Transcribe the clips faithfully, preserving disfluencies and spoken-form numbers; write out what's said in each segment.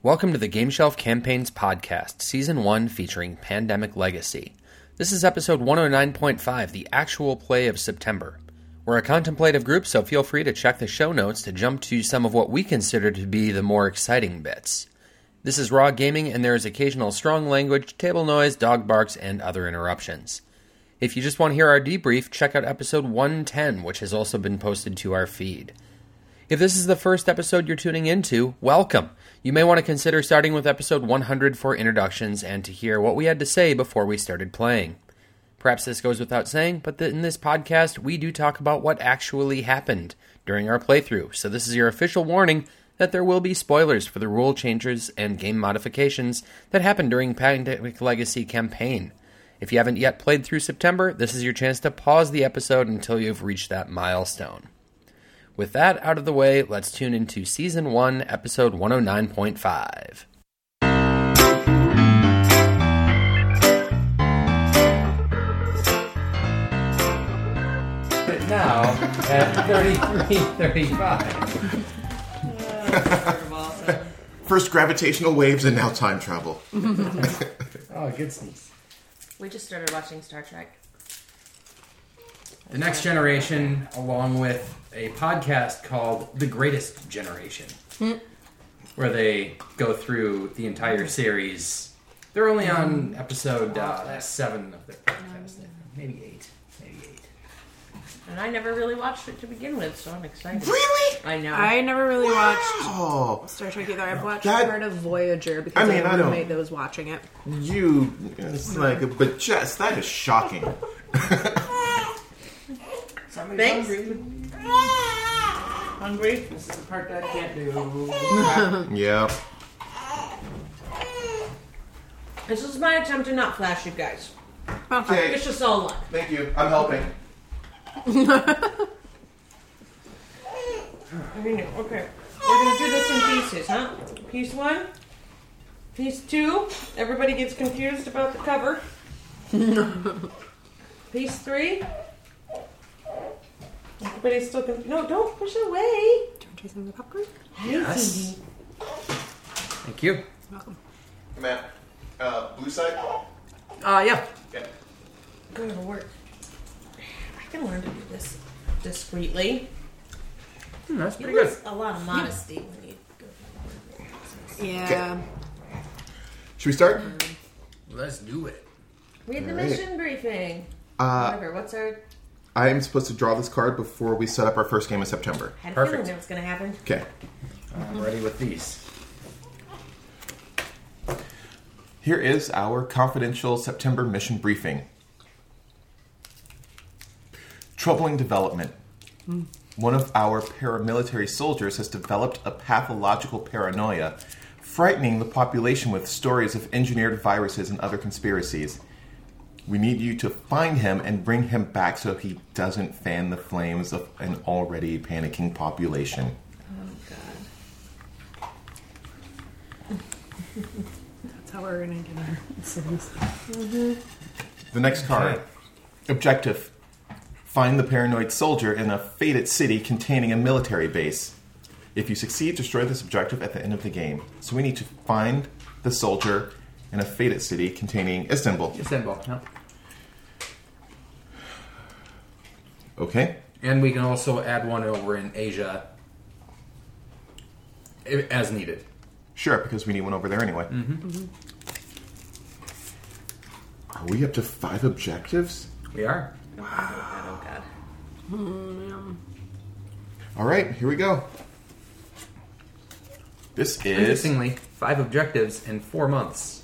Welcome to the Game Shelf Campaigns Podcast, Season one featuring Pandemic Legacy. This is episode one oh nine point five, the actual play of September. We're a contemplative group, so feel free to check the show notes to jump to some of what we consider to be the more exciting bits. This is raw gaming, and there is occasional strong language, table noise, dog barks, and other interruptions. If you just want to hear our debrief, check out episode one ten, which has also been posted to our feed. If this is the first episode you're tuning into, welcome! You may want to consider starting with episode one hundred for introductions and to hear what we had to say before we started playing. Perhaps this goes without saying, but in this podcast, we do talk about what actually happened during our playthrough, so this is your official warning that there will be spoilers for the rule changes and game modifications that happened during Pandemic Legacy campaign. If you haven't yet played through September, this is your chance to pause the episode until you've reached that milestone. With that out of the way, let's tune into Season one, Episode one oh nine point five. Now, at thirty-three thirty-five. Uh, First gravitational waves and now time travel. Oh, good sneeze. We just started watching Star Trek. The Next Generation, along with a podcast called The Greatest Generation, where they go through the entire series. They're only on episode uh, seven of their podcast. Maybe eight. Maybe eight. And I never really watched it to begin with, so I'm excited. Really? I know. I never really watched Oh, Star Trek either. I've watched That- part of Voyager because I I, mean, had I a don't- roommate that was watching it. you. It's like, but Jess, that is shocking. Thanks. Hungry? This is the part that I can't do. Yeah. This is my attempt to not flash you guys. Okay. It's just all luck. Thank you. I'm helping. I mean, okay. We're going to do this in pieces, huh? Piece one. Piece two. Everybody gets confused about the cover. Piece three. Everybody's still confused. No, don't push it away. Do you want to try some of the popcorn? Yes. Thank you. Welcome. Matt, uh, blue side? Uh, yeah. Yeah. Go to work. I can learn to do this discreetly. Hmm, that's You pretty good. lose a lot of modesty when you go to work. Yeah. Should we start? Let's do it. Read the All right. mission briefing. Uh, Whatever. What's our... I am supposed to draw this card before we set up our first game of September. I had a Perfect. feeling that was going to happen. Okay. I'm ready with these. Here is our confidential September mission briefing. Troubling development. One of our paramilitary soldiers has developed a pathological paranoia, frightening the population with stories of engineered viruses and other conspiracies. We need you to find him and bring him back so he doesn't fan the flames of an already panicking population. Oh, God. That's how we're going to get our cities. The next card. Objective. Find the paranoid soldier in a fated city containing a military base. If you succeed, destroy this objective at the end of the game. So we need to find the soldier in a fated city containing Istanbul. Istanbul, yeah. Okay. And we can also add one over in Asia i- as needed. Sure, because we need one over there anyway. Mm-hmm. Are we up to five objectives? We are. Oh, God. Oh, God. All right, here we go. This is... Interestingly, five objectives in four months.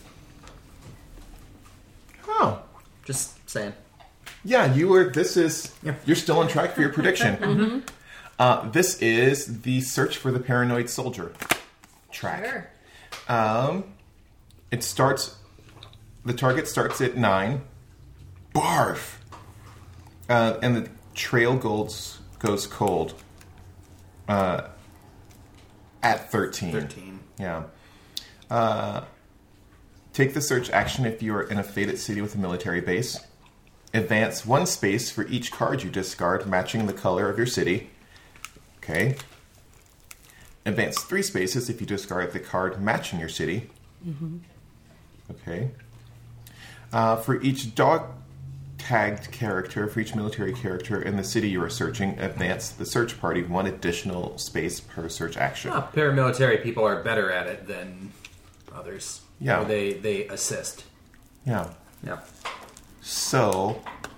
Oh. Just saying. Yeah, you were... This is... Yeah. You're still on track for your prediction. Mm-hmm. uh, this is the search for the paranoid soldier track. Sure. Um, it starts... The target starts at nine. Barf! Uh, and the trail goes, goes cold. Uh, at thirteen. Thirteen. Yeah. Uh, take the search action if you are in a fated city with a military base. Advance one space for each card you discard, matching the color of your city. Okay. Advance three spaces if you discard the card matching your city. Mm-hmm. Okay. Uh, for each dog-tagged character, for each military character in the city you are searching, advance the search party one additional space per search action. Oh, paramilitary people are better at it than others. Yeah. Or they, they assist. Yeah. Yeah. So,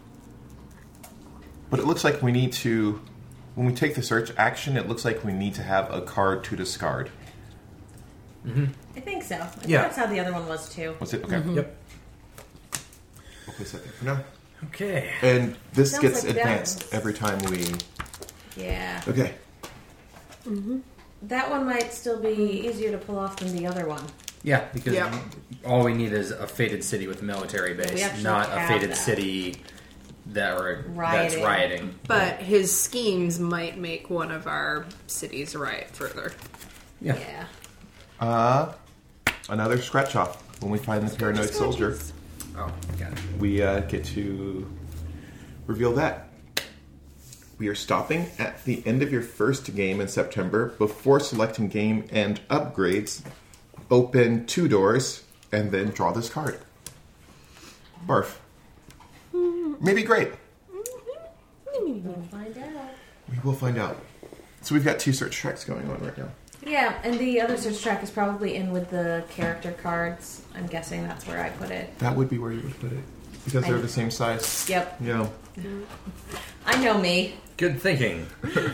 but it looks like we need to, when we take the search action, it looks like we need to have a card to discard. Mm-hmm. I think so. I think Yeah. that's how the other one was too. Was it? Okay. Mm-hmm. Yep. We'll place that there for now. Okay. And this Sounds gets like advanced balance. every time we... Yeah. Okay. That one might still be easier to pull off than the other one. Yeah, because Yep. all we need is a fated city with military we base, actually not a have fated that. city that are that's Rioting. rioting. But his schemes might make one of our cities riot further. Yeah. Yeah. Uh, another scratch off. When we find the paranoid soldier, Oh, got it. we uh, get to reveal that. We are stopping at the end of your first game in September. Before selecting game and upgrades, open two doors and then draw this card. Barf. Maybe great. We'll find out. We will find out. So we've got two search tracks going on right now. Yeah, and the other search track is probably in with the character cards. I'm guessing that's where I put it. That would be where you would put it. Because they're I- the same size. Yep. Yeah. I know me. Good thinking.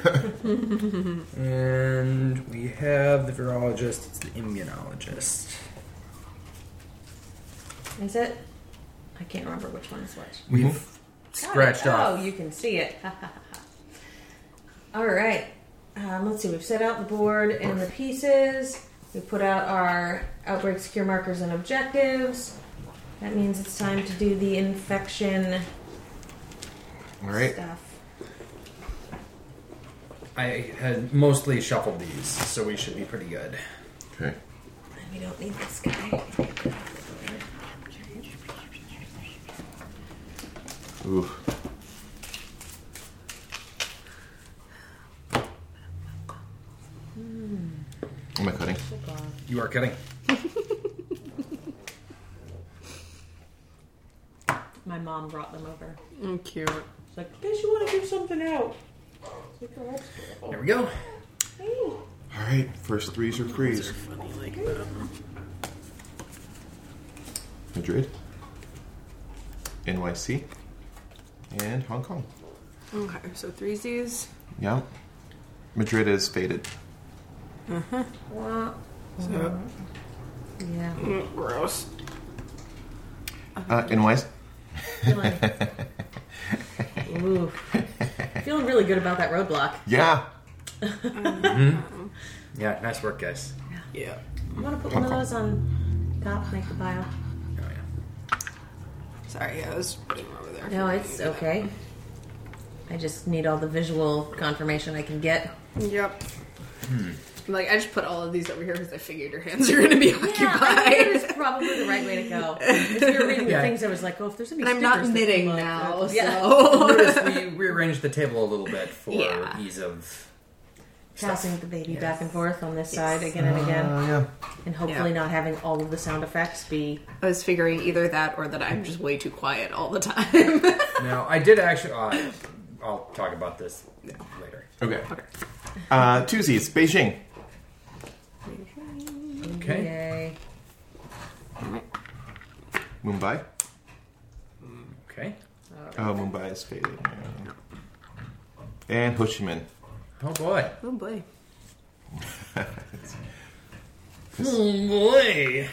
And we have the virologist. It's the immunologist. Is it? I can't remember which one is which. We've scratched Got it. off. Oh, you can see it. All right. Um, let's see. We've set out the board and the pieces. We put out our outbreak secure markers and objectives. That means it's time to do the infection All right. stuff. I had mostly shuffled these, so we should be pretty good. Okay. And we don't need this guy. Ooh. Am I cutting? You are kidding. My mom brought them over. Mm, cute. She's like, I guess you want to give something out. It's like, oh, that's cool. There we go. Hey. All right. First threes are freeze. Funny like that. Madrid, N Y C, and Hong Kong. Okay, so three Z's. Yeah. Madrid is faded. Wah. So, Yeah. mm, gross. Uh, N Y C. Feeling, ooh. Feeling really good about that roadblock. Yeah. Yeah, nice work, guys. Yeah. I want to put one of those on top, make the pile. Oh, yeah. Sorry, yeah, I was putting them over there. No, it's okay. I just need all the visual confirmation I can get. Yep. Like, I just put all of these over here because I figured your hands are going to be Yeah, I think it occupied. is probably the right way to go. If you were reading Yeah. the things, I was like, oh, if there's any And I'm not stickers that knitting come up, now, that- yeah. so. Notice we rearranged the table a little bit for Yeah. ease of Passing the baby Yes. back and forth on this Yes. side again and again. Oh, yeah. And hopefully Yeah. not having all of the sound effects be... I was figuring either that or that I'm just way too quiet all the time. Now, I did actually. Uh, I'll talk about this later. Okay. Okay. Uh, two Z's. Beijing. Okay. Yay. Mumbai. Okay. Oh, Mumbai is faded. Yeah. And Ho Chi Minh. Oh boy. Oh boy. Oh boy.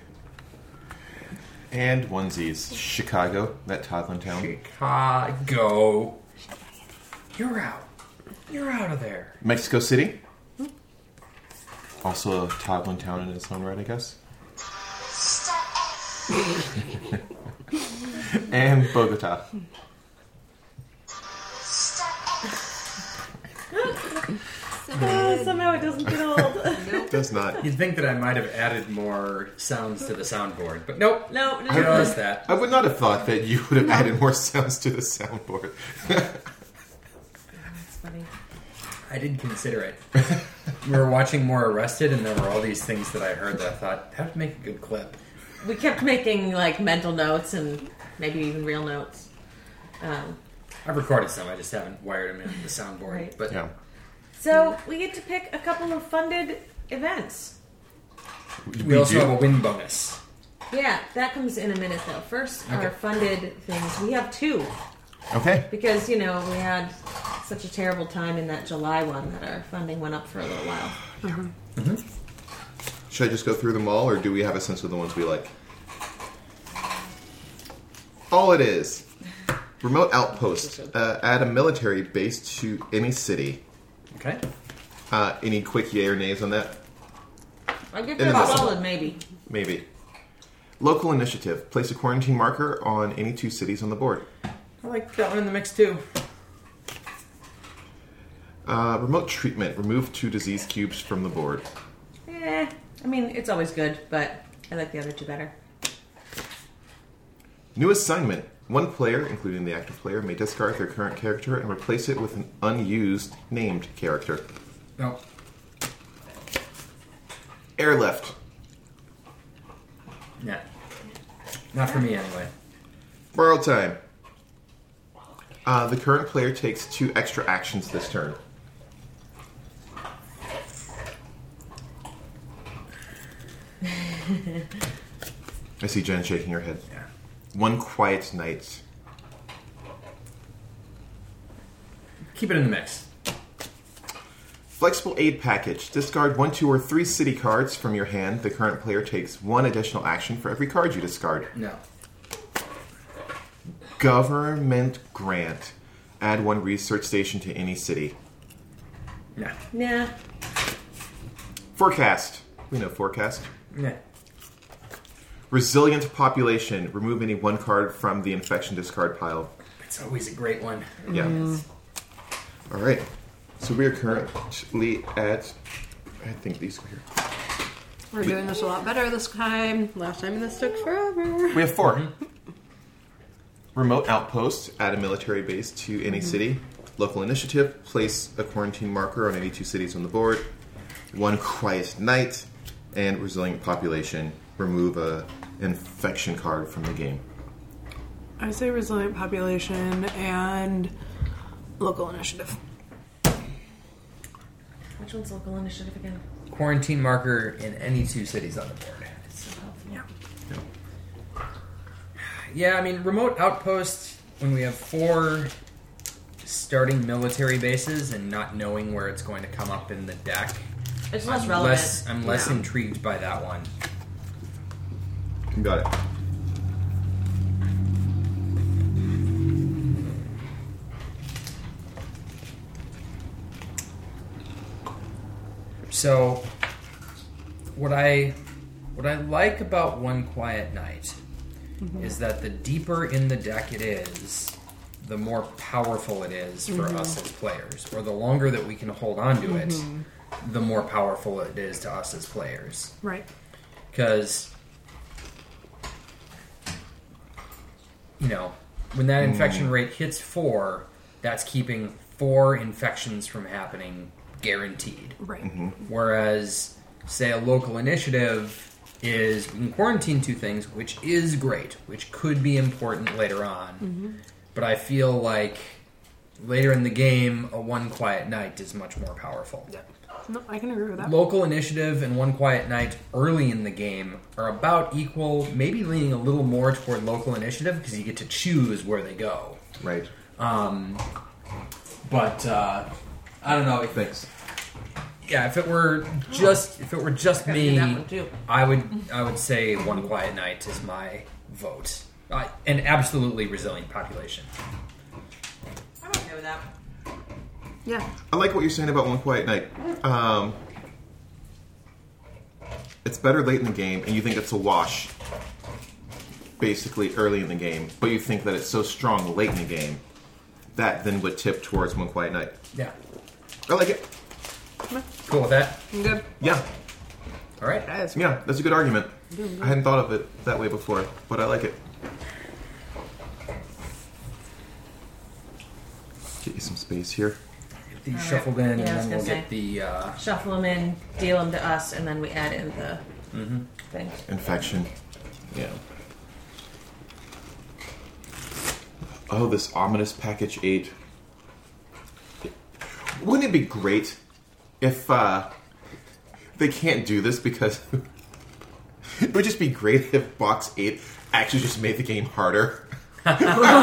And one Z's. Chicago. That toddling town. Chicago. You're out. You're out of there. Mexico City. Also a toddling town in its own right, I guess. And Bogota. Oh, somehow it doesn't get old. It does not. You'd think that I might have added more sounds to the soundboard, but nope. no, no. Just that. I would not have thought that you would have added more sounds to the soundboard. That's funny. I did consider it. We were watching more Arrested, and there were all these things that I heard that I thought, that would make a good clip. We kept making, like, mental notes and maybe even real notes. Um, I've recorded some, I just haven't wired them in the soundboard. Right. But Yeah. so we get to pick a couple of funded events. we also do. have a win bonus. Yeah, that comes in a minute, though. First, Okay. our funded things. We have two. Okay. Because, you know, we had such a terrible time in that July one that our funding went up for a little while. Mm-hmm. Should I just go through them all, or do we have a sense of the ones we like? All it is. Remote outpost. Uh, add a military base to any city. Okay. Uh, any quick yay or nays on that? I give In that the a middle. solid maybe. Maybe. Local initiative. Place a quarantine marker on any two cities on the board. I like that one in the mix, too. Uh, remote treatment. Remove two disease cubes from the board. Eh, I mean, it's always good, but I like the other two better. New assignment. One player, including the active player, may discard their current character and replace it with an unused named character. No. Airlift. Yeah. Not for me, anyway. Borrow time. Uh, the current player takes two extra actions this turn. I see Jen shaking her head. Yeah. One quiet night. Keep it in the mix. Flexible aid package. Discard one, two, or three city cards from your hand. The current player takes one additional action for every card you discard. No. Government grant. Add one research station to any city. Yeah. Nah. Forecast. We know forecast. Yeah. Resilient population. Remove any one card from the infection discard pile. It's always a great one. Yeah. All right. So we are currently at. I think these go here. We're doing this a lot better this time. Last time this took forever. We have four. Remote outpost. Add a military base to any city. Local initiative. Place a quarantine marker on any two cities on the board. One quiet night. And resilient population. Remove a infection card from the game. I say resilient population and local initiative. Which one's local initiative again? Quarantine marker in any two cities on the board. Yeah. Yeah, I mean, remote outpost, when we have four starting military bases and not knowing where it's going to come up in the deck, It's less I'm relevant. less, I'm less Yeah. intrigued by that one. Got it. So, what I what I like about One Quiet Night is that the deeper in the deck it is, the more powerful it is for us as players. Or the longer that we can hold on to it, the more powerful it is to us as players. Right. Because, you know, when that infection rate hits four, that's keeping four infections from happening guaranteed. Right. Whereas, say, a local initiative is we can quarantine two things, which is great, which could be important later on. But I feel like later in the game, a One Quiet Night is much more powerful. Yeah. No, I can agree with that. Local initiative and One Quiet Night early in the game are about equal, maybe leaning a little more toward local initiative because you get to choose where they go. Right. Um, but uh, I don't know. If, Thanks. yeah, if it were just if it were just Gotta do me, that one, too. I would I would say One Quiet Night is my vote. Uh, and absolutely resilient population. I'm okay with that. Yeah. I like what you're saying about One Quiet Night. Um, it's better late in the game, and you think it's a wash, basically early in the game, but you think that it's so strong late in the game, that then would tip towards One Quiet Night. Yeah. I like it. Cool with that? I'm good. Yeah, All right. That is. yeah, that's a good argument. I hadn't thought of it that way before, but I like it. Get you some space here. get these All right. shuffled in, Yeah, I and was then we'll gonna get the. Uh, Shuffle them in, deal them to us, and then we add in the mm-hmm. thing. Infection. Yeah. Oh, this ominous package eight. Wouldn't it be great if uh, they can't do this because it would just be great if box eight actually just made the game harder. That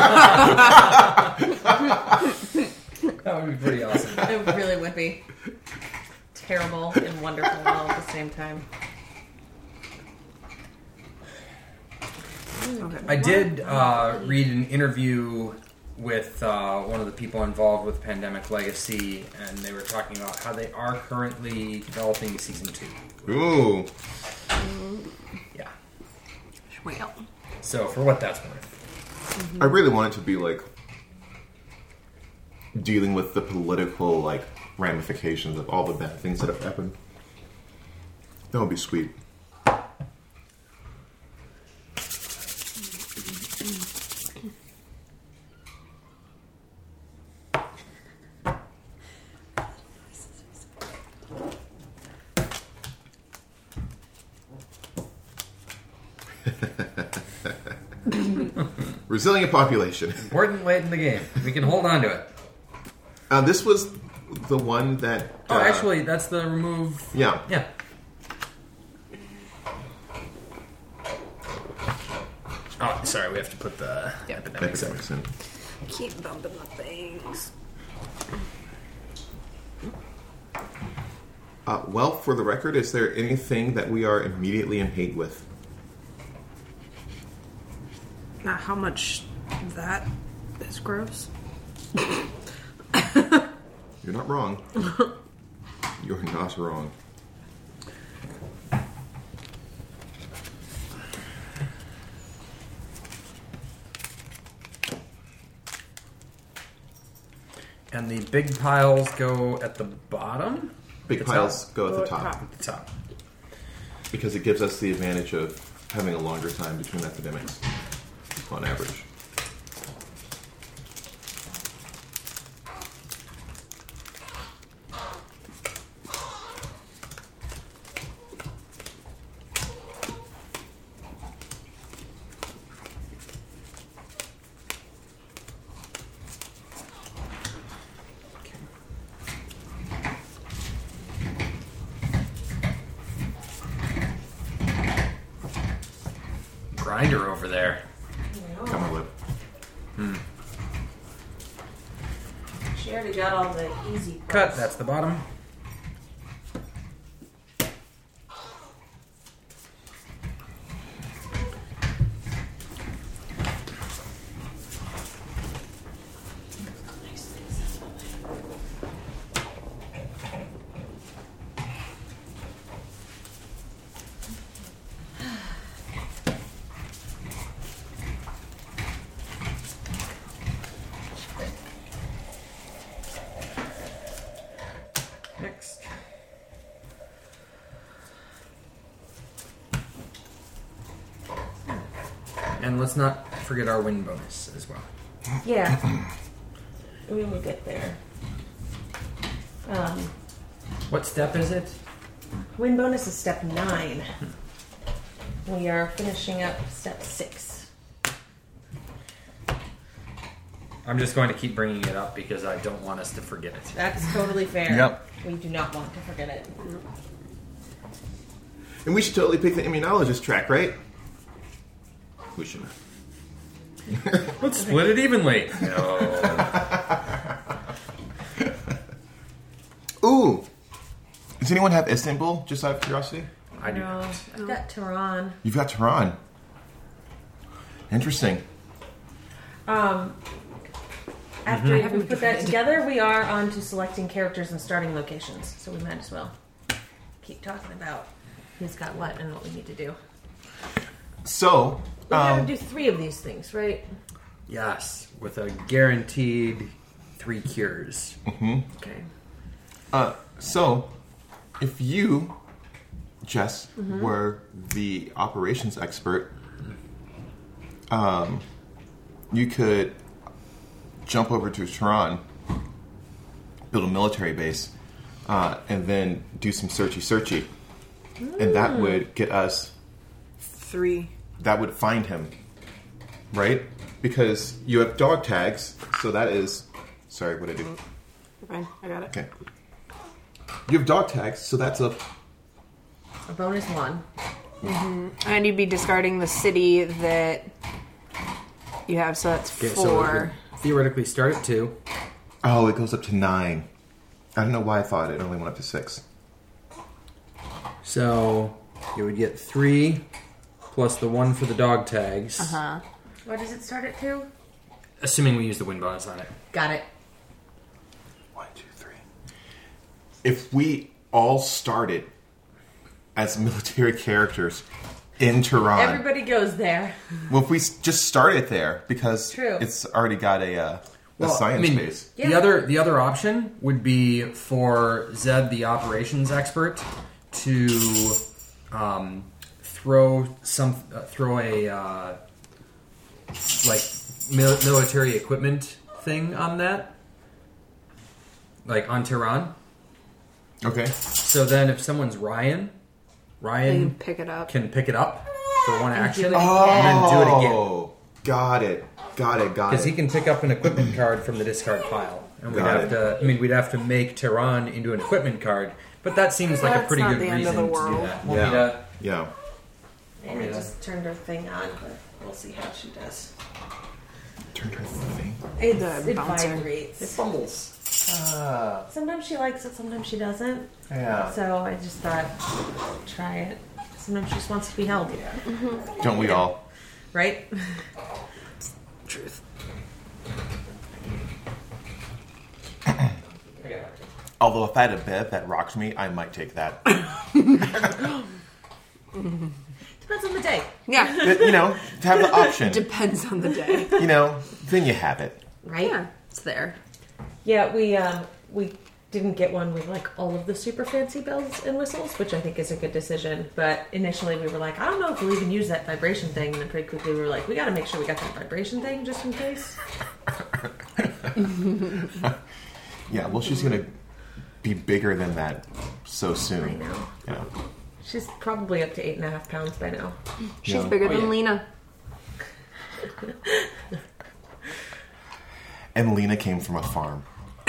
would be pretty awesome. It really would be terrible and wonderful all at the same time. Okay. I did uh, read an interview with uh, one of the people involved with Pandemic Legacy, and they were talking about how they are currently developing season two. Ooh. Yeah. Well. So, for what that's worth. I really want it to be like dealing with the political like ramifications of all the bad things that have happened. That would be sweet. Resilient population. Important late in the game. We can hold on to it. Uh, this was the one that. Oh, uh, actually, that's the remove. Yeah. Yeah. Oh, sorry, we have to put the Yeah. epidemics in. Epidemics in. Keep bumping the things. Uh, well, for the record, is there anything that we are immediately in hate with? Now, how much that is gross? You're not wrong. You're not wrong. And the big piles go at the bottom? Big The piles top? go at the Go at top, top. At the top. because it gives us the advantage of having a longer time between epidemics on average. Grinder over there. Come on, Lip. She already got all the easy parts. Cut. That's the bottom. Next. And let's not forget our win bonus as well. Yeah. We will get there. Um, What step is it? win bonus is step nine. We are finishing up step six. I'm just going to keep bringing it up because I don't want us to forget it. That's totally fair. Yep. We do not want to forget it. And we should totally pick the immunologist track, right? We should. Let's split it evenly. No. Ooh! Does anyone have Istanbul, just out of curiosity? I do No, not. I've got Tehran. You've got Tehran. Interesting. Um, after I we haven't put that tried. together, we are on to selecting characters and starting locations. So we might as well keep talking about who's got what and what we need to do. So, We gotta um, do three of these things, right? Yes, with a guaranteed three cures. Okay. uh, so if you, Jess, were the operations expert, um, you could jump over to Tehran, build a military base, uh, and then do some searchy searchy, mm. and that would get us three. That would find him, right? Because you have dog tags, so that is. Sorry, what did I do? Fine, I got it. Okay. You have dog tags, so that's a. A bonus one. Mm-hmm. And you'd be discarding the city that you have, so that's Okay, four. so it would theoretically start at two. Oh, it goes up to nine. I don't know why I thought it only went up to six. So you would get three plus the one for the dog tags. Uh huh. What does it start at two? Assuming we use the win bonus on it. Got it. One, two, three. If we all started as military characters in Tehran, Everybody goes there. well, if we s- just started there because True. it's already got a, uh, a Well, science I mean, base. Yeah. The other the other option would be for Zed, the operations expert, to um, throw some uh, throw a uh, like mil- military equipment thing on that, like on Tehran. Okay. So then, if someone's Ryan, They Ryan can pick it up. can pick it up for one action it and then do it again. Oh, got it. Got it. Got Because it. he can pick up an equipment card from the discard pile, and we'd Got have it. to. I mean, we'd have to make Tehran into an equipment card, but that seems like a That's pretty not good the end of reason the to do world. that. Want Yeah. me to- yeah. And I just turned her thing on, but we'll see how she does. Turn her thing. It, The it bouncer. vibrates. fumbles. Ah. Sometimes she likes it, sometimes she doesn't. Yeah. So I just thought, try it. Sometimes she just wants to be held. Don't we all? Right? Truth. Although if I had a bed that rocked me, I might take that. Depends on the day. Yeah. But, you know, to have the option. Depends on the day. You know, then you have it. Right? Yeah, it's there. Yeah, we um, we didn't get one with like all of the super fancy bells and whistles, which I think is a good decision. But initially we were like, I don't know if we'll even use that vibration thing. And then pretty quickly we were like, we got to make sure we got that vibration thing just in case. Yeah, well, she's going to be bigger than that so soon. I know. Yeah. She's probably up to eight and a half pounds by now. She's Yeah. bigger Oh, than yeah. Lena. And Lena came from a farm.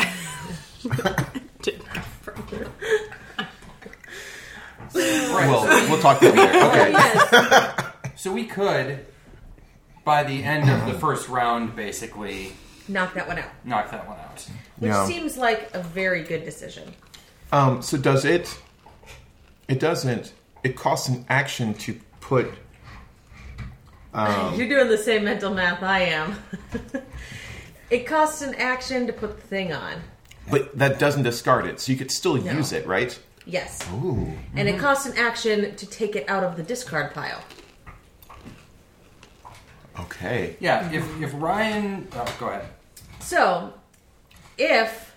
Well, we'll talk that later. Okay. Yes. So we could, by the end of the first round, basically Knock that one out. knock that one out. Which Yeah. seems like a very good decision. Um, so does it... It doesn't... It costs an action to put... Um, You're doing the same mental math I am. It costs an action to put the thing on. but that doesn't discard it, so you could still No. use it, right? Yes. Ooh. And it costs an action to take it out of the discard pile. Okay. Yeah, if if Ryan, oh, go ahead. So, if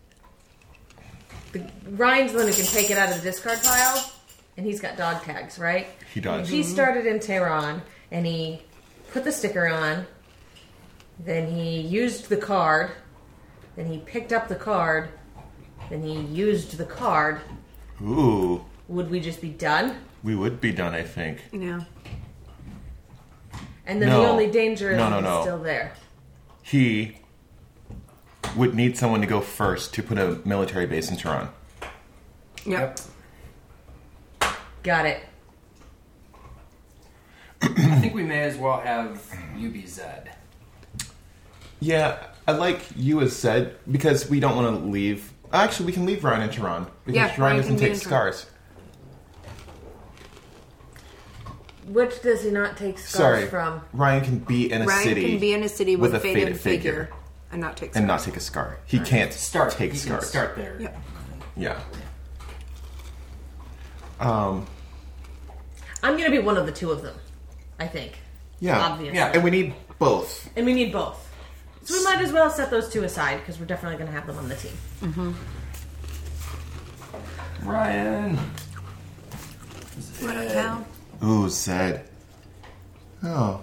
the, Ryan's the one who can take it out of the discard pile, and he's got dog tags, right? He does. He started in Tehran, and he put the sticker on, then he used the card, then he picked up the card, then he used the card. Ooh. Would we just be done? We would be done, I think. Yeah. And then No. the only danger is No, no, he's no. still there. He would need someone to go first to put a military base in Tehran. Yep. Got it. I think we may as well have you be Zed. Yeah, I like you as said because we don't want to leave. Actually, we can leave Ryan in Tehran because Yeah, Ryan Ryan doesn't can be take in Tehran. scars. Which does he not take scars Sorry, from? Ryan can be in a Ryan city can be in a city with, with a a faded, faded figure, figure. and not take and not scars. take a scar. He can't Start. take you can scars. start there. Yeah. Yeah. Um. I'm going to be one of the two of them, I think. Yeah. Obviously. Yeah. And we need both. And we need both. So we might as well set those two aside because we're definitely going to have them on the team. Ryan. What a cow. Ooh, Zed. Oh.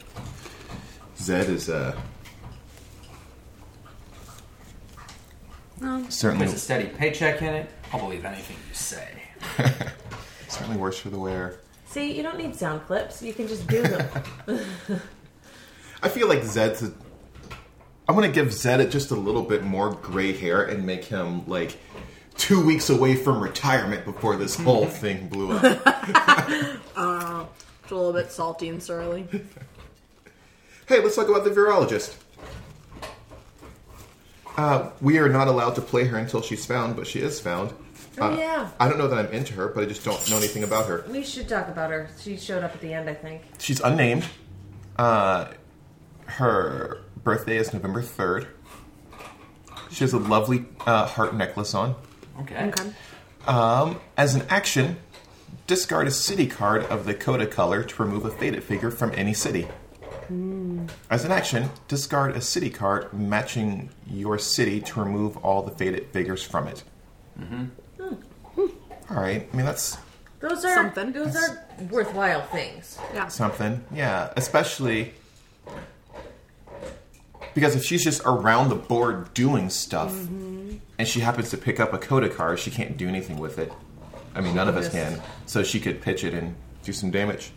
Zed is uh Certainly, There's a steady paycheck in it. I'll believe anything you say. certainly worse for the wearer. See, you don't need sound clips. You can just do them. I feel like Zed's. A, I want to give Zed just a little bit more gray hair and make him like two weeks away from retirement before this whole thing blew up. Uh, it's a little bit salty and surly. Hey, let's talk about the virologist. Uh, we are not allowed to play her until she's found, but she is found. Oh, Uh, yeah. I don't know that I'm into her, but I just don't know anything about her. We should talk about her. She showed up at the end, I think. She's unnamed. Uh, her birthday is November third. She has a lovely uh, heart necklace on. Okay. Okay. Um, as an action, discard a city card of the Coda color to remove a faded figure from any city. As an action, discard a city card matching your city to remove all the faded figures from it. Mm-hmm. All right. I mean, that's Those are Something. Those are worthwhile things. Yeah. something. Yeah, especially because if she's just around the board doing stuff and she happens to pick up a Coda card, she can't do anything with it. I mean, none of us can. So she could pitch it and do some damage.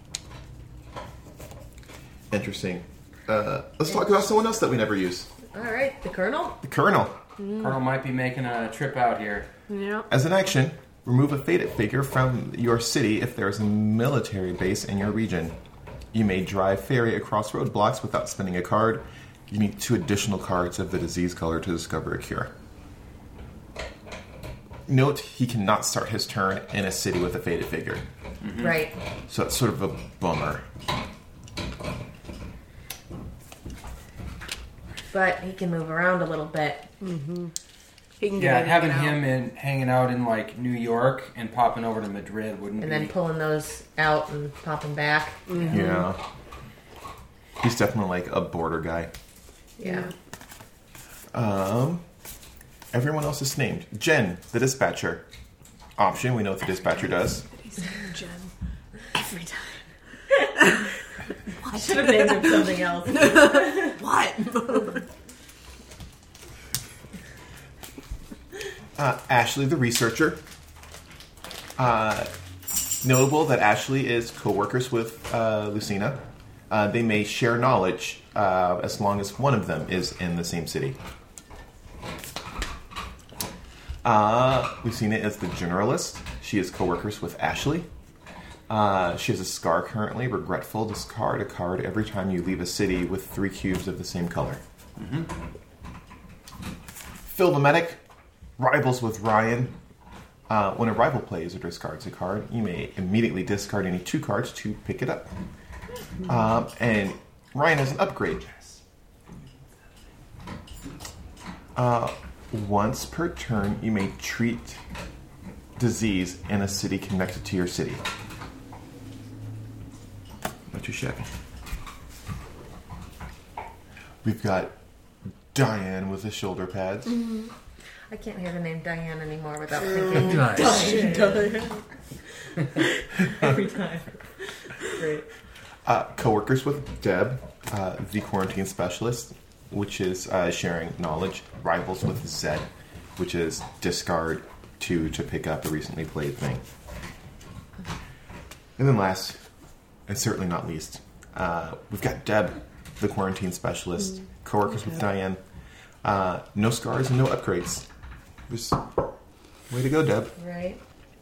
Interesting. Uh, let's talk about someone else that we never use. All right, the Colonel. The Colonel. Colonel might be making a trip out here. Yeah. As an action, remove a faded figure from your city if there is a military base in your region. You may drive ferry across roadblocks without spending a card. You need two additional cards of the disease color to discover a cure. Note, he cannot start his turn in a city with a faded figure. Mm-hmm. Right. So that's sort of a bummer. But he can move around a little bit. He can Yeah, get having in and out. him in hanging out in like New York and popping over to Madrid wouldn't And be. then pulling those out and popping back. Yeah. He's definitely like a border guy. Yeah. Um, everyone else is named. Jen, the dispatcher. Option, we know what the dispatcher does. Jen. Every time. I should have named him something else. What? Uh, Ashley, the researcher. Uh, notable that Ashley is co-workers with uh, Lucina. Uh, they may share knowledge uh, as long as one of them is in the same city. Uh, Lucina is the generalist. She is co-workers with Ashley. Uh, she has a scar currently. Regretful. Discard a card every time you leave a city with three cubes of the same color. Mm-hmm. Phil the medic. Rivals with Ryan. Uh, when a rival plays or discards a card, you may immediately discard any two cards to pick it up. Um, and Ryan has an upgrade. Uh, once per turn, you may treat disease in a city connected to your city. Not too shabby. We've got Diane with the shoulder pads. Mm-hmm. I can't hear the name Diane anymore without thinking Nice. Diane. Every time. Great. Uh, co-workers with Deb, uh, the quarantine specialist, which is uh, sharing knowledge. Rivals with Zed, which is discard two to pick up a recently played thing. And then last, and certainly not least, uh, we've got Deb, the quarantine specialist. Co-workers with Diane. Uh, no scars and no upgrades. Just way to go, Deb. Right.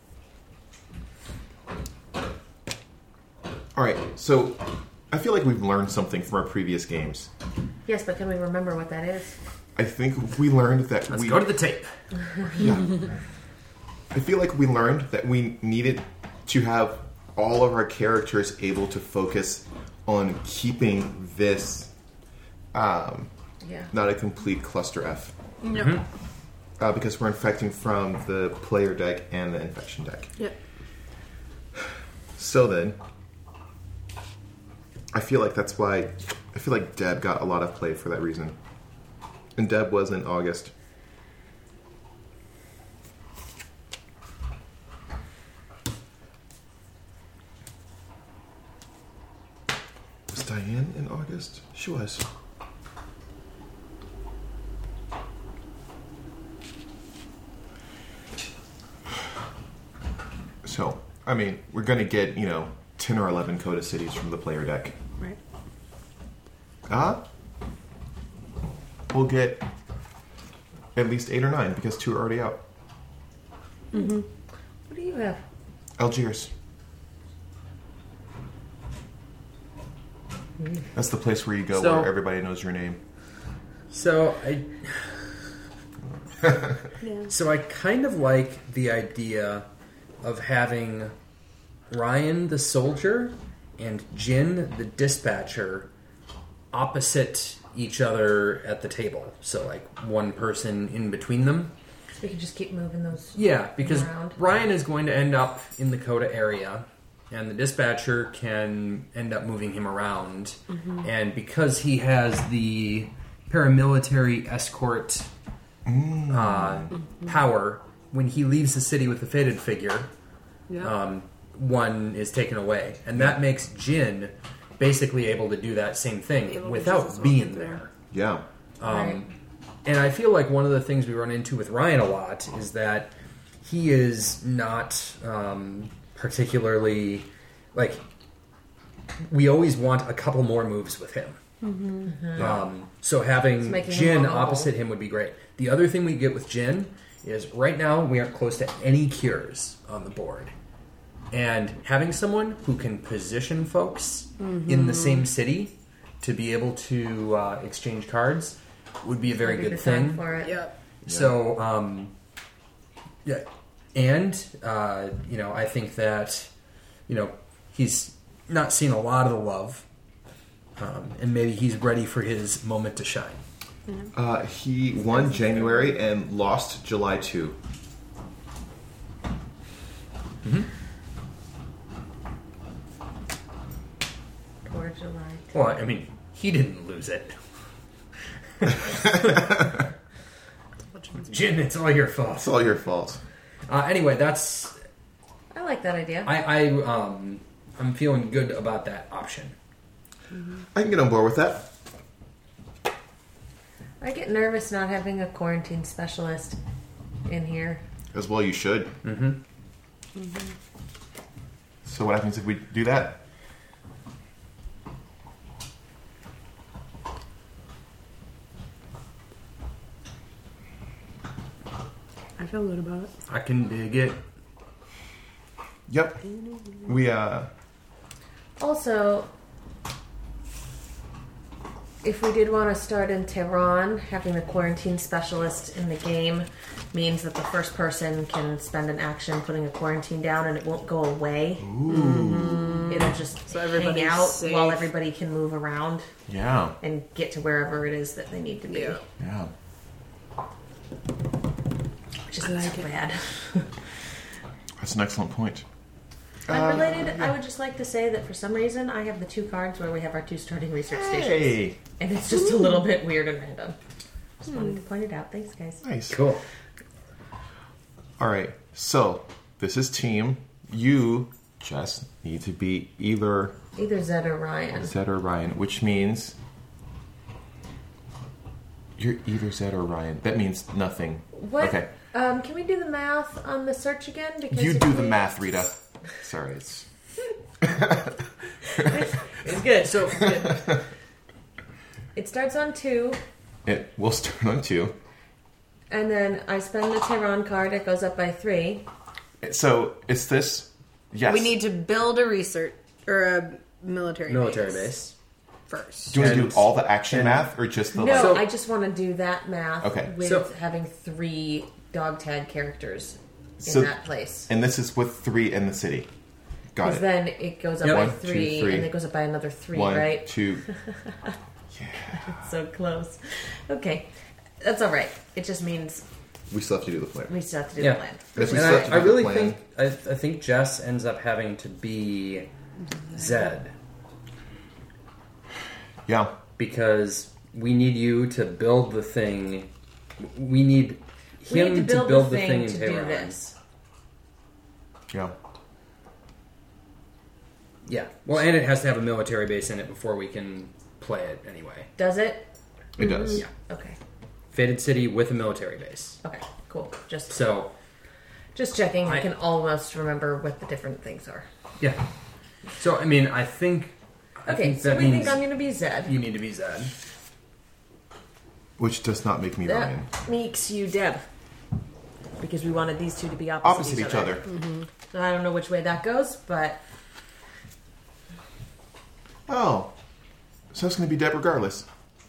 All right, so I feel like we've learned something from our previous games. Yes, but can we remember what that is? I think we learned that Let's we go to the tape. Yeah. I feel like we learned that we needed to have all of our characters able to focus on keeping this um, Yeah. not a complete cluster F. No. Uh, because we're infecting from the player deck and the infection deck. Yep. So then, I feel like that's why I feel like Deb got a lot of play for that reason. And Deb was in August. Was Diane in August? She was. I mean, we're going to get, you know, ten or eleven Coda cities from the player deck. Right. Uh, we'll get at least eight or nine because two are already out. Mm-hmm. What do you have? Algiers. That's the place where you go So- where everybody knows your name. So I, Yeah. so I kind of like the idea of having Ryan the soldier and Jin the dispatcher opposite each other at the table. So like one person in between them. So we can just keep moving those. Yeah, because Around. Ryan is going to end up in the Coda area, and the dispatcher can end up moving him around. And because he has the paramilitary escort uh, power, when he leaves the city with the fated figure, Yeah. um, one is taken away. And that makes Jin basically able to do that same Able thing to just without walk being in there. there. Yeah. Um, Right. And I feel like one of the things we run into with Ryan a lot is that he is not um, particularly like we always want a couple more moves with him. Mm-hmm. Um, so It's having making him Jin vulnerable. opposite him would be great. The other thing we get with Jin is right now we aren't close to any cures on the board. And having someone who can position folks in the same city to be able to uh, exchange cards would be a very That'd be good the time thing. for it. Yep. So, um, yeah, and uh, you know, I think that you know he's not seen a lot of the love, um, and maybe he's ready for his moment to shine. Uh, he won January and lost July second. Poor July. Well, I mean, he didn't lose it. Jin, it's all your fault. It's all your fault. Uh, anyway, that's I like that idea. I, I um, I'm feeling good about that option. I can get on board with that. I get nervous not having a quarantine specialist in here. As well you should. Mm-hmm. So what happens if we do that? I feel good about it. I can dig it. Yep. We, uh... Also, if we did want to start in Tehran, having the quarantine specialist in the game means that the first person can spend an action putting a quarantine down and it won't go away. Mm-hmm. It'll just So hang everybody's out safe. while everybody can move around Yeah. and get to wherever it is that they need to be. Yeah. Yeah. Which is I like not so it. bad. That's an excellent point. Unrelated, I would just like to say that for some reason I have the two cards where we have our two starting research stations. Hey! And it's just a little bit weird and random. Just wanted to point it out. Thanks, guys. Nice. Cool. Alright, so, this is team. You just need to be either Either Zed or Ryan. Zed or Ryan, which means... You're either Zed or Ryan. That means nothing. What? Okay. Um, can we do the math on the search again? Because You if do the we- math, Rita. Sorry, it's... It's good. So good. It starts on two, It will start on two. and then I spend the Tehran card. It goes up by three. So, it's this... Yes. We need to build a research or a military Military base. first. Do you want to And- do all the action and- math, or just the... No, like- So- I just want to do that math Okay. with So- having three dog tag characters in So- that place. And this is with three in the city. Got Because it. then it goes up Yep. by One, two, three, three. and it goes up by another three, One, right? two... So close. Okay, that's all right. It just means We still have to do the plan. we still have to do Yeah. the plan. If we And still I, have to I do the really plan- think I, I think Jess ends up having to be Zed Yeah. because we need you to build the thing. We need We him need to build, build the the thing, thing in to do Tehran. this. Yeah. Yeah. Well, and it has to have a military base in it before we can play it anyway. Does it? It does. Yeah. Okay. Fated city with a military base. Okay. Cool. Just So just Just checking. I, I- can almost remember what the different things are. Yeah. So, I mean, I think... I Okay, think so that we means think I'm going to be Zed. you need to be Zed. Which does not make me Ryan. That makes you Deb. Because we wanted these two to be opposite, Opposite each other. Mm-hmm. So I don't know which way that goes, but... Oh. So it's going to be Deb regardless.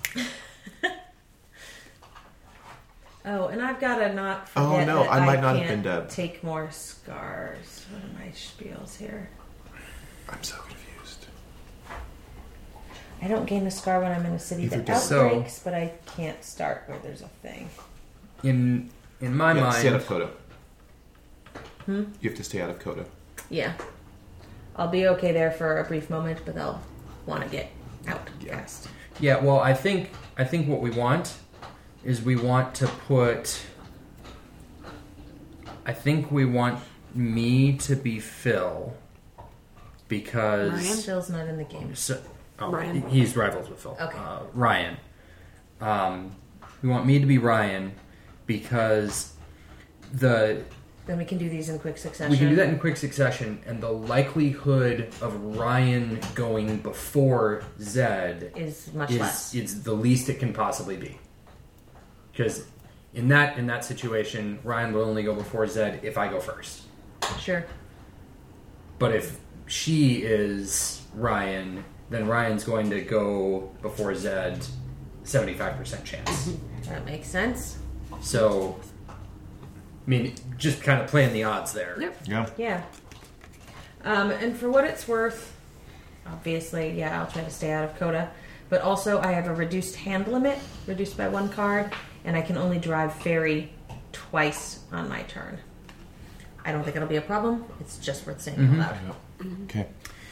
Oh, and I've got to not Oh, forget no, that I might not have can't been Deb. take more scars. What are my spiels here? I'm so confused. I don't gain a scar when I'm in a city Either that does- So- outbreaks, but I can't start where there's a thing. In in my Yeah, stay out mind... of Coda. Hmm? You have to stay out of Coda. Yeah. I'll be okay there for a brief moment, but they'll want to get out Yeah. fast. Yeah, well, I think I think what we want is we want to put... I think we want me to be Phil because... Ryan? Phil's not in the game. So, oh, Ryan. He's rivals with Phil. Okay. Uh, Ryan. Um, we want me to be Ryan because the Then we can do these in quick succession. we can do that in quick succession, and the likelihood of Ryan going before Zed Is much is less. it's the least it can possibly be. Because in that in that situation, Ryan will only go before Zed if I go first. Sure. But if she is Ryan, then Ryan's going to go before Zed, seventy-five percent chance. That makes sense. So, I mean, just kind of playing the odds there. Yep. Yeah. Yeah. Um, and for what it's worth, obviously, yeah, I'll try to stay out of Coda. But also, I have a reduced hand limit, reduced by one card, and I can only drive ferry twice on my turn. I don't think it'll be a problem. It's just worth saying Mm-hmm. out loud. Okay.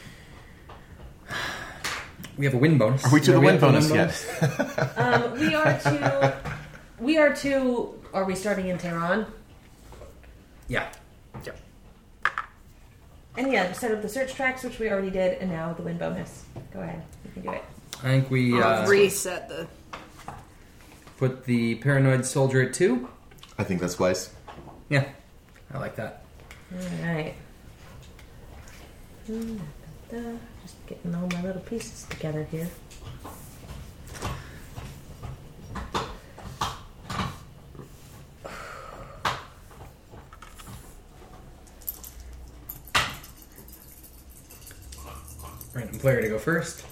We have a win bonus. Are we to Are the win at the bonus yet? Um, we are to. We are to. Are we starting in Tehran? Yeah. Yep. And yeah, set up the search tracks, which we already did, and now the win bonus. Go ahead, you can do it. I think we I'll uh, reset the. put the paranoid soldier at two. I think that's wise. Yeah, I like that. All right. Just getting all my little pieces together here. Random player to go first.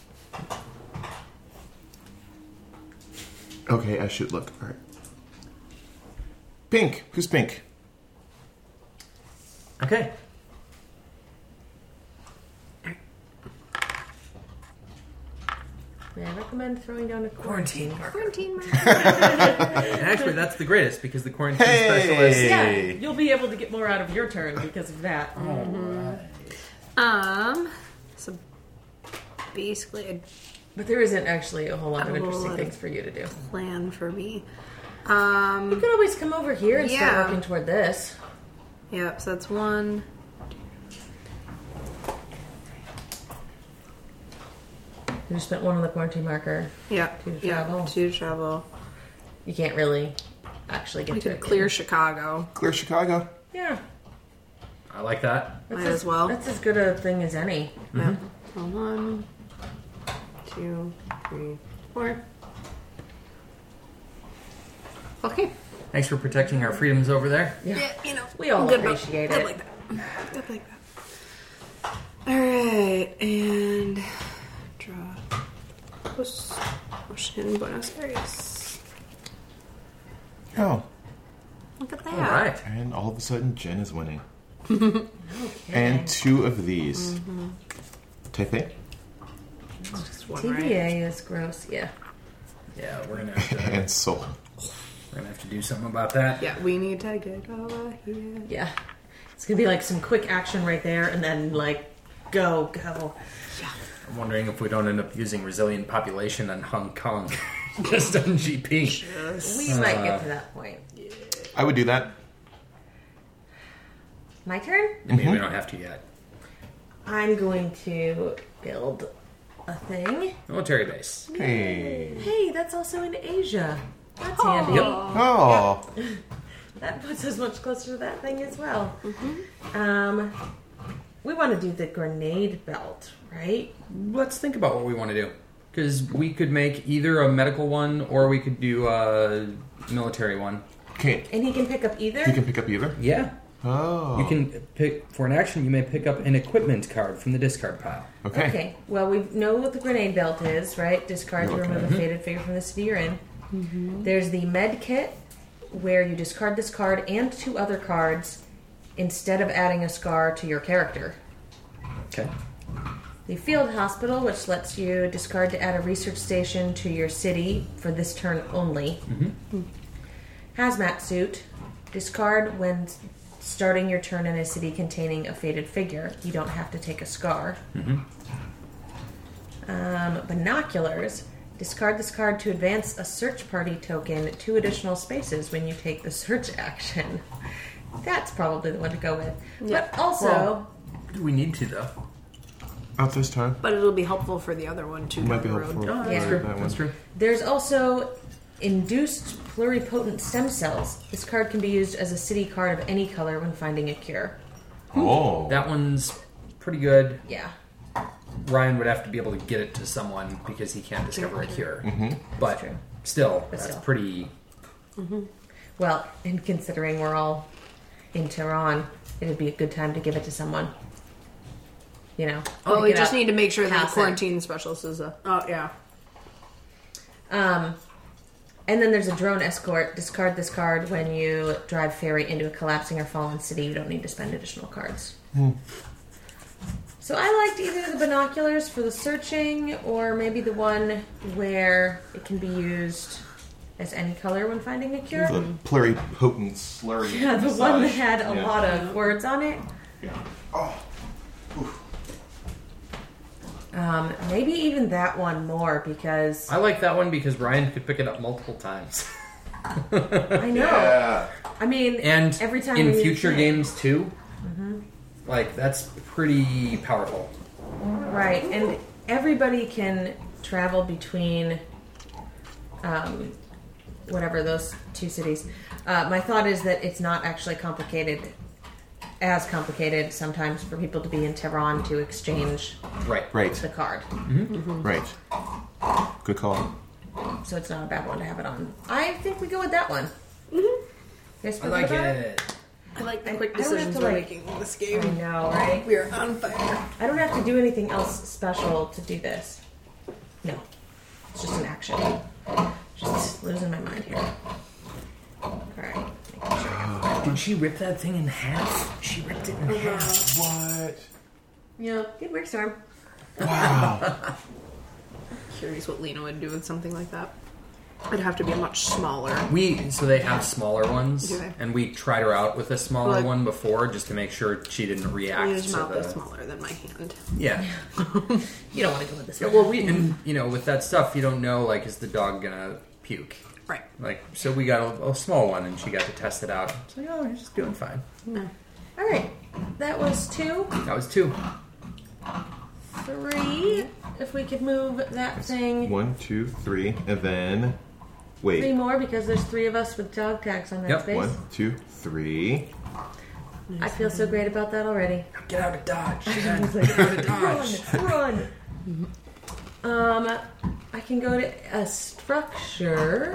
Okay, I should look. All right. Pink. Who's pink? Okay. May I recommend throwing down a quarantine marker? Quarantine mark. And actually, that's the greatest because the quarantine Hey! specialist. Yeah, Hey. you'll be able to get more out of your turn because of that. Um. So basically, a But there isn't actually a whole lot of A interesting lot of- things for you to do. plan for me. You Um. could always come over here and Yeah. start working toward this. Yep. So that's one. You just spent one on the quarantine marker. Yep. Two to yep, travel. Two to travel. You can't really actually get We to could it. clear Chicago. Clear Chicago. Yeah. I like that. That's Might as, as well. That's as good a thing as any. Yep. So one, two, three, four. Okay. Thanks for protecting our freedoms over there. Yeah. you know, We all good about- appreciate good it. like that. Good like that. All right, and draw post motion bonus areas. Oh. Look at that. All right. And all of a sudden, Jen is winning. Okay. And two of these. Type A. Just one, T V right? A is gross. Yeah. Yeah, we're gonna have to. And Soul. We're gonna have to do something about that. Yeah, we need to get over here. Yeah. It's gonna be like some quick action right there, and then like go go. I'm wondering if we don't end up using resilient population on Hong Kong, just on G P. We might get to that point. I would do that. My turn. Maybe we don't have to yet. I'm going to build a thing. Military base. Hey. Hey, that's also in Asia. That's handy. Oh. that puts us much closer to that thing as well. Mm-hmm. Um, we want to do the grenade belt, right? Let's think about what we want to do. Because we could make either a medical one or we could do a military one. Okay. And he can pick up either? He can pick up either? Yeah. Oh. You can pick, for an action, you may pick up an equipment card from the discard pile. Okay. Okay. Well, we know what the grenade belt is, right? Discard to Okay. remove a faded figure from the city you're in. Mm-hmm. There's the med kit, where you discard this card and two other cards instead of adding a scar to your character. Okay. The field hospital, which lets you discard to add a research station to your city for this turn only. Mm-hmm. Hazmat suit, discard when starting your turn in a city containing a faded figure. You don't have to take a scar. Mm-hmm. Um, binoculars, discard this card to advance a search party token two additional spaces when you take the search action. That's probably the one to go with. Yeah. But also... Well, do we need to, though? Not this time. But it'll be helpful for the other one too. Might down be the helpful. road. Oh, that's Yeah. true. That one. That's true. There's also induced pluripotent stem cells. This card can be used as a city card of any color when finding a cure. Oh. That one's pretty good. Yeah. Ryan would have to be able to get it to someone because he can't discover a cure. Mm-hmm. But true. still, But that's still. pretty... Well, and considering we're all in Tehran, it would be a good time to give it to someone. You know. Oh, Pick we it just up, need to make sure that pass the it. quarantine specialist is a. Oh yeah. Um, and then there's a drone escort. Discard this card when you drive ferry into a collapsing or fallen city. You don't need to spend additional cards. Hmm. So I liked either the binoculars for the searching, or maybe the one where it can be used as any color when finding a cure. The pluripotent slurry. Yeah, the one that massage. had a Yeah. lot of words on it. Yeah. Oh. Um, maybe even that one more because I like that one because Ryan could pick it up multiple times. I know. Yeah. I mean, And every time in we use future it. games, too. Mm-hmm. Like, that's pretty powerful. Right, and everybody can travel between um, whatever those two cities. Uh, my thought is that it's not actually complicated, as complicated sometimes for people to be in Tehran to exchange Right. Right. the card. Right. Good call. So it's not a bad one to have it on. I think we go with that one. Mm-hmm. Guys I feel like good about it. I like the I- quick I don't have decisions to, we're like- making in this I game. know, right? We are on fire. I don't have to do anything else special to do this. No. It's just an action. Just losing my mind here. Alright. Making sure I got Did she rip that thing in half? She ripped it in half. What? Yeah. Good work, Storm. Wow. Curious what Lena would do with something like that. It'd have to be much smaller. We so they have smaller ones, Do they? and we tried her out with a smaller Like- one before just to make sure she didn't react His to mouth the. is smaller than my hand. Yeah. You don't want to go with this Yeah, one. well, we and you know with that stuff you don't know like is the dog gonna puke? Right. Like so we got a, a small one and she got to test it out. It's like oh you're just doing fine. Alright. That was two. That was two. Three. If we could move that thing One, two, three, and then three wait. more because there's three of us with dog tags on that Yep, space. One, two, three. I feel so great about that already. Get out of dodge. Get out He's of like, dodge. run, run. Um, I can go to a structure.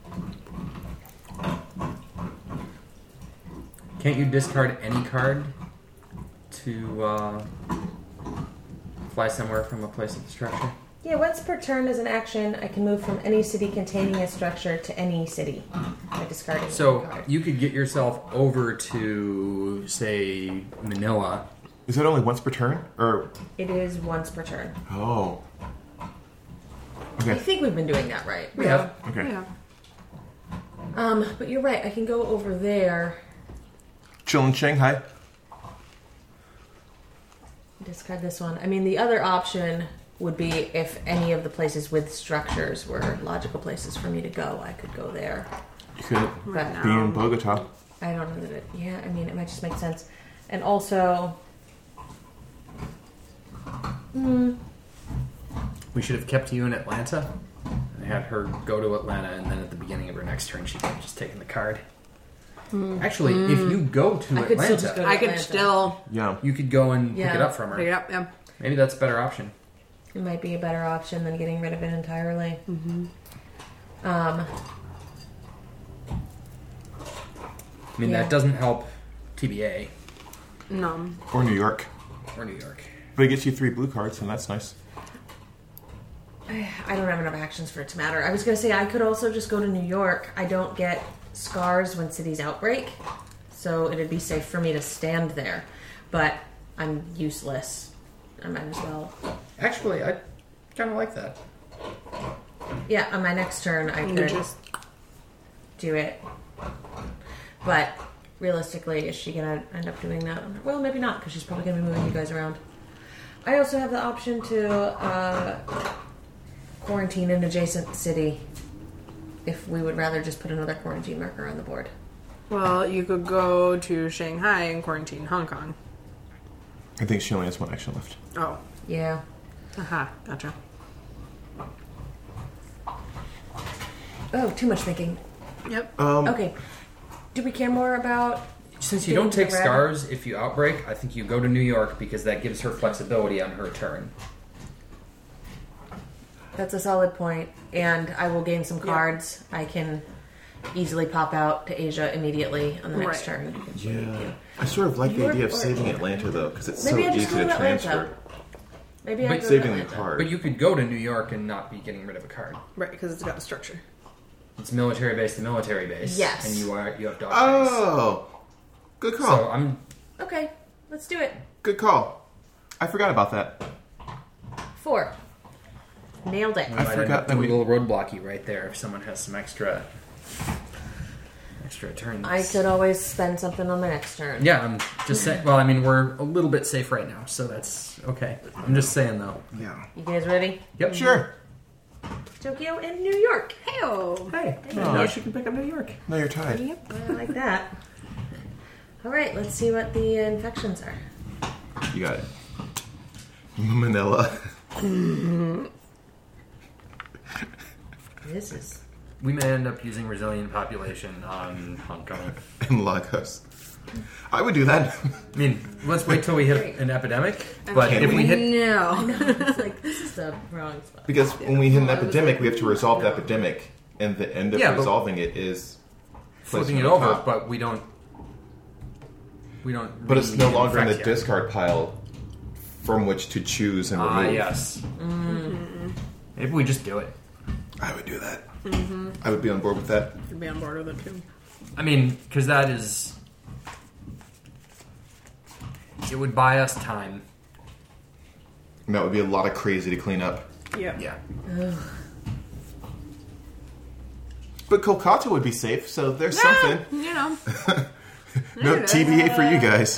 Can't you discard any card to uh, fly somewhere from a place of the structure? Yeah, once per turn as an action, I can move from any city containing a structure to any city by discarding So one card. you could get yourself over to, say, Manila. Is that only once per turn? Or It is once per turn. oh. I Okay. think we've been doing that right. We have. Okay. Yeah. Um, but you're right. I can go over there. Chill in Shanghai. Discard this one. I mean, the other option would be if any of the places with structures were logical places for me to go, I could go there. You could But be in Bogota. I don't know that it. Yeah, I mean, it might just make sense. And also, hmm, We should have kept you in Atlanta and had her go to Atlanta, and then at the beginning of her next turn, she could have just taken the card. Actually, if you go to I could still Atlanta, just go to I could Atlanta. still Yeah. you could go and pick Yeah. it up from her. pick it up. Yeah. Maybe that's a better option. It might be a better option than getting rid of it entirely. Mm-hmm. Um, I mean, Yeah. that doesn't help T B A No. Or New York. or New York. But it gets you three blue cards, and that's nice. I don't have enough actions for it to matter. I was going to say I could also just go to New York. I don't get scars when cities outbreak, so it'd be safe for me to stand there. But I'm useless. I might as well. Actually, I kind of like that. Yeah, on my next turn I You could just do it. But realistically, is she going to end up doing that? Well, maybe not, because she's probably going to be moving you guys around. I also have the option to uh, quarantine an adjacent city if we would rather just put another quarantine marker on the board. well, you could go to Shanghai and quarantine Hong Kong. I think she only has one action left. Oh. Yeah. Aha. Gotcha. Oh, too much thinking. Yep. Um, Okay. Do we care more about... Since you Getting don't to the take red. scars if you outbreak, I think you go to New York because that gives her flexibility on her turn. That's a solid point. And I will gain some cards. I can easily pop out to Asia immediately on the next Right. turn. Yeah. I sort of like the New idea of York or- saving Atlanta, though, because it's Maybe so I just easy go to to Atlanta. transfer. Maybe I But go to Saving the Atlanta. card. But you could go to New York and not be getting rid of a card. Right, because it's got a structure. It's military base to military base. Yes. And you are you have dog tags. Oh! Good call. So I'm Okay, let's do it. Good call. I forgot about that. Four. Nailed it. we I might forgot end up that we- a little roadblocky right there if someone has some extra extra turns. I could always spend something on my next turn. Yeah, I'm just saying. Well, I mean, we're a little bit safe right now, so that's okay. I'm just saying though. Yeah. You guys ready? Yep. Sure. Tokyo and New York. Hey-oh. Hey, Oh. now she can pick up New York. No, you're tied. Yep, I like that. All right, let's see what the infections are. You got it. Manila This is... We may end up using resilient population on Hong Kong. and Lagos. I would do that. I mean, let's wait till we hit an epidemic. But Can if we? we hit, No. It's like, this is the wrong spot. Because when we hit an Well, I was epidemic, like, we have to resolve the no. epidemic, and the end of Yeah, but- resolving it is flipping placing it on over, top. but we don't. We don't. But it's no longer in the reinfect yet. discard pile from which to choose and Ah, remove. yes. Maybe we just do it. I would do that. I would be on board with that. You'd be on board with it too. I mean, because that is. It would buy us time. And that would be a lot of crazy to clean up. Yeah. Yeah. But Kolkata would be safe, so there's something. You know. No it T B A for you guys.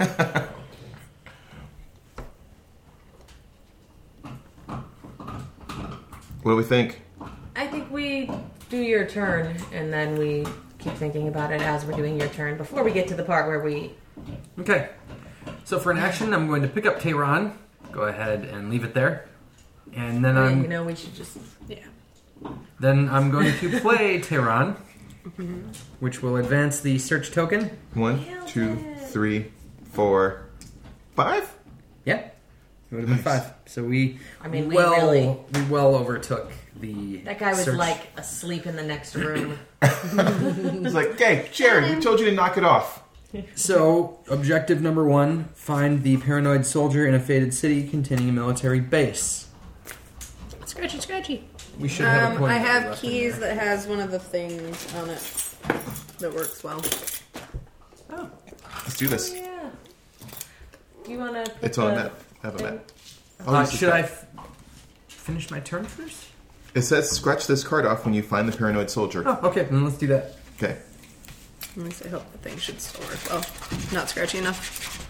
What do we think? I think we do your turn, and then we keep thinking about it as we're doing your turn before we get to the part where we... Okay. So for an action, I'm going to pick up Tehran. Go ahead and leave it there. And then Uh, I'm you know, we should just... Yeah. then I'm going to play Tehran, which will advance the search token. One, Nailed two, it. three, four, five? Yeah, it would have been five. So we, I mean, we well, really- we well overtook the. That guy was search. like asleep in the next room. It's like, hey, Jared, we told you to knock it off. So objective number one: find the paranoid soldier in a faded city containing a military base. Scratchy, scratchy. We should have a Um, point I have left in keys there. that has one of the things on it that works well. Oh, Let's do this. yeah. You want to... It's on a map. I have a map. Oh, Uh, this is should I that. f- finish my turn first? It says scratch this card off when you find the paranoid soldier. Oh, okay. Then let's do that. Okay. At least I hope the thing should still work well. Not scratchy enough.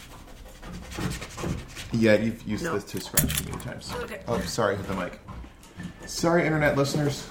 Yeah, you've used No. this to scratch many times. Okay. Oh, sorry, hit the mic. Sorry, internet listeners.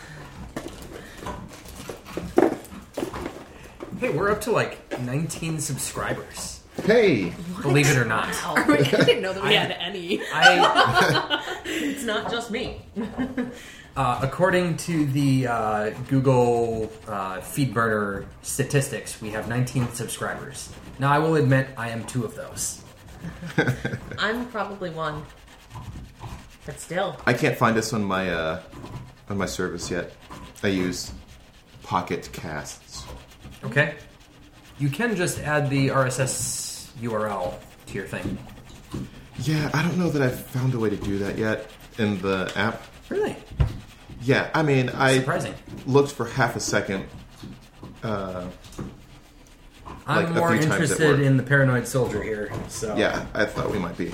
Hey, we're up to like nineteen subscribers. Hey! Believe it or not. I didn't know that we had any. I It's not just me. Uh, according to the uh, Google uh, FeedBurner statistics, we have nineteen subscribers. Now, I will admit I am two of those. I'm probably one. But still. I can't find this on my uh, on my service yet. I use Pocket Casts. Okay. You can just add the R S S U R L to your thing. Yeah, I don't know that I've found a way to do that yet in the app. Really? Yeah, I mean, I Surprising. looked for half a second. Uh, I'm like a more few times at interested work. in the Paranoid Soldier here. So Yeah, I thought we might be.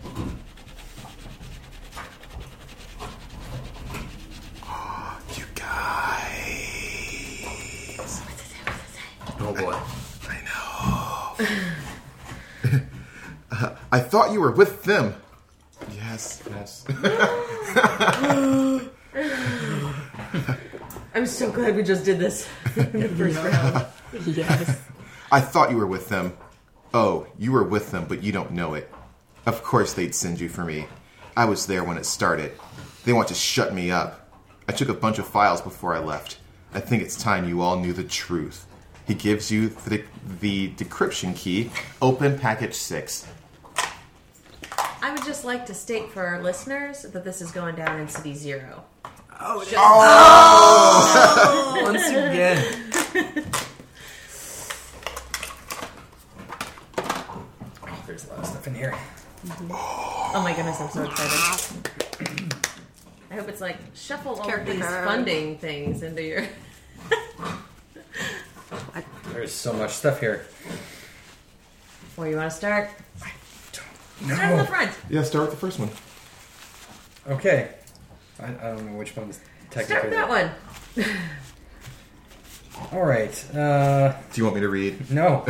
Oh, you guys. Oh boy. I know. uh, I thought you were with them. Yes, yes. I'm so glad we just did this in the first round. Yes. I thought you were with them. Oh, you were with them, but you don't know it. Of course they'd send you for me. I was there when it started. They want to shut me up. I took a bunch of files before I left. I think it's time you all knew the truth. He gives you the, the decryption key. Open package six. I would just like to state for our listeners that this is going down in City Zero. Oh, Just- oh! Once again. Oh, there's a lot of stuff in here. Oh my goodness, I'm so excited. I hope it's like shuffle all of Character these card. funding things into your... There's so much stuff here. Where you want to start? No. Start in the front. Yeah, start with the first one. Okay. I, I don't know which one's technically. Start with that one. All right. Uh, Do you want me to read? no.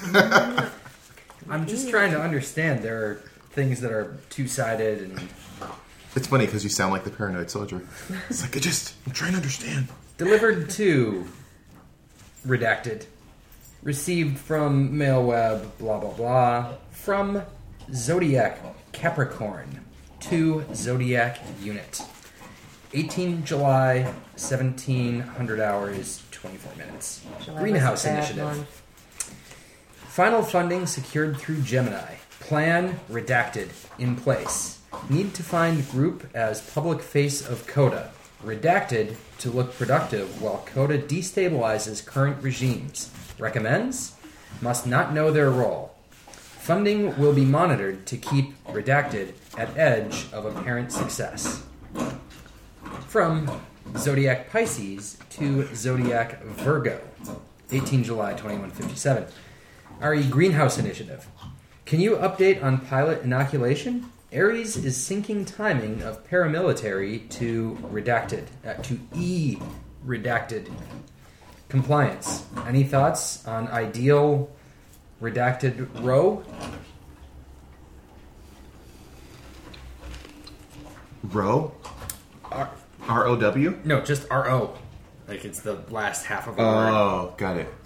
I'm just trying to understand. There are things that are two-sided and It's funny because you sound like the Paranoid Soldier. It's like, I just, I'm trying to understand. delivered to redacted. Received from MailWeb, blah, blah, blah. From Zodiac Capricorn to Zodiac Unit. eighteenth July, seventeen hundred hours, twenty-four minutes. July Greenhouse was a bad Initiative. one. Final funding secured through Gemini. Plan redacted in place. Need to find group as public face of Coda. Redacted to look productive while Coda destabilizes current regimes. Recommends? Must not know their role. Funding will be monitored to keep redacted at edge of apparent success. From Zodiac Pisces to Zodiac Virgo. eighteenth July, twenty-one fifty-seven. R E Greenhouse Initiative. Can you update on pilot inoculation? Ares is syncing timing of paramilitary to redacted, uh, to E redacted. Compliance. Any thoughts on ideal redacted row? Row? R- R O W? no, just R O. Like it's the last half of a word. Oh, got it.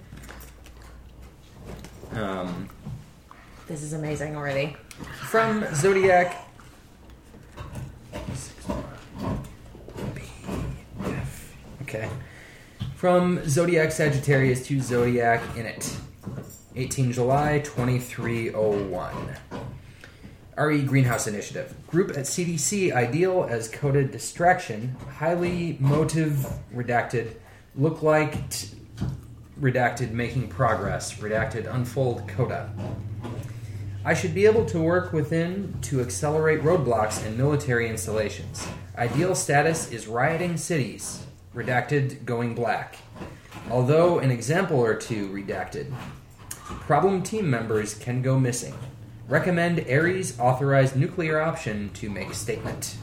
Um, This is amazing already. from Zodiac. Okay. From Zodiac Sagittarius to Zodiac Init. eighteenth July, twenty-three oh one. R E Greenhouse Initiative. Group at C D C ideal as coded distraction. Highly motive redacted. Look like t- redacted making progress. Redacted unfold coda. I should be able to work within to accelerate roadblocks in military installations. Ideal status is rioting cities. Redacted going black. Although an example or two redacted. Problem team members can go missing. Recommend Ares authorized nuclear option to make statement.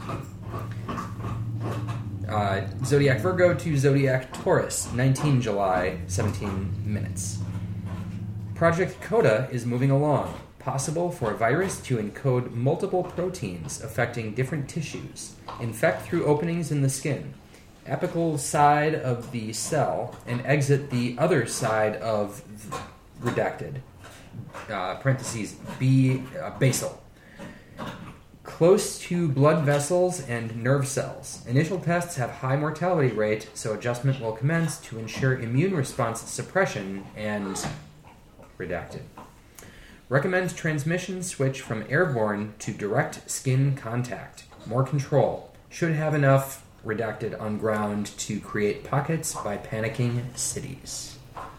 Uh, Zodiac Virgo to Zodiac Taurus, nineteenth July, seventeen minutes. Project Coda is moving along. Possible for a virus to encode multiple proteins affecting different tissues. Infect through openings in the skin. Apical side of the cell and exit the other side of redacted. Uh, parentheses, B, uh, basal. close to blood vessels and nerve cells. Initial tests have high mortality rate, so adjustment will commence to ensure immune response suppression and redacted. Recommends transmission switch from airborne to direct skin contact. More control. Should have enough redacted on ground to create pockets by panicking cities.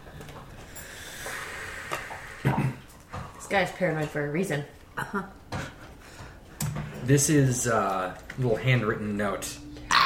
This guy's paranoid for a reason. Uh-huh. This is uh, a little handwritten note.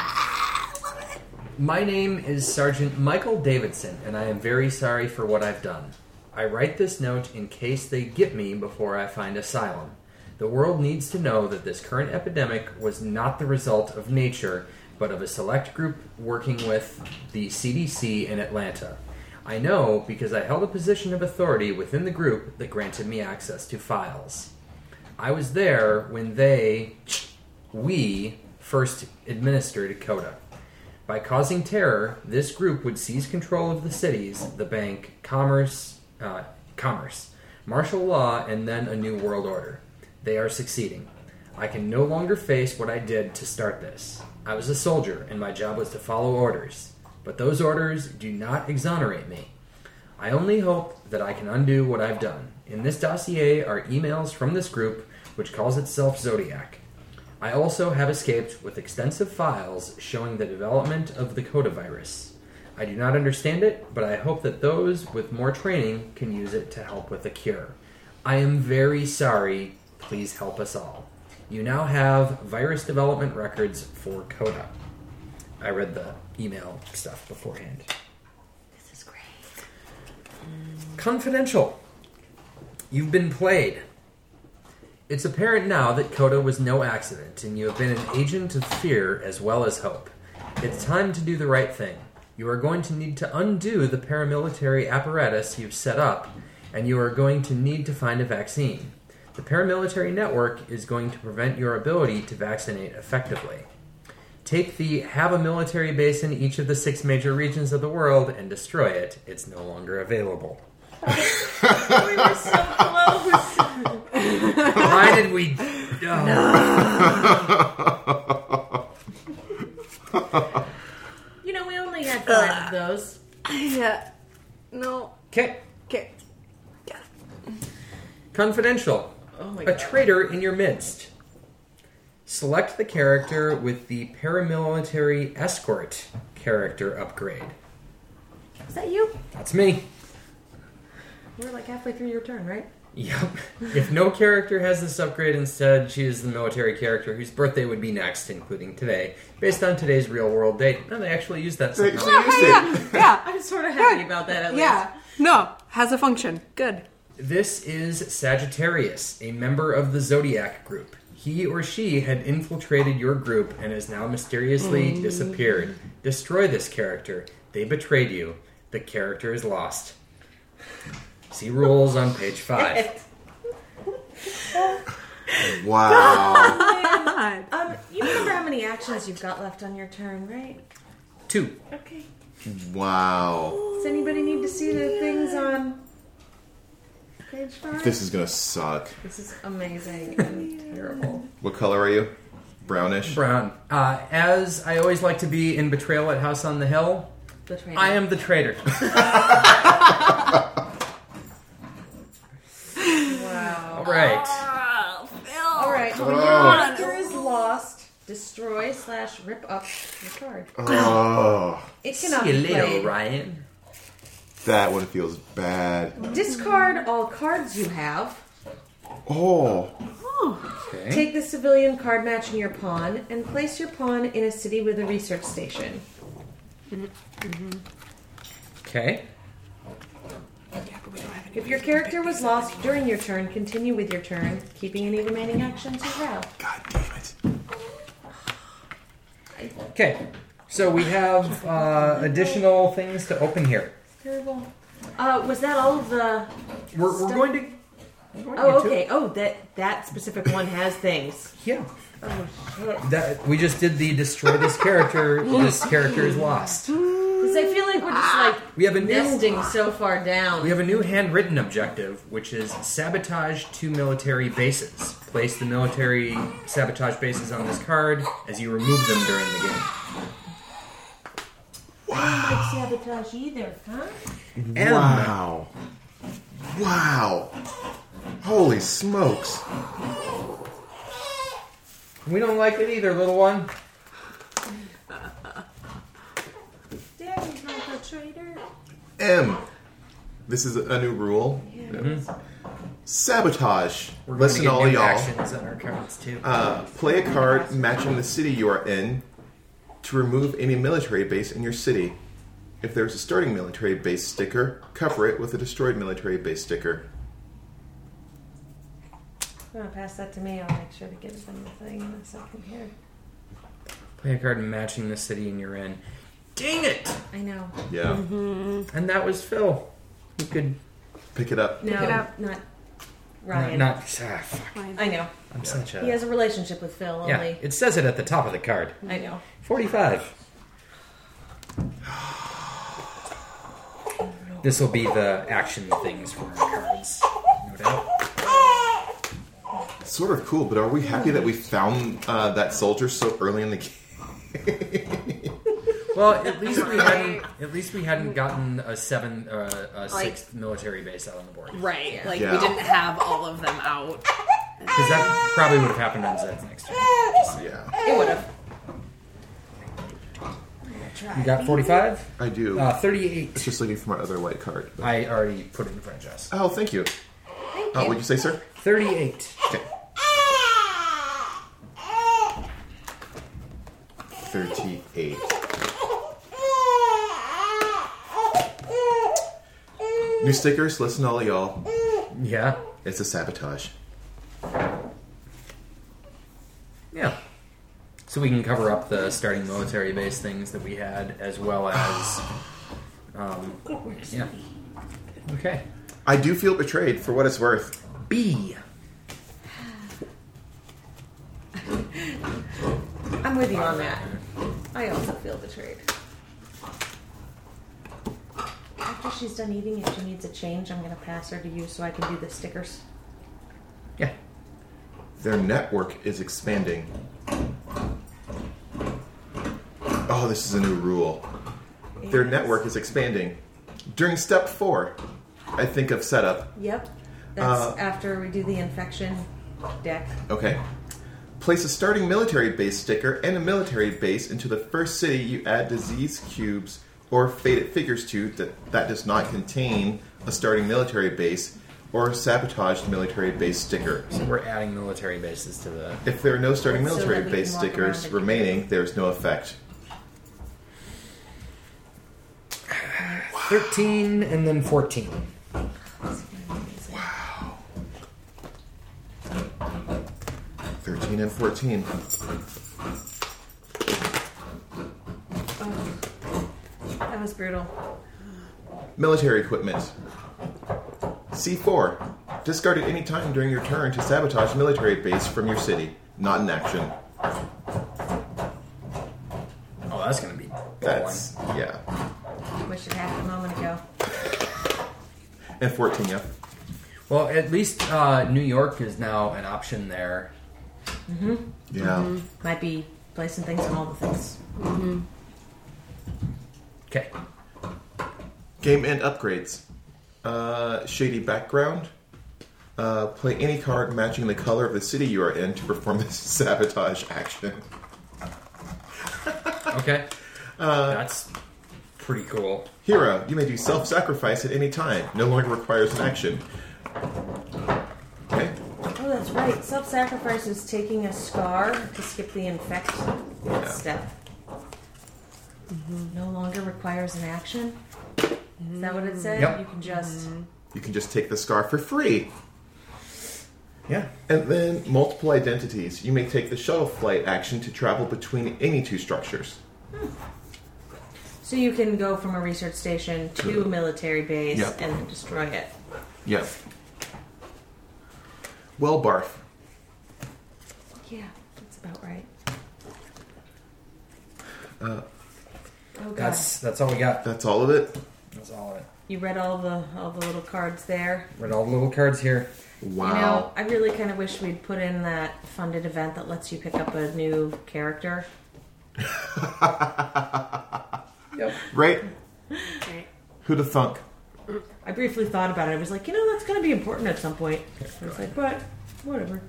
My name is Sergeant Michael Davidson, and I am very sorry for what I've done. I write this note in case they get me before I find asylum. The world needs to know that this current epidemic was not the result of nature, but of a select group working with the C D C in Atlanta. I know because I held a position of authority within the group that granted me access to files. I was there when they, we, first administered CODA. By causing terror, this group would seize control of the cities, the bank, commerce, uh, commerce, martial law, and then a new world order. They are succeeding. I can no longer face what I did to start this. I was a soldier, and my job was to follow orders. But those orders do not exonerate me. I only hope that I can undo what I've done. In this dossier are emails from this group, which calls itself Zodiac. I also have escaped with extensive files showing the development of the CODA virus. I do not understand it, but I hope that those with more training can use it to help with the cure. I am very sorry. Please help us all. You now have virus development records for CODA. I read the email stuff beforehand. This is great. Confidential. You've been played. It's apparent now that CODA was no accident, and you have been an agent of fear as well as hope. It's time to do the right thing. You are going to need to undo the paramilitary apparatus you've set up, and you are going to need to find a vaccine. The paramilitary network is going to prevent your ability to vaccinate effectively. Take the have a military base in each of the six major regions of the world and destroy it. It's no longer available. We were so close. Why did we... Oh. No. You know, we only had five of those. Yeah. No. Okay. Okay. Yeah. Confidential. Oh my A god. traitor in your midst. Select the character with the paramilitary escort character upgrade. Is that you? That's me. We're like halfway through your turn, right? Yep. If no character has this upgrade, instead she is the military character whose birthday would be next, including today, based on today's real-world date. No, they actually used that They somehow. actually used it. Yeah. I'm sort of happy about that at least. Yeah. No. Has a function. Good. This is Sagittarius, a member of the Zodiac group. He or she had infiltrated your group and has now mysteriously Mm. disappeared. Destroy this character. They betrayed you. The character is lost. See rules on page five. Wow. Um, you remember how many actions you've got left on your turn, right? Two. Okay. Wow. Does anybody need to see the things on page five? This is gonna suck. This is amazing and terrible. What color are you? Brownish? Brown. Uh, as I always like to be in Betrayal at House on the Hill, The trainer. I am the traitor. Wow. All right. Oh, Phil. All right. When your Oh. character is lost, destroy slash rip up your card. Oh, It See cannot you be later, played. Ryan. that one feels bad. Discard all cards you have. Oh, Okay. Take the civilian card matching your pawn and place your pawn in a city with a research station. Okay. If your character was lost during your turn, continue with your turn, keeping any remaining actions you have. God damn it. Okay. So we have uh, additional things to open here. Terrible. Uh, was that all of the... We're, we're Stuff- going to. we're going to Oh, get to okay. it. Oh, that that specific one has things. Yeah. Oh, shit. That we just did the destroy this character. This character is lost. Because I feel like we're just like We have a new. nesting so far down. We have a new handwritten objective, which is sabotage two military bases. Place the military sabotage bases on this card as you remove them during the game. I don't like sabotage either, huh? M. Wow. Wow. Holy smokes. We don't like it either, little one. Daddy's not the traitor. M. This is a new rule. Mm-hmm. Sabotage. We're going to Listen, get all new y'all. actions on our cards, too. Uh, play a card matching the city you are in to remove any military base in your city. If there's a starting military base sticker, cover it with a destroyed military base sticker. I'm going to pass that to me. I'll make sure to get it on the thing in a second here. Play a card matching the city and you're in. Dang it! I know. Yeah. And that was Phil. You could... Pick it up. No, it up. not Ryan. Not... not ah, fuck. I know. I'm such a... He has a relationship with Phil, only. Yeah, it says it at the top of the card. I know. forty-five. This will be the action things for our cards. No doubt. Sort of cool, but are we happy that we found uh, that soldier so early in the game? Well, at least we hadn't. At least we hadn't gotten a seven, uh, a Like- sixth military base out on the board. Right. Like, Yeah. we didn't have all of them out. Because that probably would have happened on Zed's next turn. Yeah. It would have. You got forty-five. I do. Uh, Thirty-eight. It's just looking for my other white card. I already put it in front of Jess. Oh, thank you. Thank Uh, you. what'd you say, sir? Thirty-eight. Okay. Thirty-eight. New stickers. Listen, all y'all. Yeah. It's a sabotage. Yeah. So we can cover up the starting military base things that we had, as well as. Um, yeah. Okay. I do feel betrayed, for what it's worth. B. I'm with you on that. I also feel betrayed. After she's done eating, if she needs a change, I'm going to pass her to you so I can do the stickers. Yeah. Their network is expanding. Oh, this is a new rule. Their Yes. network is expanding. During step four, I think of setup. Yep. That's Uh, after we do the infection deck. Okay. Place a starting military base sticker and a military base into the first city you add disease cubes or faded figures to that, that does not contain a starting military base or sabotaged military base sticker. So we're adding military bases to the. If there are no starting So military that we base can walk stickers around remaining, there's no effect. Thirteen and then fourteen. thirteen and fourteen. That was brutal. Military equipment. C four. Discard at any time during your turn to sabotage military base from your city. Not in action. Oh, that's gonna be. That's, yeah. Wish it happened a moment ago. And fourteen, yeah. Well, at least uh, New York is now an option there. Yeah. Might be placing things on all the things. Okay. Game end upgrades. Uh, shady background. Uh, play any card matching the color of the city you are in to perform this sabotage action. Okay. Uh, that's pretty cool. Hero, you may do self-sacrifice at any time. No longer requires an action. Okay. Oh, that's right. Self-sacrifice is taking a scar to skip the infect Yeah. step. No longer requires an action. Is that what it said? Yep. You can just. You can just take the scar for free. Yeah. And then multiple identities. You may take the shuttle flight action to travel between any two structures. So you can go from a research station to a military base Yep. and then destroy it. Yep. Well, barf. Yeah, that's about right. Uh, oh god. That's that's all we got. that's all of it. That's all of it. You read all the all the little cards there. Read all the little cards here. Wow. You know, I really kind of wish we'd put in that funded event that lets you pick up a new character. Yep. Right? Right. Who'da thunk? I briefly thought about it. I was like, you know, that's going to be important at some point. I was like, but whatever.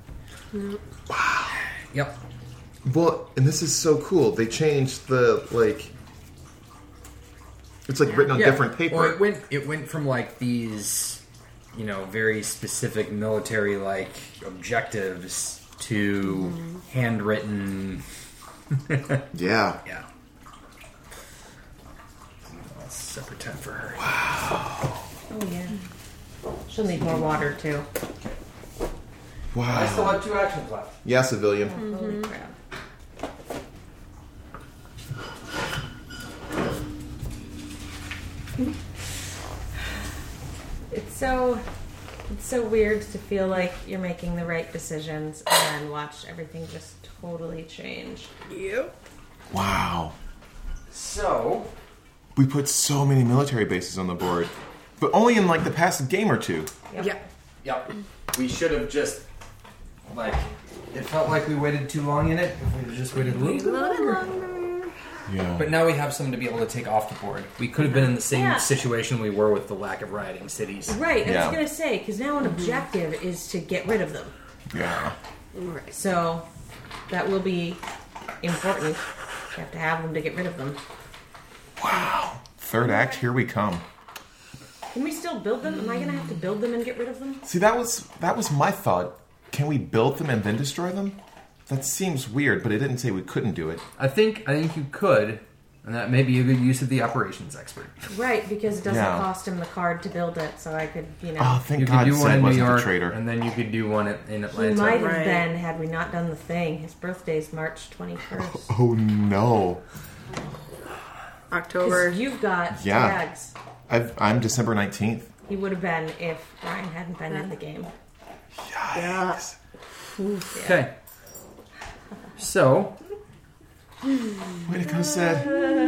Yep. Well, and this is so cool. They changed the, like... It's like written on Yeah. different paper. Well, it went it went from like these, you know, very specific military like objectives to handwritten. Yeah. Yeah. That's a separate tent for her. Oh, yeah. She'll need more water, too. Wow. have two actions left. Yeah, civilian. Holy crap. It's so... It's so weird to feel like you're making the right decisions and then watch everything just totally change. Yep. Wow. So We put so many military bases on the board. But only in, like, the past game or two. Yep. Yeah. Yep. We should have just, like, it felt like we waited too long in it. If we had just waited a little bit longer. Yeah. But now we have someone to be able to take off the board. We could have been in the same Yeah. situation we were with the lack of rioting cities. Right, I Yeah. was going to say, because now an objective is to get rid of them. Yeah. Right. So that will be important. You have to have them to get rid of them. Wow. Third act, here we come. Can we still build them? Am I going to have to build them and get rid of them? See, that was that was my thought. Can we build them and then destroy them? That seems weird, but it didn't say we couldn't do it. I think I think you could, and that may be a good use of the operations expert. Right, because it doesn't Yeah. cost him the card to build it, so I could, you know. Oh, thank You God could do one Zed in New wasn't York, the traitor. and then you could do one at- in he Atlanta. might have Right. been had we not done the thing. His birthday's March twenty-first. Oh, no. October. Because you've got Yeah. tags. I've, I'm December nineteenth. He would have been if Ryan hadn't been in the game. Yikes. Okay. So, Way to go, Zed.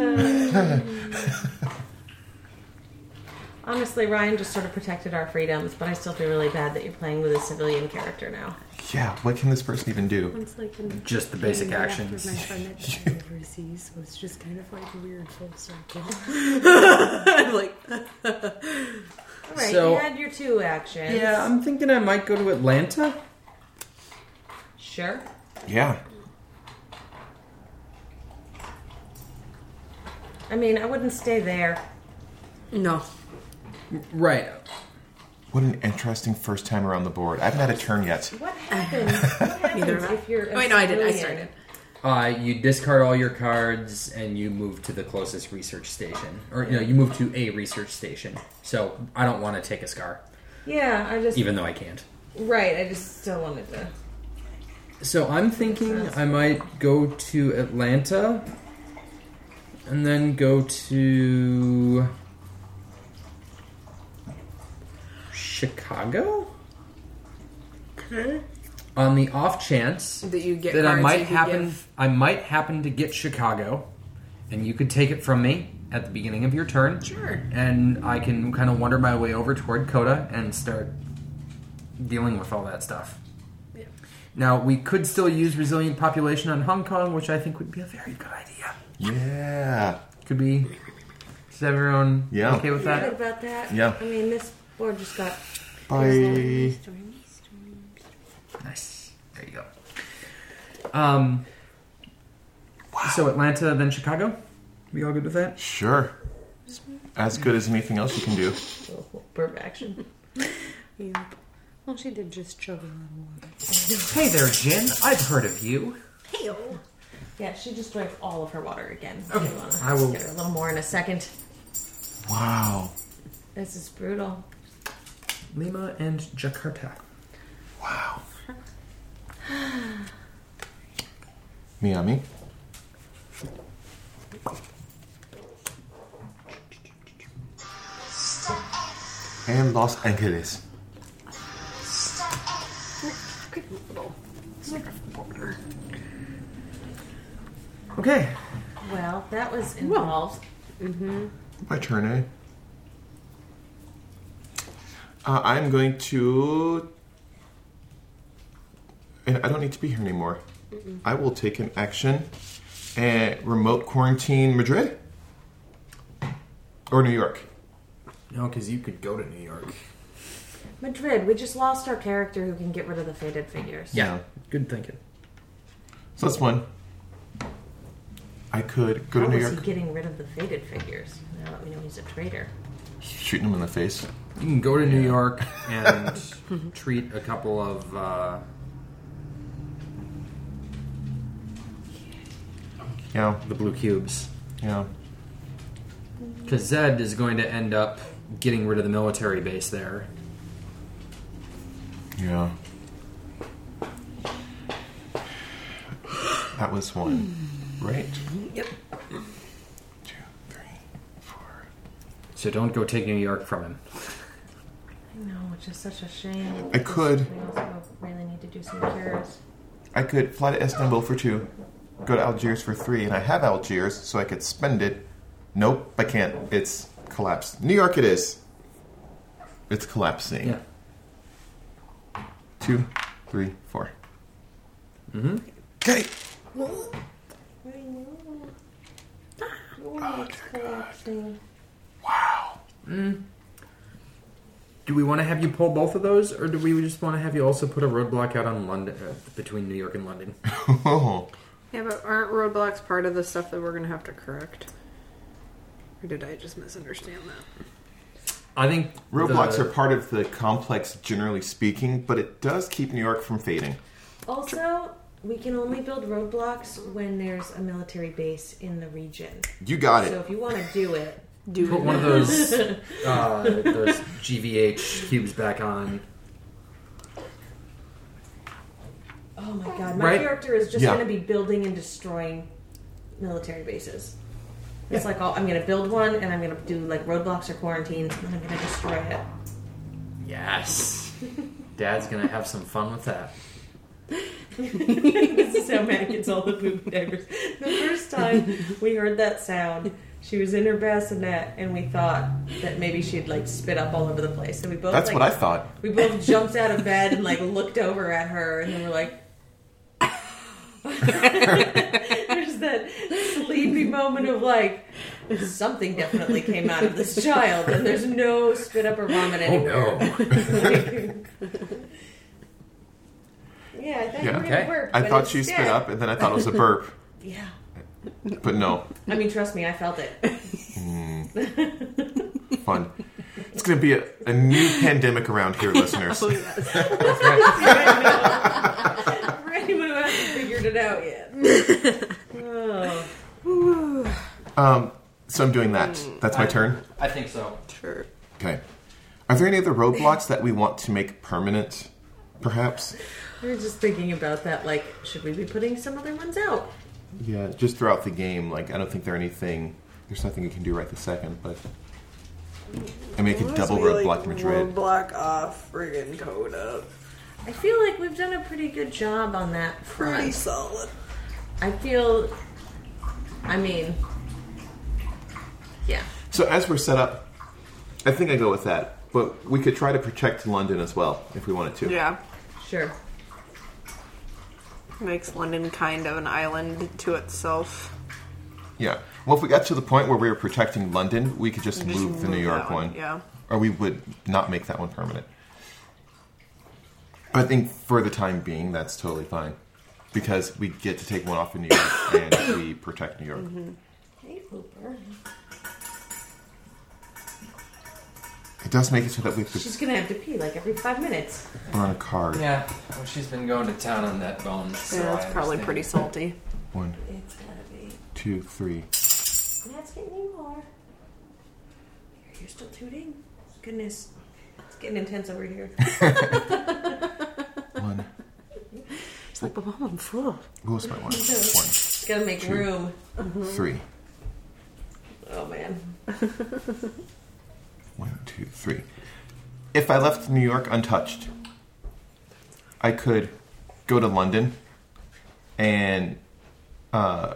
Honestly, Ryan just sort of protected our freedoms, but I still feel really bad that you're playing with a civilian character now. Yeah, what can this person even do? It's like in just the basic right actions. After my friend that died overseas, so it's just kind of like a weird full circle. like, All right, So- you had your two actions. Yeah, I'm thinking I might go to Atlanta. Sure. Yeah. I mean, I wouldn't stay there. no. Right. What an interesting first time around the board. I haven't had a turn yet. What happens? What Neither happens have I. if you're a Oh, wait, no, I did. I civilian? started. Uh, you discard all your cards and you move to the closest research station, or you know, you move to a research station. So I don't want to take a scar, Yeah, I just even though I can't. right. I just still wanted to. So I'm thinking I might go to Atlanta, and then go to Chicago. Okay. On the off chance That you get that I cards might you could happen, give. I might happen to get Chicago, and you could take it from me at the beginning of your turn. Sure. And I can kind of wander my way over toward Coda and start dealing with all that stuff. Yeah. Now we could still use resilient population on Hong Kong, which I think would be a very good idea. Yeah. Could be. Is everyone Yeah. okay with Good that? about that. Yeah. I mean, this board just got. Bye. Nice. There you go. Um. So Atlanta, then Chicago. We all good with that? Sure. As good as anything else you can do. Burp action. Yeah. Well, she did just chug a lot of water. Hey there, Jin. I've heard of you. Hey-o. Yeah, she just drank all of her water again. Okay, You wanna I will- get her a little more in a second. Wow. This is brutal. Lima and Jakarta. Wow. Miami. And Los Angeles. Okay. Well, that was involved. My turn, eh? Uh, I'm going to and I don't need to be here anymore. Mm-mm. I will take an action and remote quarantine Madrid or New York. No, because you could go to New York. Madrid. We just lost our character who can get rid of the faded figures. Yeah, good thinking. So that's one. I could go How to New was York. he getting rid of the faded figures? Now that we know he's a traitor. Shooting him in the face. You can go to New York and treat a couple of uh, Yeah. the blue cubes. Yeah. Because Zed is going to end up getting rid of the military base there. Yeah. That was one, right? Yep. Two, three, four. So don't go take New York from him. I know, which is such a shame. I could. We also really need to do some cures. I could fly to Istanbul for two, go to Algiers for three, and I have Algiers, so I could spend it. Nope, I can't. It's collapsed. New York it is. It's collapsing. Yeah. Two, three, four. Mm-hmm. Okay. I know. Oh, it's collapsing. Wow. Mm. Do we want to have you pull both of those, or do we just want to have you also put a roadblock out on London uh, between New York and London? Yeah, but aren't roadblocks part of the stuff that we're going to have to correct? Or did I just misunderstand that? I think Roadblocks the, are part of the complex, generally speaking, but it does keep New York from fading. Also, we can only build roadblocks when there's a military base in the region. You got So it. if you want to do it, Do put it. one of those uh, those G V H cubes back on. oh my god, my Right? character is just Yeah. going to be building and destroying military bases. It's like, oh, I'm going to build one, and I'm going to do like roadblocks or quarantines, and then I'm going to destroy it. Yes. Dad's gonna have some fun with that. This is how Matt gets all the poop diapers. The first time we heard that sound, she was in her bassinet, and we thought that maybe she'd like spit up all over the place. So we both That's like, what I thought. we both jumped out of bed and like looked over at her, and then we're like, there's that sleepy moment of like, something definitely came out of this child, and there's no spit up or vomit anywhere. Oh Yeah, I thought Yeah. you were Okay. gonna burp. I but thought she instead- spit up, and then I thought it was a burp. Yeah. But no. I mean, trust me, I felt it. Fun. It's going to be a, a new pandemic around here, listeners. Oh, yes. That's right. For anyone who hasn't figured it out yet. Oh. Um, so I'm doing that. That's my turn? I think so. Sure. Okay. Are there any other roadblocks that we want to make permanent, perhaps? We were just thinking about that, like, should we be putting some other ones out? Yeah, just throughout the game. Like, I don't think there are anything... There's nothing we can do right this second, but... I make a double roadblock Madrid. Roadblock off friggin' code up. I feel like we've done a pretty good job on that front. Pretty solid. I feel... I mean... Yeah. So as we're set up, I think I go with that. But we could try to protect London as well, if we wanted to. Yeah. Sure. Makes London kind of an island to itself. Yeah. Well, if we got to the point where we were protecting London, we could just, Just move the New move York that one, one. yeah. Or we would not make that one permanent. I think for the time being, that's totally fine. Because we get to take one off in New York, and we protect New York. Mm-hmm. Hey, Hooper. It does make it so that we could She's gonna have to pee like every five minutes. run a card. Yeah, well, she's been going to town on that bone. So Yeah, it's I probably understand. pretty salty. One, It's gotta be. two, three. That's getting any more. You're still tooting? Goodness. It's getting intense over here. One. It's like, but Mom, I'm full. What was my one? One, Gotta make Two. room. three. Oh, man. One, two, three. If I left New York untouched, I could go to London and uh,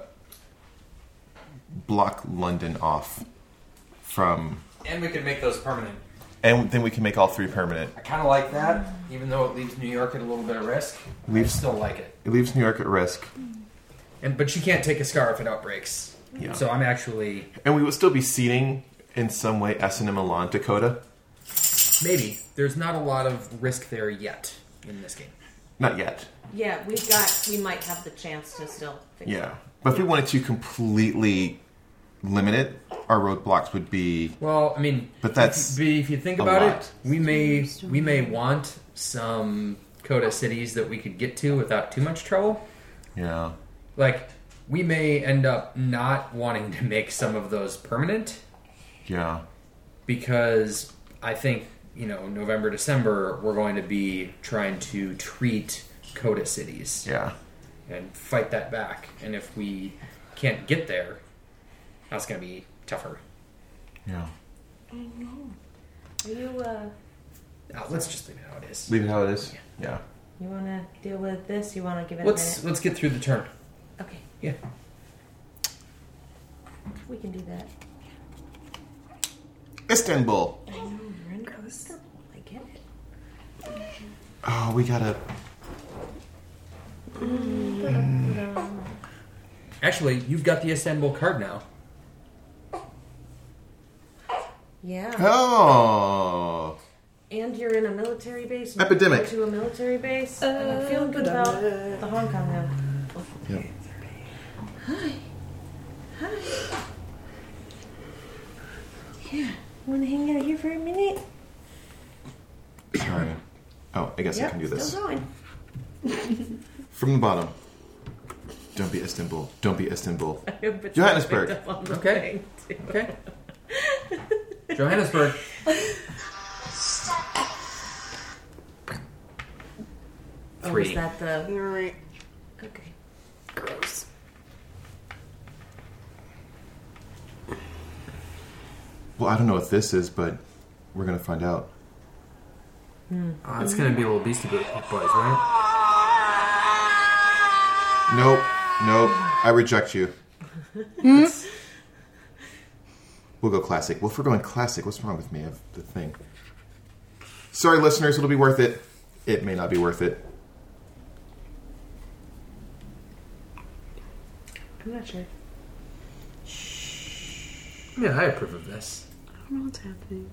block London off from... And we could make those permanent. And then we can make all three permanent. I kind of like that, even though it leaves New York at a little bit of risk. Leaves- I still like it. It leaves New York at risk. And but you can't take a scar if it outbreaks. Yeah. So I'm actually And we will still be seeding in some way Essen and Milan, Dakota. maybe there's not a lot of risk there yet in this game. Not yet. Yeah, we've got. We might have the chance to still fix Yeah. it. But if we wanted to completely limit it, our roadblocks would be... Well, I mean, But that's if you, if you think a about lot. it, we may we may want some Coda cities that we could get to without too much trouble. Yeah. Like, we may end up not wanting to make some of those permanent Yeah. because I think, you know, November, December, we're going to be trying to treat Coda cities Yeah. and fight that back. And if we can't get there, that's going to be tougher. Yeah. Are you? Uh, Uh, let's just leave it how it is. Leave it how it is? Yeah. you want to deal with this? You want to give it Let's a minute? let's get through the turn. Okay, Yeah. we can do that. Istanbul. I know, we're in Istanbul. I get it. Oh, we gotta... Actually, you've got the Istanbul card now. Yeah. Oh. And you're in a military base. and Epidemic. Go to a military base. and I'm feeling good about the Hong Kong now. Yep. Hi. Hi. Yeah. Want to hang out here for a minute? Sorry. Oh, I guess I Yep, can do this. Still going. From the bottom. Don't be Istanbul. Don't be Istanbul. I hope it's Johannesburg. picked up on the Okay. thing, too. Okay. Johannesburg. Oh, Three. was that the... Alright. Okay. Gross. Well, I don't know what this is, but we're gonna find out. Uh, it's going to be a little Beastie Boys, right? Nope. Nope. I reject you. We'll go classic. Well, if we're going classic, what's wrong with me? I have the thing. Sorry, listeners. It'll be worth it. It may not be worth it. I'm not sure. Yeah, I approve of this. I don't know what's happening.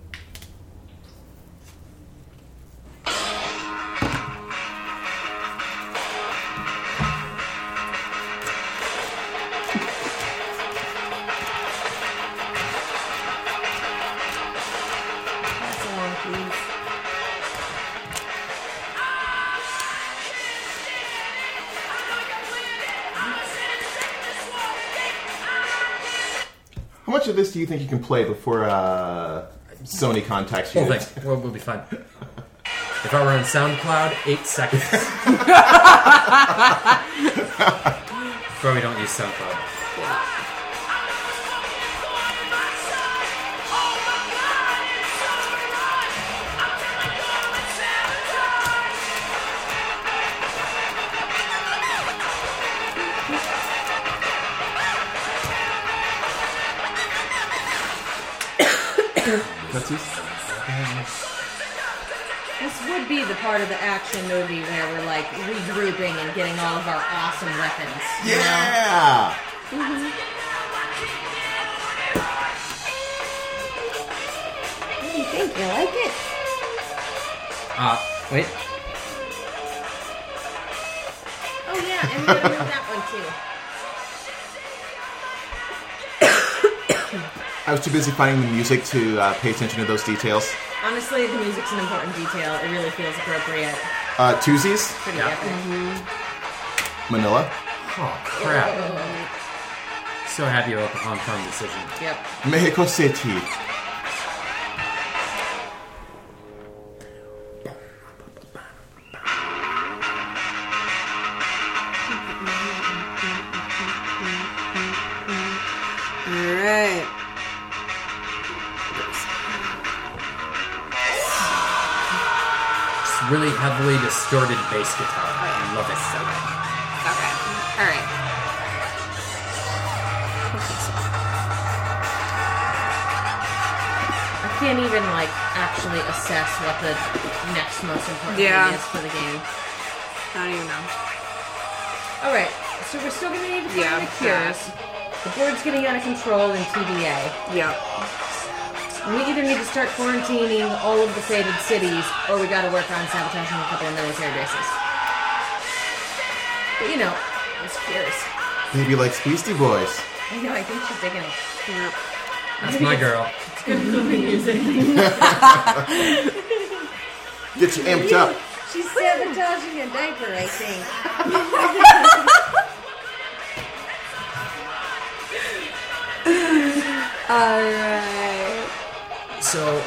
Pass along, please. How much of this do you think you can play before uh, Sony contacts you? Whole thing. Well, we'll be fine. If I were on SoundCloud, eight seconds. Probably don't use SoundCloud. That's it? This would be the part of the action movie where we're like regrouping and getting all of our awesome weapons. you know? Yeah! What do you think? You like it? Uh, wait. Oh yeah, and we're gonna move that one too. I was too busy finding the music to uh, pay attention to those details. Honestly, the music's an important detail. It really feels appropriate. Uh, Tuesdays, Pretty Yeah. epic. Manila. Oh, crap. So happy about the Hong Kong decision. Yep. Mexico City. Alright. Just really heavily distorted bass guitar. I love it. Okay. Alright. I can't even like actually assess what the next most important Yeah. thing is for the game. I don't even know. All right, so we're still gonna need to find Yeah, the cures. The board's getting out of control in T B A. Yeah. We either need to start quarantining all of the fated cities, or we got to work on sabotaging a couple of military bases. But you know, it's cures. Maybe like Beastie Boys. I know. I think she's digging it. Yep. That's my girl. It's good movie music. Get you amped up. She's sabotaging a diaper, I think. Alright. So,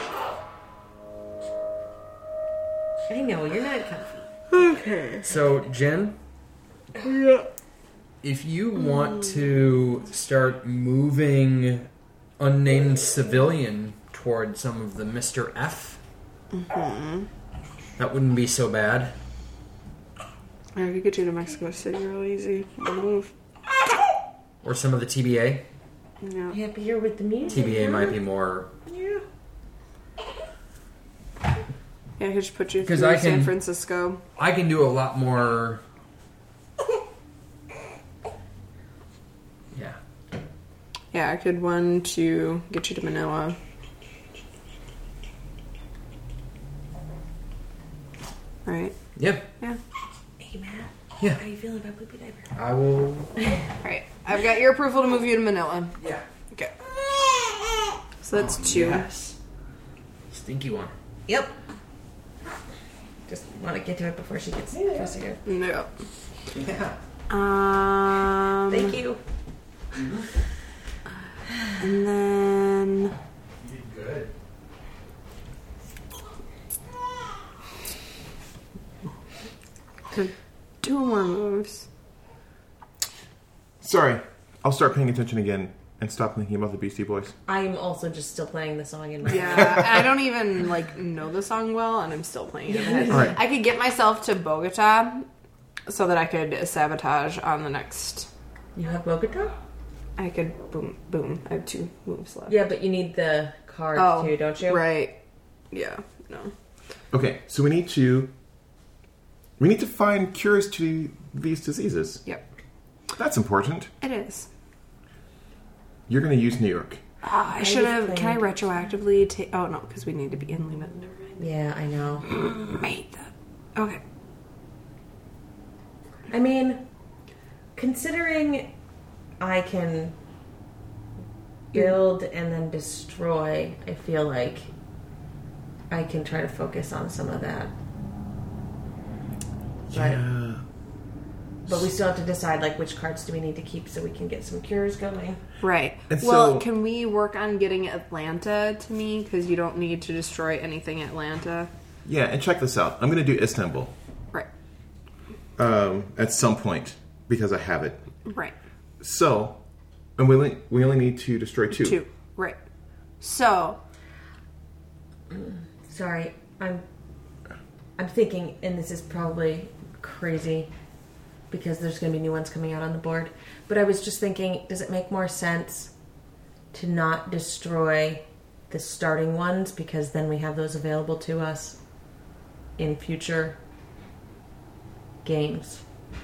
I know you're not comfy. Okay. so Jen, Yeah. if you want to start moving unnamed civilian toward some of the Mister F, that wouldn't be so bad. I could get you to Mexico City real easy. One move. Or some of the T B A. Yeah. Happier with the music. T B A huh? might be more. Yeah. Yeah, I could just put you 'Cause through I San can- Francisco. I can do a lot more. Yeah. Yeah, I could one to get you to Manila. Right? Yep. Yeah. Hey, Matt. Yeah. How are you feeling about Poopy Diaper? I will. Alright. I've got your approval to move you to Manila. Yeah. Okay. So that's two. Yes. Stinky one. Yep. Just want to get to it before she gets frustrated. No. Yeah. Um. Thank you. And then. You did good. Two more moves. Sorry, I'll start paying attention again and stop thinking about the Beastie Boys. I'm also just still playing the song in my head. Yeah, I don't even like know the song well, and I'm still playing it in my head. All right. I could get myself to Bogota so that I could sabotage on the next. You have Bogota? I could boom, boom. I have two moves left. Yeah, but you need the card Oh, too, don't you? right. Yeah. No. Okay, so we need to we need to find cures to these diseases. Yep. That's important. It is. You're going to use New York. Ah, I I should was have. Can I playing- retroactively take? Oh no, because we need to be in Lima. Never mind. Yeah, I know. I hate that. Okay. I mean, considering I can build and then destroy, I feel like I can try to focus on some of that. But, but we still have to decide, like, which cards do we need to keep so we can get some cures going. Right. And well, so- can we work on getting Atlanta to me? Because you don't need to destroy anything Atlanta. Yeah, and check this out. I'm going to do Istanbul Right. um, at some point because I have it. Right. So, and we only, we only need to destroy two. Two. Right. So, Sorry, I'm I'm thinking, and this is probably crazy because there's going to be new ones coming out on the board, but I was just thinking, does it make more sense to not destroy the starting ones because then we have those available to us in future games?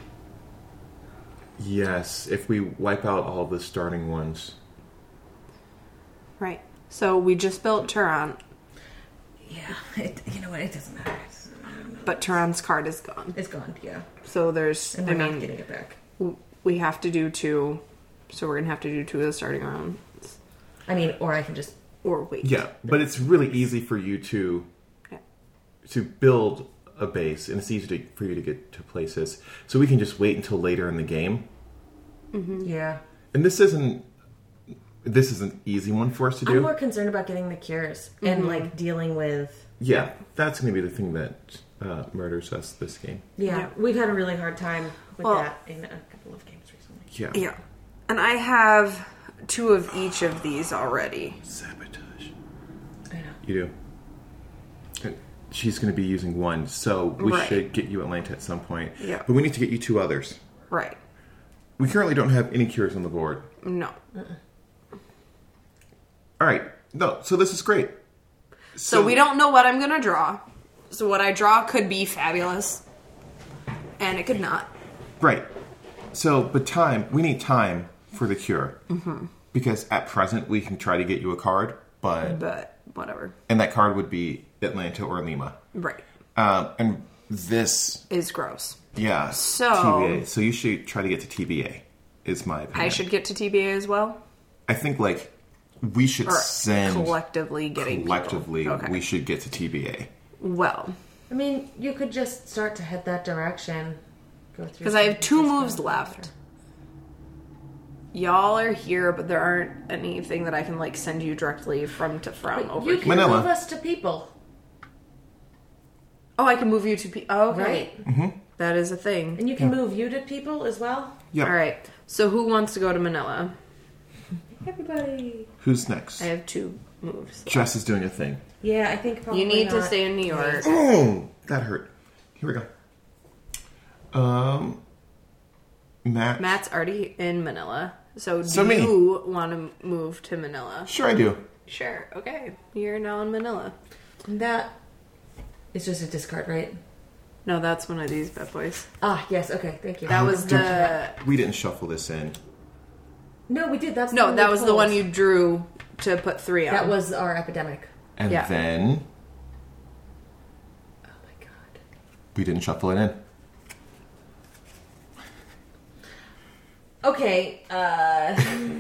Yes, if we wipe out all the starting ones. right. So we just built Turan, Yeah, it, you know what? It doesn't matter. It's, but Turan's card is gone. it's gone. Yeah, So there's. and I we're not mean, getting it back. w- we have to do two. So we're gonna have to do two of the starting rounds, I mean, or I can just or wait. Yeah, but it's really easy for you to Yeah. to build a base, and it's easy to, for you to get to places. So we can just wait until later in the game. yeah. And this isn't this is an easy one for us to do. I'm more concerned about getting the cures and like dealing with. Yeah, that's going to be the thing that uh, murders us this game. Yeah, Yeah. we've had a really hard time with Well- that in a couple of games recently. Yeah. Yeah. And I have two of each of these already. Sabotage. I know. You do. And she's going to be using one, so we Right. should get you Atlanta at some point. Yeah. But we need to get you two others. Right. We currently don't have any cures on the board. No. All right. No, so this is great. So, So- we don't know what I'm going to draw. So what I draw could be fabulous. And it could not. Right. So, but time, we need time for the cure. Mm-hmm. Because at present, we can try to get you a card, but... But whatever. And that card would be Atlanta or Lima. Right. Um, and this... Is gross. Yeah. So- T B A. So you should try to get to T B A, is my opinion. I should get to T B A as well? I think, like, we should Or send... collectively getting people? Collectively, Okay. we should get to T B A. Well, I mean, you could just start to head that direction. Go through. because I have two some moves stuff. left. Y'all are here, but there aren't anything that I can, like, send you directly from to from But over you here. can Manila. move us to people. Oh, I can move you to P- oh, okay. Right. Mm-hmm. That is a thing. And you can move you to people as well. Yep. All right. So who wants to go to Manila? Everybody. Who's next? I have two moves. Jess is doing a thing. Yeah, I think probably You need to not. stay in New York. Oh, that hurt. Here we go. Um, Matt. Matt's already in Manila. So do So me. you want to move to Manila? Sure, I do. Sure. Okay. You're now in Manila. That is just a discard, right? No, that's one of these bad boys. Ah, yes. Okay, thank you. That was the... We didn't shuffle this in. No, we did. That's the No, one that we was the pulled. one you drew to put three on. That was our epidemic. And Yeah. then Oh my god. we didn't shuffle it in. Okay. Uh.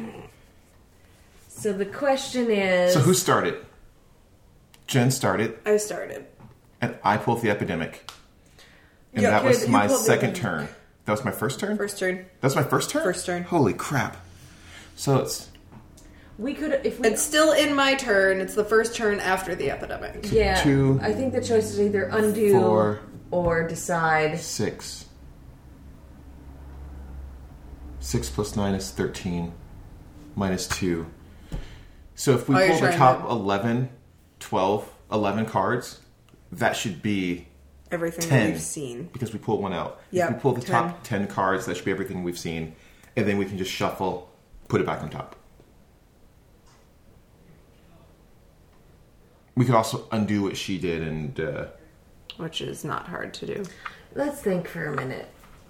So the question is. So who started? Jen started, I started. and I pulled the epidemic. And Yeah, that was good. You my pulled the second epidemic. turn. That was my first turn? First turn. That was my first turn? First turn. Holy crap. So it's... We could if we. It's still in my turn. It's the first turn after the epidemic. yeah. two, I think the choice is either undo four, or decide. six. six plus nine is thirteen. Minus two. So if we Oh, you're pull the trying top to- eleven, twelve, eleven cards, that should be Everything ten. that we've seen. Because we pulled one out. Yep, If we pull the ten. top ten cards, that should be everything we've seen. And then we can just shuffle, put it back on top. We could also undo what she did and... Uh, Which is not hard to do. Let's think for a minute.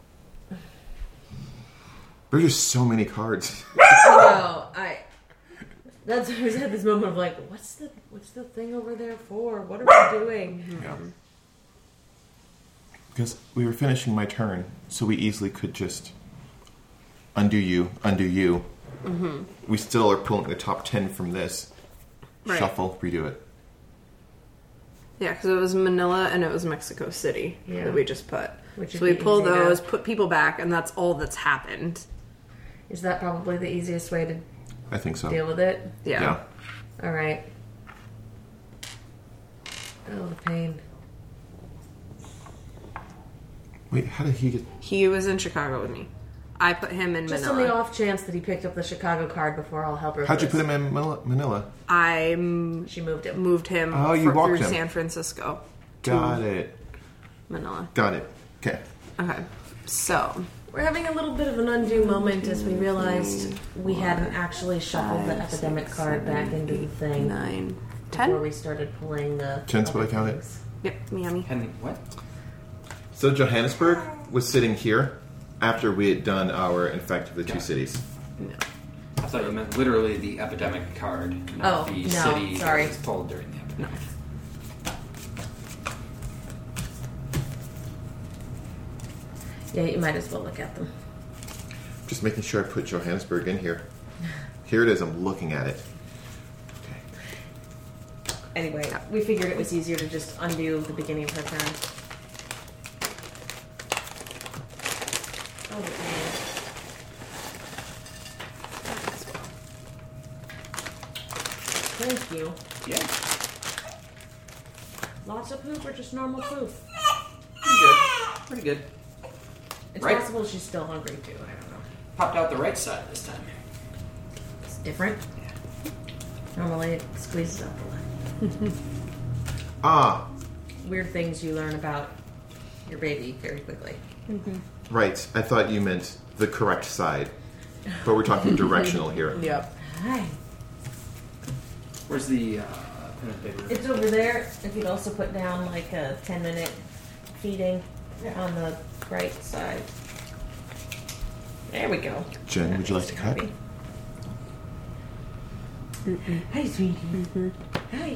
there's just so many cards. No, I. That's I was at this moment of like, what's the what's the thing over there for? What are we doing? Yeah. Because we were finishing my turn, so we easily could just undo you, undo you. Mm-hmm. We still are pulling the top ten from this. Right. Shuffle, redo it. Yeah, because it was Manila and it was Mexico City Yeah. that we just put. Which so would we be pull easy to- those, put people back, and that's all that's happened. Is that probably the easiest way to I think so. deal with it? Yeah. Yeah. All right. Oh, the pain. Wait, how did he get... He was in Chicago with me. I put him in Just Manila. on the off chance that he picked up the Chicago card before all hell broke How'd you loose. put him in Manila? Manila? I m- She moved him. moved him Oh, you fr- walked through him. San Francisco, Got it. Manila. Got it. Okay. Okay. So, We're having a little bit of an undo moment as we realized we hadn't actually shuffled the epidemic card back into the thing nine, before ten. we started pulling the. Ten's what I other counted. things. Yep, Miami. And what? So Johannesburg was sitting here after we had done our Infect of the Two Yeah. Cities. No. I thought you meant literally the epidemic card, not Oh, the no, city sorry. that was pulled during the epidemic. Yeah, you might as well look at them. Just making sure I put Johannesburg in here. Here it is. I'm looking at it. Okay. Anyway, we figured it was easier to just undo the beginning of her turn. Oh, the pain. Thank you. Yeah, Lots of poop or just normal poop? pretty good. Pretty good. It's Right. possible she's still hungry too. I don't know. Popped out the right side this time. It's different. Normally it squeezes out the left. Ah, Weird things you learn about your baby very quickly. right. I thought you meant the correct side. But we're talking directional here. Yep. Hi. Where's the uh, It's over there. If you'd also put down like a ten minute feeding on the right side. There we go. Jen, would you like to cut? Mm-mm. Hi, sweetie. Mm-hmm. Hi.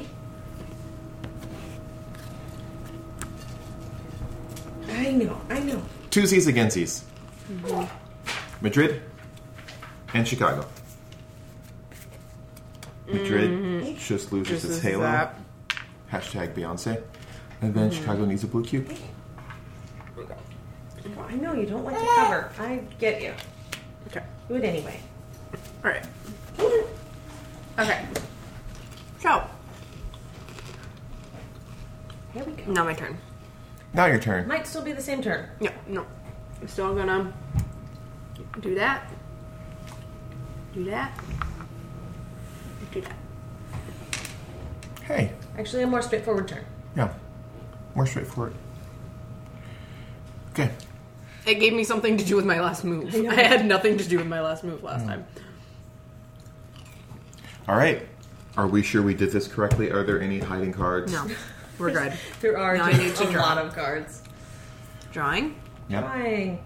I know, I know. Two Z's against Z's. Mm-hmm. Madrid and Chicago. Madrid mm-hmm. just loses Just its halo. That. Hashtag Beyonce. And then mm-hmm. Chicago needs a blue cube. I know you don't like to cover. I get you. Okay. Do it anyway. Alright. Okay. So. Here we go. Now my turn. Now your turn. Might still be the same turn. Yeah, no. I'm still gonna do that. Do that. Do that. Hey. Actually, a more straightforward turn. Yeah. More straightforward. Okay. It gave me something to do with my last move. I, I had nothing to do with my last move last mm. time. All right. Are we sure we did this correctly? Are there any hiding cards? No. We're good. There are now just I need to a draw. lot of cards. Drawing? Yep. Drawing.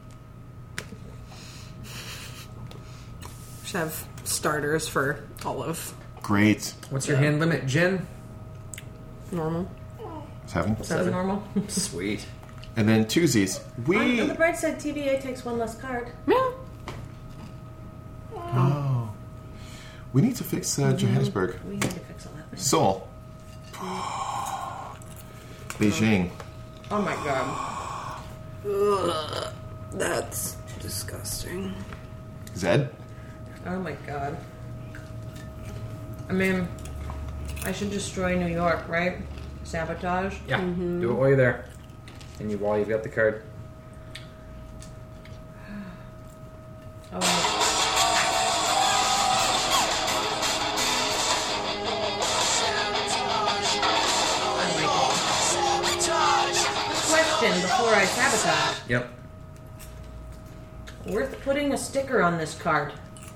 Should have starters for all of. Great. What's your hand limit, Jen? Normal. Seven. Seven normal. Sweet. And then two Z's. We. On the bright side, T B A takes one less card. Yeah. Oh. We need to fix uh, mm-hmm. Johannesburg. We need to fix all that thing. Seoul. Beijing. Oh my god. Ugh, that's disgusting. Zed. Oh my god. I mean, I should destroy New York, right? Sabotage? Yeah. Mm-hmm. Do it while you're there. And you while you've got the card. Oh. Question before I sabotage. Yep. Worth putting a sticker on this card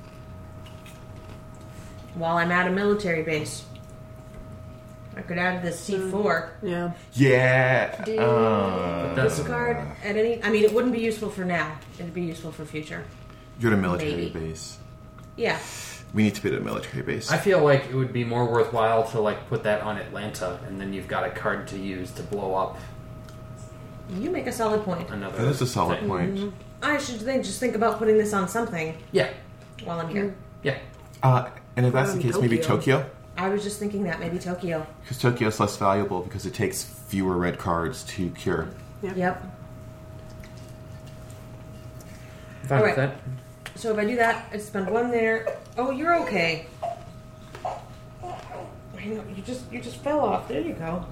while I'm at a military base. I could add this C four. Yeah. Yeah. Uh, This card at any... I mean, it wouldn't be useful for now. It'd be useful for future. You're at a military Maybe. base. Yeah. We need to be at a military base. I feel like it would be more worthwhile to like put that on Atlanta, and then you've got a card to use to blow up You make a solid point. another. That is a solid thing. point. Mm-hmm. I should then just think about putting this on something Yeah. while I'm here. Yeah. Uh, and if that's the Um, case, maybe Tokyo. Tokyo? I was just thinking that. Maybe Tokyo. Because Tokyo's less valuable because it takes fewer red cards to cure. Yeah. Yep. I'm fine All with right. that. So if I do that, I spend one there. Oh, you're okay. I know, you just you just fell off. There you go.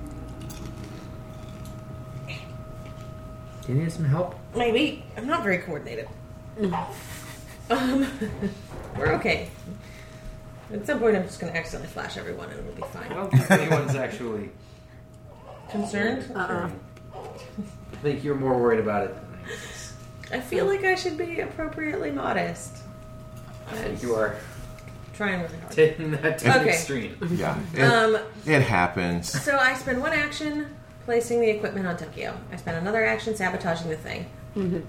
Do you need some help? Maybe. I'm not very coordinated. um, we're okay. At some point, I'm just going to accidentally flash everyone, and it'll be I fine. don't think anyone's actually Concerned? Uh-uh. I think you're more worried about it than I guess. I feel like I should be appropriately modest. I think you are Trying really hard. taking that to the Okay. extreme. Yeah. It, Um, it happens. so I spend one action placing the equipment on Tokyo. I spend another action sabotaging the thing. Mm-hmm.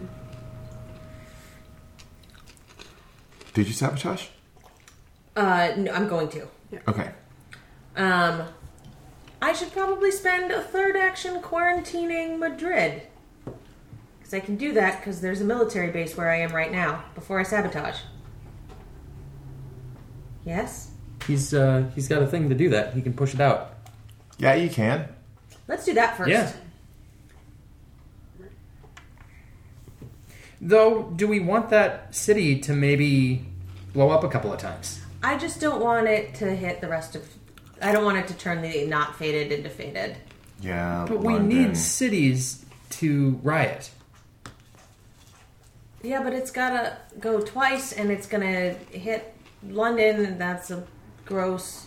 Did you sabotage? Uh, no, I'm going to. Okay. Um, I should probably spend a third action quarantining Madrid. Because I can do that because there's a military base where I am right now, before I sabotage. Yes? He's uh he's got a thing to do that. He can push it out. Yeah, you can. Let's do that first. Yeah. Though, do we want that city to maybe blow up a couple of times? I just don't want it to hit the rest of... I don't want it to turn the not faded into faded. Yeah, But we London. need cities to riot. Yeah, but it's gotta go twice, and it's gonna hit London, and that's a gross...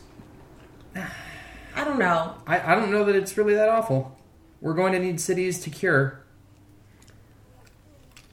I don't know. I, I don't know that it's really that awful. We're going to need cities to cure.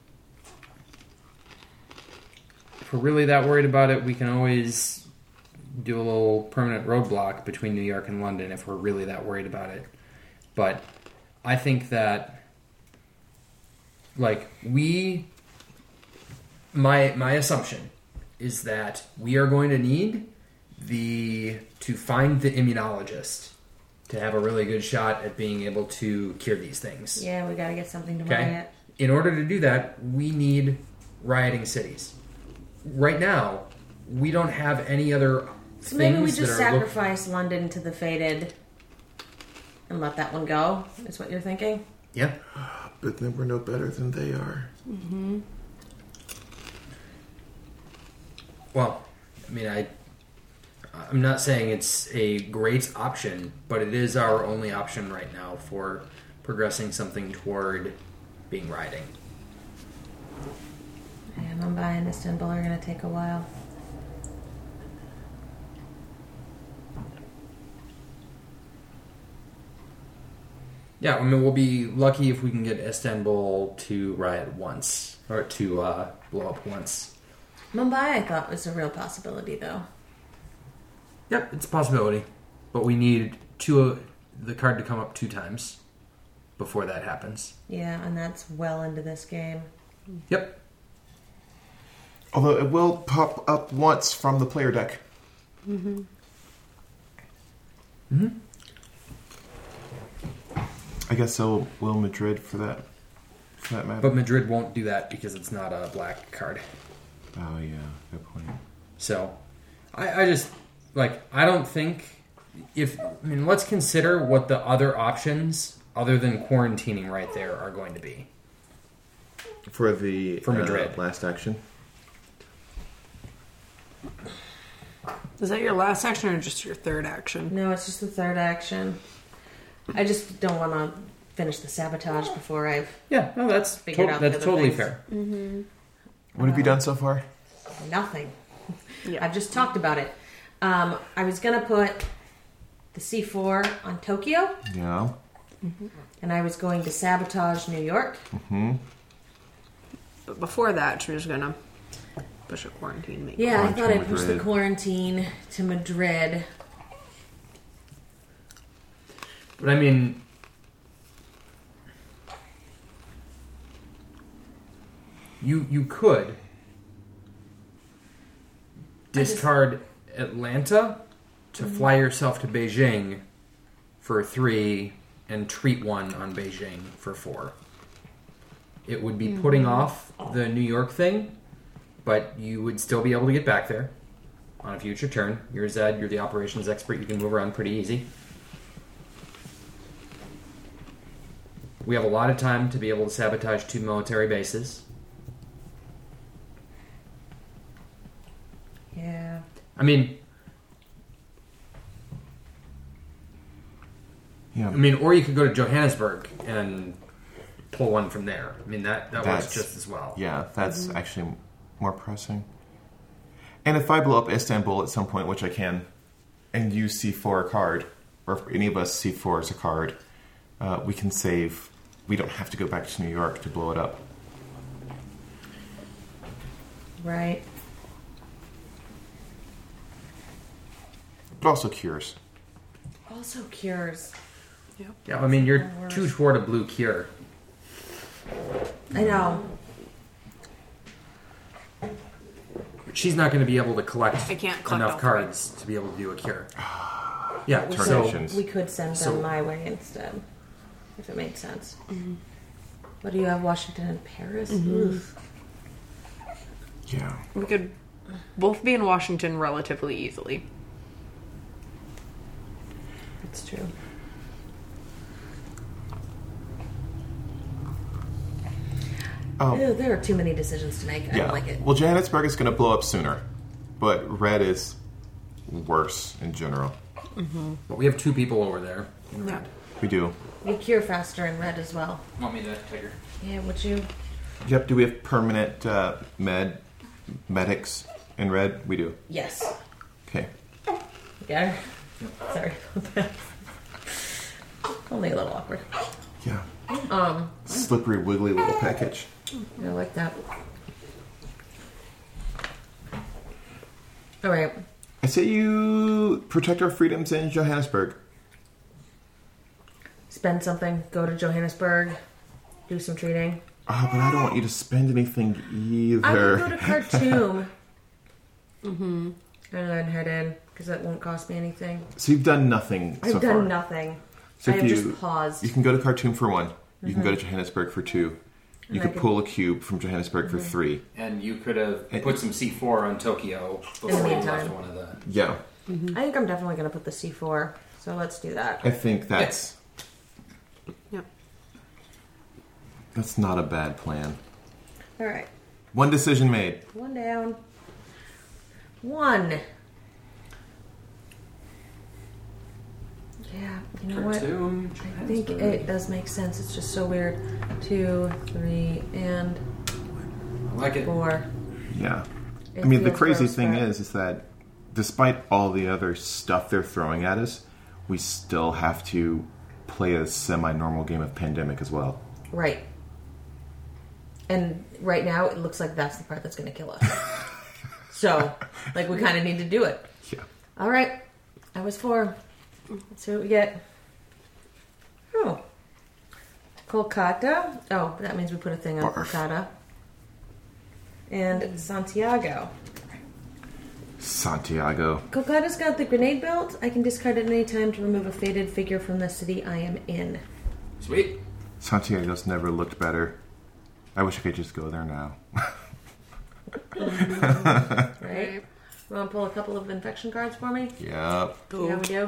If we're really that worried about it, we can always do a little permanent roadblock between New York and London if we're really that worried about it. But I think that, like, we... My my assumption is that we are going to need the to find the immunologist to have a really good shot at being able to cure these things. Yeah, we gotta get something to Okay? riot. In order to do that, we need rioting cities. Right now, we don't have any other So things maybe we just that are look- sacrifice London to the fated and let that one go, is what you're thinking? Yeah. But then we're no better than they are. Well, I mean, I, I'm not saying it's a great option, but it is our only option right now for progressing something toward being riding. Yeah, Mumbai and Istanbul are gonna take a while. Yeah, I mean, we'll be lucky if we can get Istanbul to riot once, or to uh, blow up once. Mumbai, I thought, was a real possibility, though. Yep, it's a possibility. But we need two, the card to come up two times before that happens. Yeah, and that's well into this game. Yep. Although it will pop up once from the player deck. Mm-hmm. I guess so will Madrid for that for that matter. But Madrid won't do that because it's not a black card. Oh yeah, good point. So, I, I just, like, I don't think, if, I mean, let's consider what the other options, other than quarantining right there, are going to be. For the For Madrid. uh, last action. Is that your last action or just your third action? No, it's just the third action. I just don't want to finish the sabotage before I've Yeah, no, that's, Figured to- out the that's other totally things. fair. What have you done so far? nothing. Yeah. I've just talked about it. Um, I was going to put the C four on Tokyo, Yeah. and I was going to sabotage New York. But before that, she was gonna push a quarantine. Make Yeah, I On thought to I'd push the Madrid. quarantine to Madrid. But I mean, you you could just- discard Atlanta to fly yourself to Beijing for three and treat one on Beijing for four. It would be putting off the New York thing, but you would still be able to get back there on a future turn. You're Zed, you're the operations expert, you can move around pretty easy. We have a lot of time to be able to sabotage two military bases. Yeah. I mean, Yeah. I mean, or you could go to Johannesburg and pull one from there. I mean, that, that works That's- just as well. Yeah, that's actually more pressing. And if I blow up Istanbul at some point, which I can, and use C four a card, or if any of us C four as a card, uh, we can save. We don't have to go back to New York to blow it up. Right. But also cures. Also cures. Yeah, I mean, you're That works. two toward a blue cure. I know. She's not going to be able to collect I can't collect enough all cards to be able to do a cure. Yeah, We so Terminations. could, we could send them so- my way instead, if it made sense. What do you have, Washington and Paris? Oof. Yeah. We could both be in Washington relatively easily. It's true. Oh, Ew, there are too many decisions to make. I yeah. don't like it. Well, Johannesburg is going to blow up sooner, but red is worse in general. but we have two people over there. Yeah. We do. You cure faster in red as well. Want me to take her? Yeah, would you? Yep. Do we have permanent uh, med medics in red? We do. Yes. Okay. Yeah. Sorry about that. Only a little awkward. Yeah. Um, Slippery, wiggly little package. I like that. All right. I say you protect our freedoms in Johannesburg. Spend something. Go to Johannesburg. Do some trading. Oh, but I don't want you to spend anything either. I would go to Khartoum. mm-hmm. And then head in, because that won't cost me anything. So you've done nothing I've so done far. nothing. So I if have you, just paused. You can go to Khartoum for one. You Mm-hmm. can go to Johannesburg for two. You And I could could- pull a cube from Johannesburg Mm-hmm. for three. And you could have put some C four on Tokyo before you meantime. left one of the... Yeah. I think I'm definitely going to put the C four. So let's do that. I think that's Yep. that's not a bad plan. All right. One decision made. One down. One. Yeah, you know what? Khartoum, I think it does make sense. It's just so weird. Two, three, and I like it. four. Yeah. It I mean, the feels crazy gross, thing but- is, is that despite all the other stuff they're throwing at us, we still have to play a semi-normal game of Pandemic as well. Right. And right now, it looks like that's the part that's going to kill us. So, like, we kind of need to do it. Yeah. All right. I was four. Let's see what we get. Oh. Kolkata. Oh, that means we put a thing on Barf. Kolkata. And Santiago. Santiago. Kolkata's got the grenade belt. I can discard it any time to remove a faded figure from the city I am in. Sweet. Santiago's never looked better. I wish I could just go there now. Right? You want to pull a couple of infection cards for me? Yep. See how we do?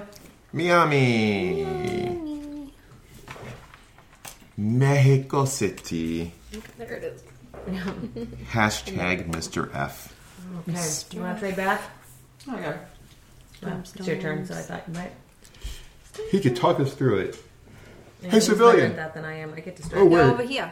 Miami. Mexico City. There it is. Hashtag Mister F. Okay. You want to trade back? Okay. Well, it's your turn, so I thought you might. He could talk us through it. You're Hey, better civilian. at that than I am. I get to start. Oh, word. Over here.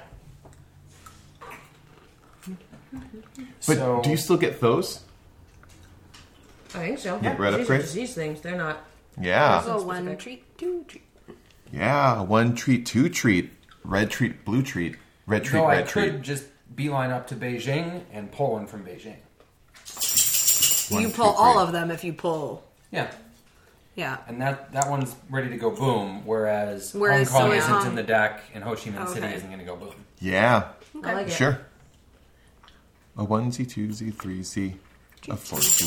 But So- do you still get those? I think so. Yeah, red these upgrade? are just these things. They're not. Yeah. So one treat, two treat. Yeah. One treat, two treat. Red treat, blue treat. Red treat, No, I red treat. could just beeline up to Beijing and pull one from Beijing. One, you two, pull all three. of them if you pull. Yeah. Yeah. And that, that one's ready to go boom, whereas, Whereas Hong Kong so is isn't Hong- in the deck and Ho Chi Minh City Okay. isn't going to go boom. Yeah. I like it. Sure. A one Z, two Z, three Z, a four Z.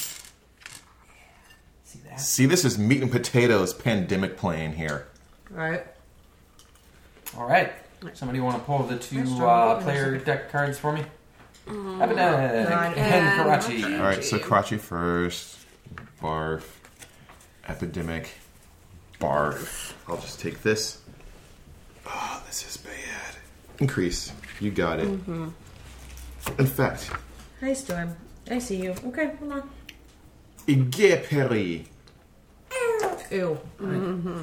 See that? See, this is meat and potatoes pandemic playing here. All right. All right. Somebody want to pull the two Nice uh, job. player deck cards for me? Mm. Abaddon Right. and And Karachi. Karachi. All right, so Karachi first. Barf. Epidemic. Barf. I'll just take this. Oh, this is bad. Increase. You got it. Mm-hmm. In fact, Hi, Storm. I see you. Okay, hold on. Ige Peri. Ew. Mm-hmm.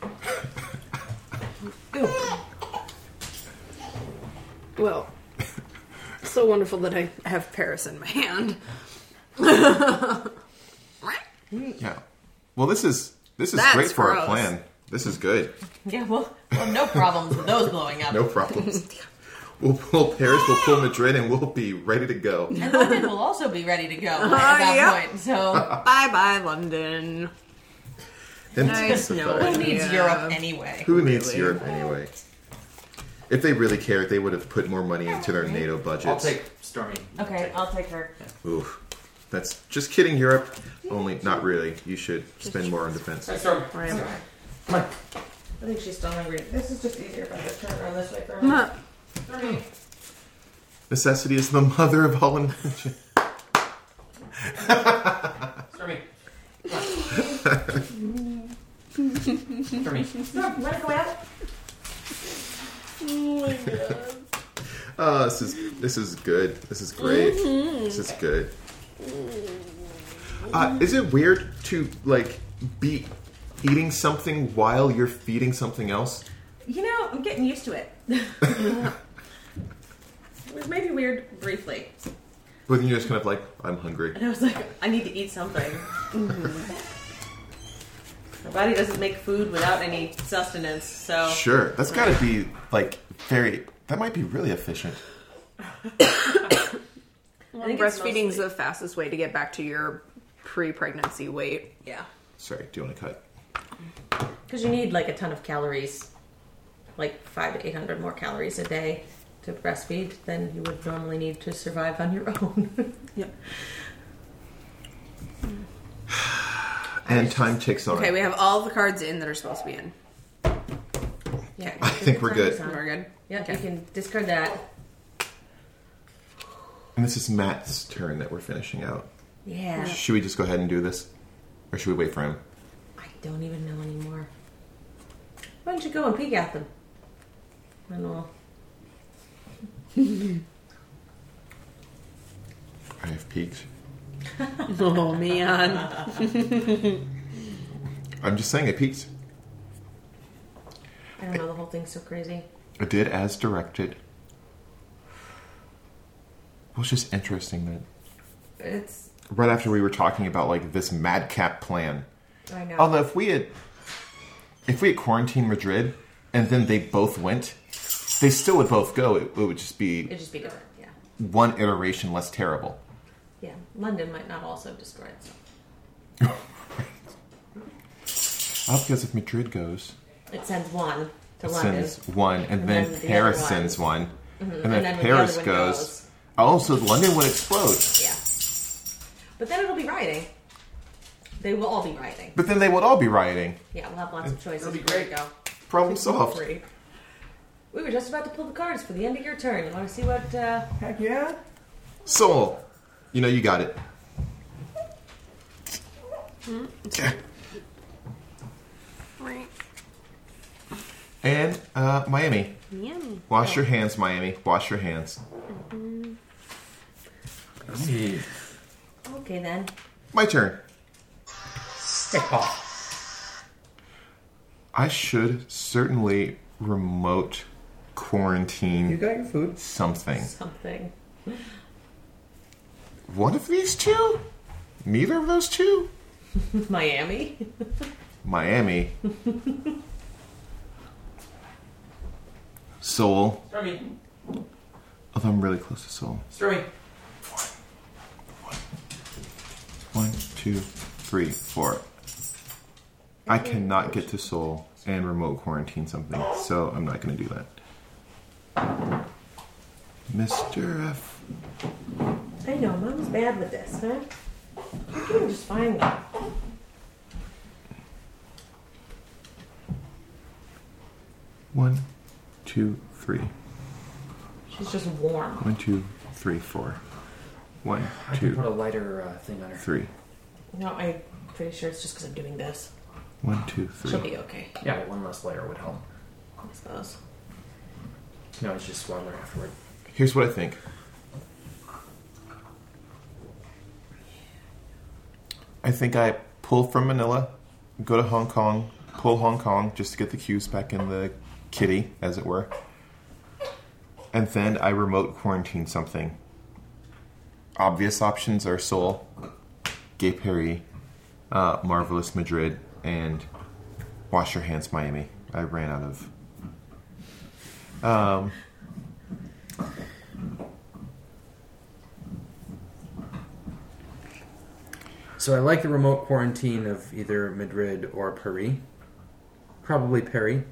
Ew. Well, so wonderful that I have Paris in my hand. Yeah. Well, this is this is That's great for our gross. plan. This is good. Yeah, well, well, no problems with those blowing up. No problems. We'll pull Paris, we'll pull Madrid, and we'll be ready to go. And London will also be ready to go at that yep. point. So Bye bye, London. And Nice who knowing needs you. Europe anyway? who needs Really? Europe anyway? If they really cared, they would have put more money into their NATO budgets. I'll take Stormy. Okay, I'll take her. Oof. That's just kidding, Europe. Only, not really. You should spend more on defense. Hi, Storm. Right. Come on. I think she's still hungry. This is just easier if I just turn around this way for her. Huh. Stormy. Necessity is the mother of all invention. Stormy. Stormy. No, let it go out. Oh, this is this is good. This is great. This is good. Uh, is it weird to like be eating something while you're feeding something else? You know, I'm getting used to it. It was maybe weird briefly. But then you're just kind of like, I'm hungry. And I was like, I need to eat something. My body doesn't make food without any sustenance, so... Sure, that's got to be like very. That might be really efficient. Well, think it's breastfeeding is mostly- the fastest way to get back to your pre-pregnancy weight. Yeah. Sorry, do you want to cut? Because you need like a ton of calories, like five to eight hundred more calories a day to breastfeed than you would normally need to survive on your own. Yep. And time ticks on. Okay, we have all the cards in that are supposed to be in. Yeah, I think we're good. We're good. Yep, Okay. you can discard that. And this is Matt's turn that we're finishing out. Yeah. Should we just go ahead and do this? Or should we wait for him? I don't even know anymore. Why don't you go and peek at them? I don't know. I have peeked. Oh, man. I'm just saying I peeked. I don't know, the whole thing's so crazy. I did as directed. It was just interesting that It's... right after we were talking about like this madcap plan. I know. Although if we had if we had quarantined Madrid and then they both went, they still would both go. It, it would just be It'd just be different, yeah. one iteration less terrible. Yeah, London might not also destroy itself. Oh, because if Madrid goes, It sends one to it London. sends one, and, And then, then the Paris other one. sends one, Mm-hmm. and then And then if when the Paris other one goes, goes- oh, so London would explode. Yeah. But then it'll be rioting. They will all be rioting. But then they would all be rioting. Yeah, we'll have lots of choices. That'll be There great. you go. Problem solved. Three. We were just about to pull the cards for the end of your turn. You want to see what... Uh... Heck yeah. Soul, you know you got it. Okay. Right. And uh, Miami. Yummy. Wash your hands, Miami. Wash your hands. Okay, then. My turn. Hey, Paul. I should certainly remote quarantine You got your food? something. Something. One of these two? Neither of those two? Miami? Miami. Seoul. Stormy. Although I'm really close to Seoul. Stormy. One, two, three, four. I cannot get to Seoul and remote quarantine something, so I'm not going to do that. Mister F. I know, Mom's bad with this, huh? You're doing just fine, though. One, two, three. She's just warm. One, two, three, four. One, I can put a two, lighter uh, thing on her. three. No, I'm pretty sure it's just because I'm doing this. One, two, She'll three. be okay, Yeah, but one less layer would help. I suppose. No, it's just warmer afterward. Here's what I think. I think I pull from Manila, go to Hong Kong, pull Hong Kong just to get the cues back in the kitty, as it were. And then I remote quarantine something. Obvious options are Seoul, Gay Paris, uh, Marvelous Madrid, and Wash Your Hands Miami. I ran out of... Um... So I like the remote quarantine of either Madrid or Paris. Probably Paris.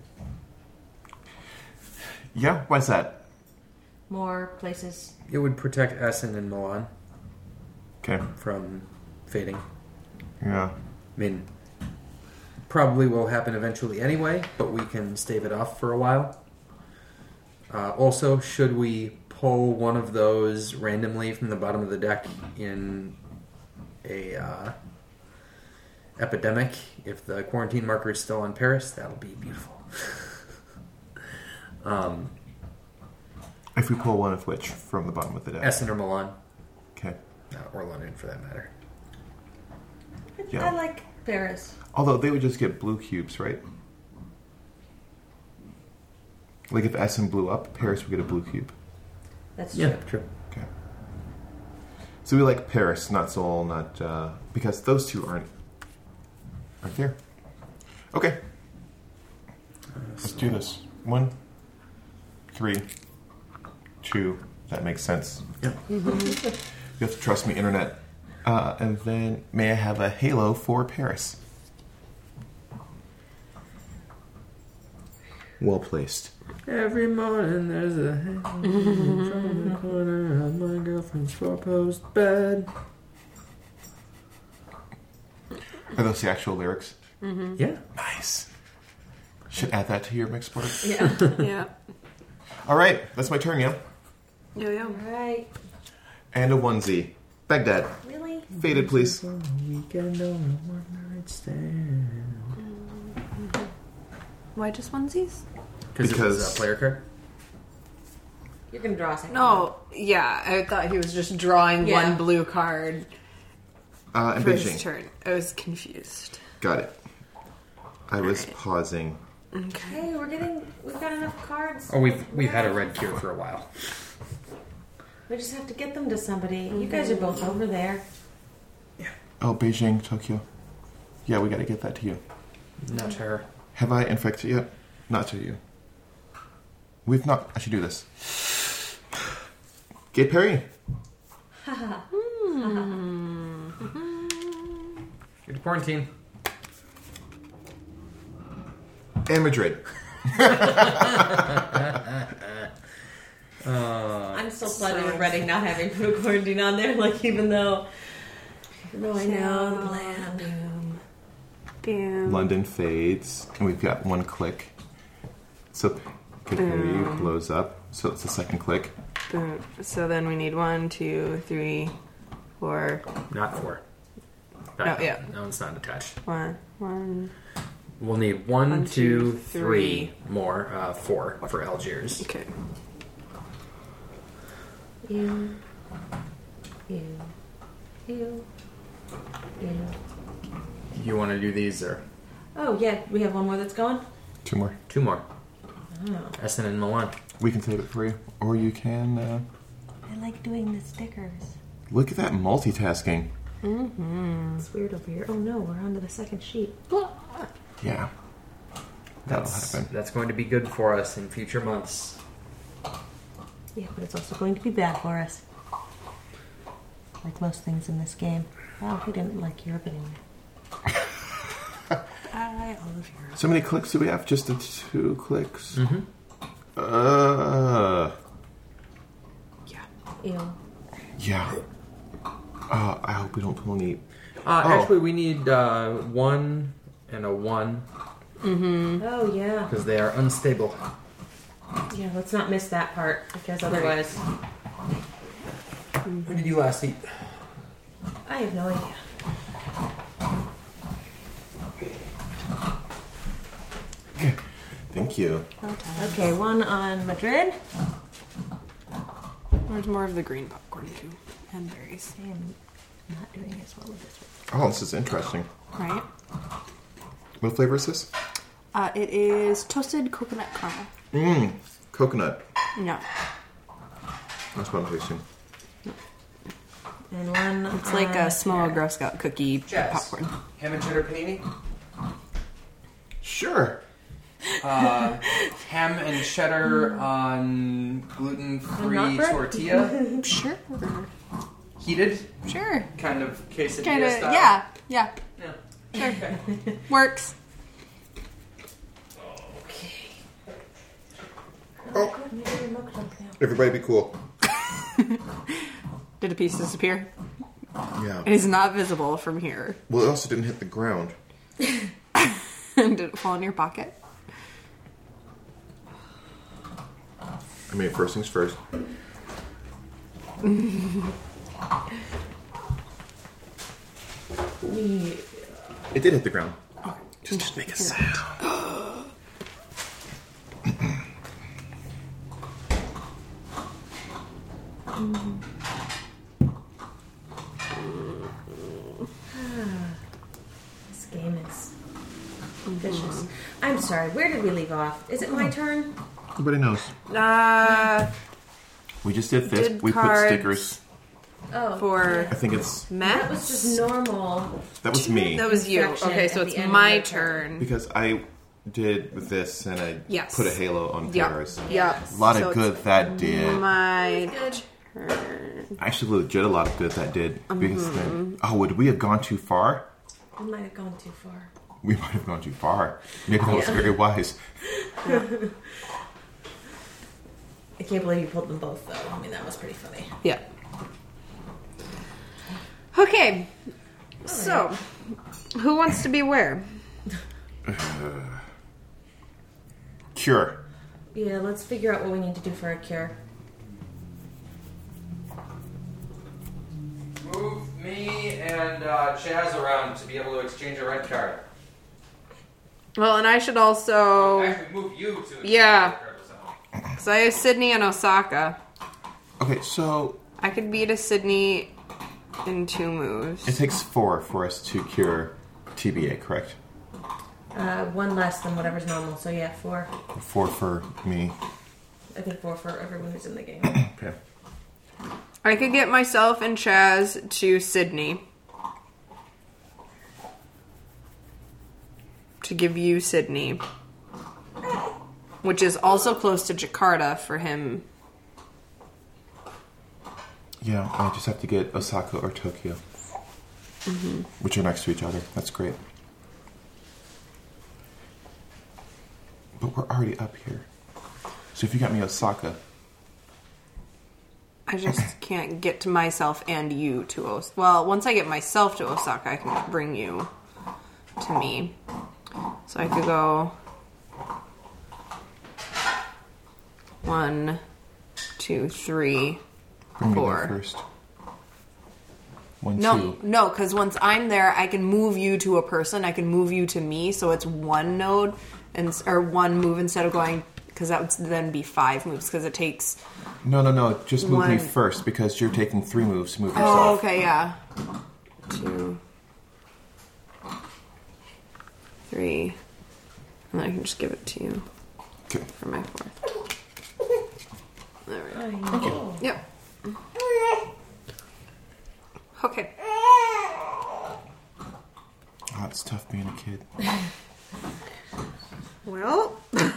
Yeah, why's that? More places. It would protect Essen and Milan Okay. from fading. Yeah. I mean, probably will happen eventually anyway, but we can stave it off for a while. Uh, also, should we pull one of those randomly from the bottom of the deck in a uh, epidemic, if the quarantine marker is still on Paris, that'll be beautiful. um, If we pull one of which from the bottom of the deck. Essen or Milan, Okay. uh, or London for that matter. Yeah. I like Paris. Although they would just get blue cubes, right? Like if Essen blew up, Paris would get a blue cube. That's Yeah, true. true. Okay. So we like Paris, not Seoul, not uh, because those two aren't aren't there. Okay. Let's do this. One, three, two. That makes sense. Yep. You have to trust me, internet. Uh, and then may I have a halo for Paris? Well placed. Every morning there's a halo from the corner of my girlfriend's four-post bed. Are those the actual lyrics? Mm-hmm. Yeah. Nice. Should add that to your mix board. Yeah. Yeah. All right, that's my turn, yeah. Yeah, yeah. Right. And a onesie. Baghdad. Really? Faded, please. Weekend on a one-night stand. Why just onesies? Because Because- it's a player card? You're gonna draw a second. No, yeah. I thought he was just drawing Yeah. one blue card Uh, and for Beijing. his turn. I was confused. Got it. I was Alright. pausing. Okay. Hey, we're getting. We've got enough cards. Oh, we've we've had a red cure for a while. We just have to get them to somebody. You guys are both over there. Oh, Beijing, Tokyo. Yeah, we gotta get that to you. Not to her. Have I infected yet? Not to you. We've not. I should do this. Gay Perry. You're to quarantine. And Madrid. I'm still slightly regretting not having put a quarantine on there. Like even though, even though I know the plan. Boom. Boom. London fades, and we've got one click. So Gay Perry blows up. So it's the second click. Boom. So then we need one, two, three, four, Not four. Oh, yeah. That one's not attached. one, one. We'll need one, One, two, two, three three. more. Uh, four for Algiers. Okay. You, you, you, you. You want to do these or Oh yeah, we have one more that's going. Two more. two more? Oh. Essen and Milan. We can save it for you. Or you can. Uh, I like doing the stickers. look at that multitasking. It's weird over here. Oh no, we're on to the second sheet. Yeah. That'll That's, happen. that's going to be good for us in future months. Yeah, but it's also going to be bad for us. Like most things in this game. Well, we didn't like Europe anyway. I love yours. So many clicks do we have? Just the two clicks? Mm-hmm. Uh. Yeah. Ew. Yeah. Uh, I hope we don't pull any. Uh, Oh. Actually, we need uh, one and a one Oh yeah. because they are unstable. Yeah, let's not miss that part because otherwise When did you last eat? I have no idea. Thank you. Okay, one on Madrid. There's more of the green popcorn too, and berries. I am not doing as well with this one. Oh, this is interesting. Right. What flavor is this? Uh, it is toasted coconut caramel. Mmm. Coconut. No, That's what I'm tasting. And one. it's like on a small pear. Girl Scout cookie Jazz. popcorn. Ham and cheddar panini? Sure. Uh, ham and cheddar on gluten-free Not bread? tortilla. Sure. Heated? Sure. Kind of quesadilla Kind of. style? Yeah. Yeah. Yeah. Sure. Works. Oh, Maybe your milk junk now. everybody be cool. Did a piece disappear? Yeah. It is not visible from here. Well, it also didn't hit the ground. Did it fall in your pocket? I mean, first things first. It did hit the ground. Just didn't make a sound. This game is vicious. I'm sorry. Where did we leave off? Is it my turn? Nobody knows. Uh, We just did this. Did we cards. put stickers. Oh, for I think it's that Matt. was just normal. that was me That was you. Infection Okay, so at it's the end my of your turn. because I did this and I Yes. put a halo on Yep. Paris. Yep. A lot So of it's good that did. My Good. turn. Actually, legit a lot of good that did. Because then, oh, would we have gone too far? We might have gone too far. We might have gone too far. Maybe that was Yeah. very wise. I can't believe you pulled them both, though. I mean, that was pretty funny. Yeah. Okay. So, who wants to be where? Cure. Yeah, let's figure out what we need to do for a cure. Move me and uh, Chaz around to be able to exchange a red card. Well, and I should also... Actually, move you to exchange Yeah. a red card with someone. Because I have Sydney and Osaka. Okay, so I could beat a Sydney in two moves. it takes four for us to cure T B A, correct? Uh, one less than whatever's normal, so yeah, four. Four for me. I think four for everyone who's in the game. Okay. I could get myself and Chaz to Sydney. To give you Sydney. Which is also close to Jakarta for him. Yeah, I just have to get Osaka or Tokyo. Mm-hmm. Which are next to each other. That's great. But we're already up here. So if you got me Osaka... I just can't get to myself and you to Osaka. Well, once I get myself to Osaka, I can bring you to me. So I could go one, two, three, Bring me four. there first. One, No, two. no, because once I'm there, I can move you to a person. I can move you to me, so it's one node and or one move instead of going. Because that would then be five moves. Because it takes. No, no, no. Just move me One. first because you're taking three moves to move yourself. Oh, okay, yeah. Two, three, and then I can just give it to you Okay. for my fourth. There we go. I know. Yep. Okay. Oh, it's tough being a kid. Well.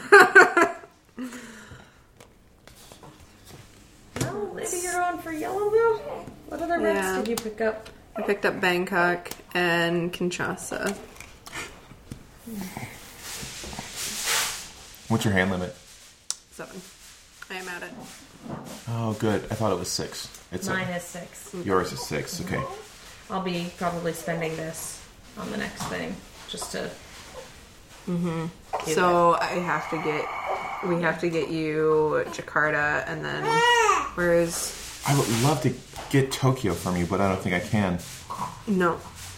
Well, maybe you're on for yellow, though? What other reds Yeah. did you pick up? I picked up Bangkok and Kinshasa. What's your hand limit? Seven. I am at it. Oh, good. I thought it was six. It's Mine a, is six. yours is six. Okay. I'll be probably spending this on the next thing, just to... do So I have to get, we have to get you Jakarta, and then where's I would love to get Tokyo from you, but I don't think I can. no?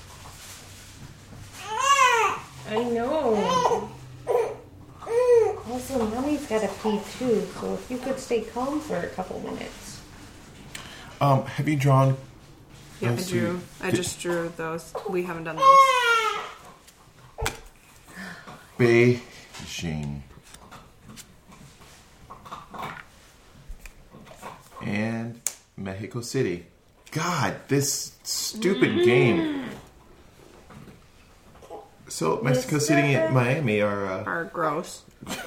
I know. Also, Mommy's got a pee too, so if you could stay calm for a couple minutes. Um, have you drawn? Yeah, I those drew. two? I Did- just drew those. We haven't done those. Beijing. And Mexico City. God, this stupid game. So Mexico City and Miami are. Uh, Are gross.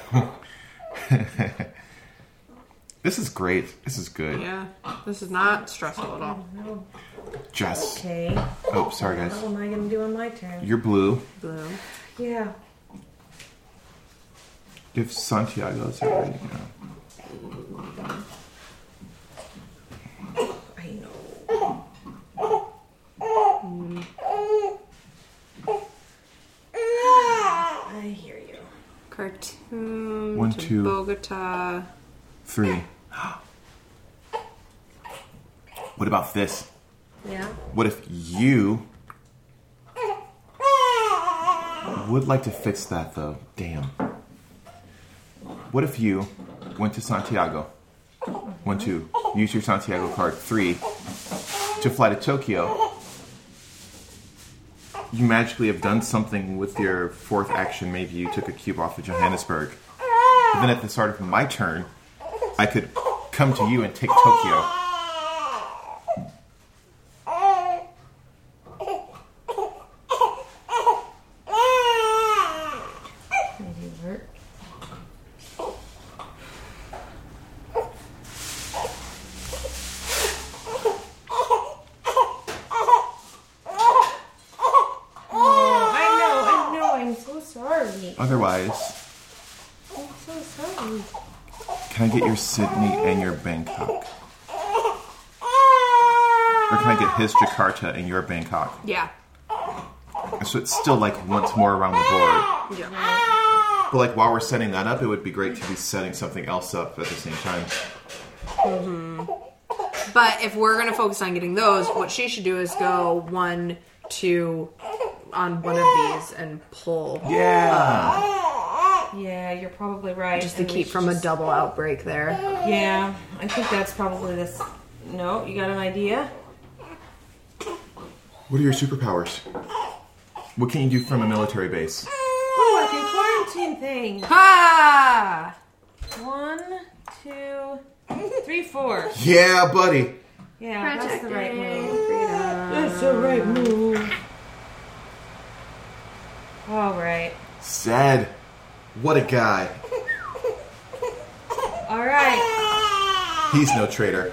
this is great. This is good. Yeah, this is not stressful at all. Just. Okay. Oh, sorry guys. What am I going to do on my turn? You're blue. Blue. Yeah. If Santiago's there right now. I know. I hear you. Khartoum One, to two. Bogota. Three. What about this? Yeah? What if you would like to fix that though? Damn. What if you went to Santiago? One, two. Use your Santiago card. Three. To fly to Tokyo. You magically have done something with your fourth action. Maybe you took a cube off of Johannesburg. But then at the start of my turn, I could come to you and take Tokyo. Maybe hurt. Otherwise, Oh, so sorry. can I get your Sydney and your Bangkok? Or can I get his Jakarta and your Bangkok? Yeah. So it's still like once more around the board. Yeah. But like while we're setting that up, it would be great to be setting something else up at the same time. But if we're going to focus on getting those, what she should do is go one, two on one of these and pull. Yeah. Yeah, you're probably right. Just to And we keep should from a just- double outbreak there. Yeah, I think that's probably this. No, you got an idea? What are your superpowers? What can you do from a military base? Oh, I can quarantine things. Ha! One, two, three, four. Yeah, buddy. Yeah, that's the right move. Freedom. That's the right move. All right. Zed. What a guy. All right. He's no traitor.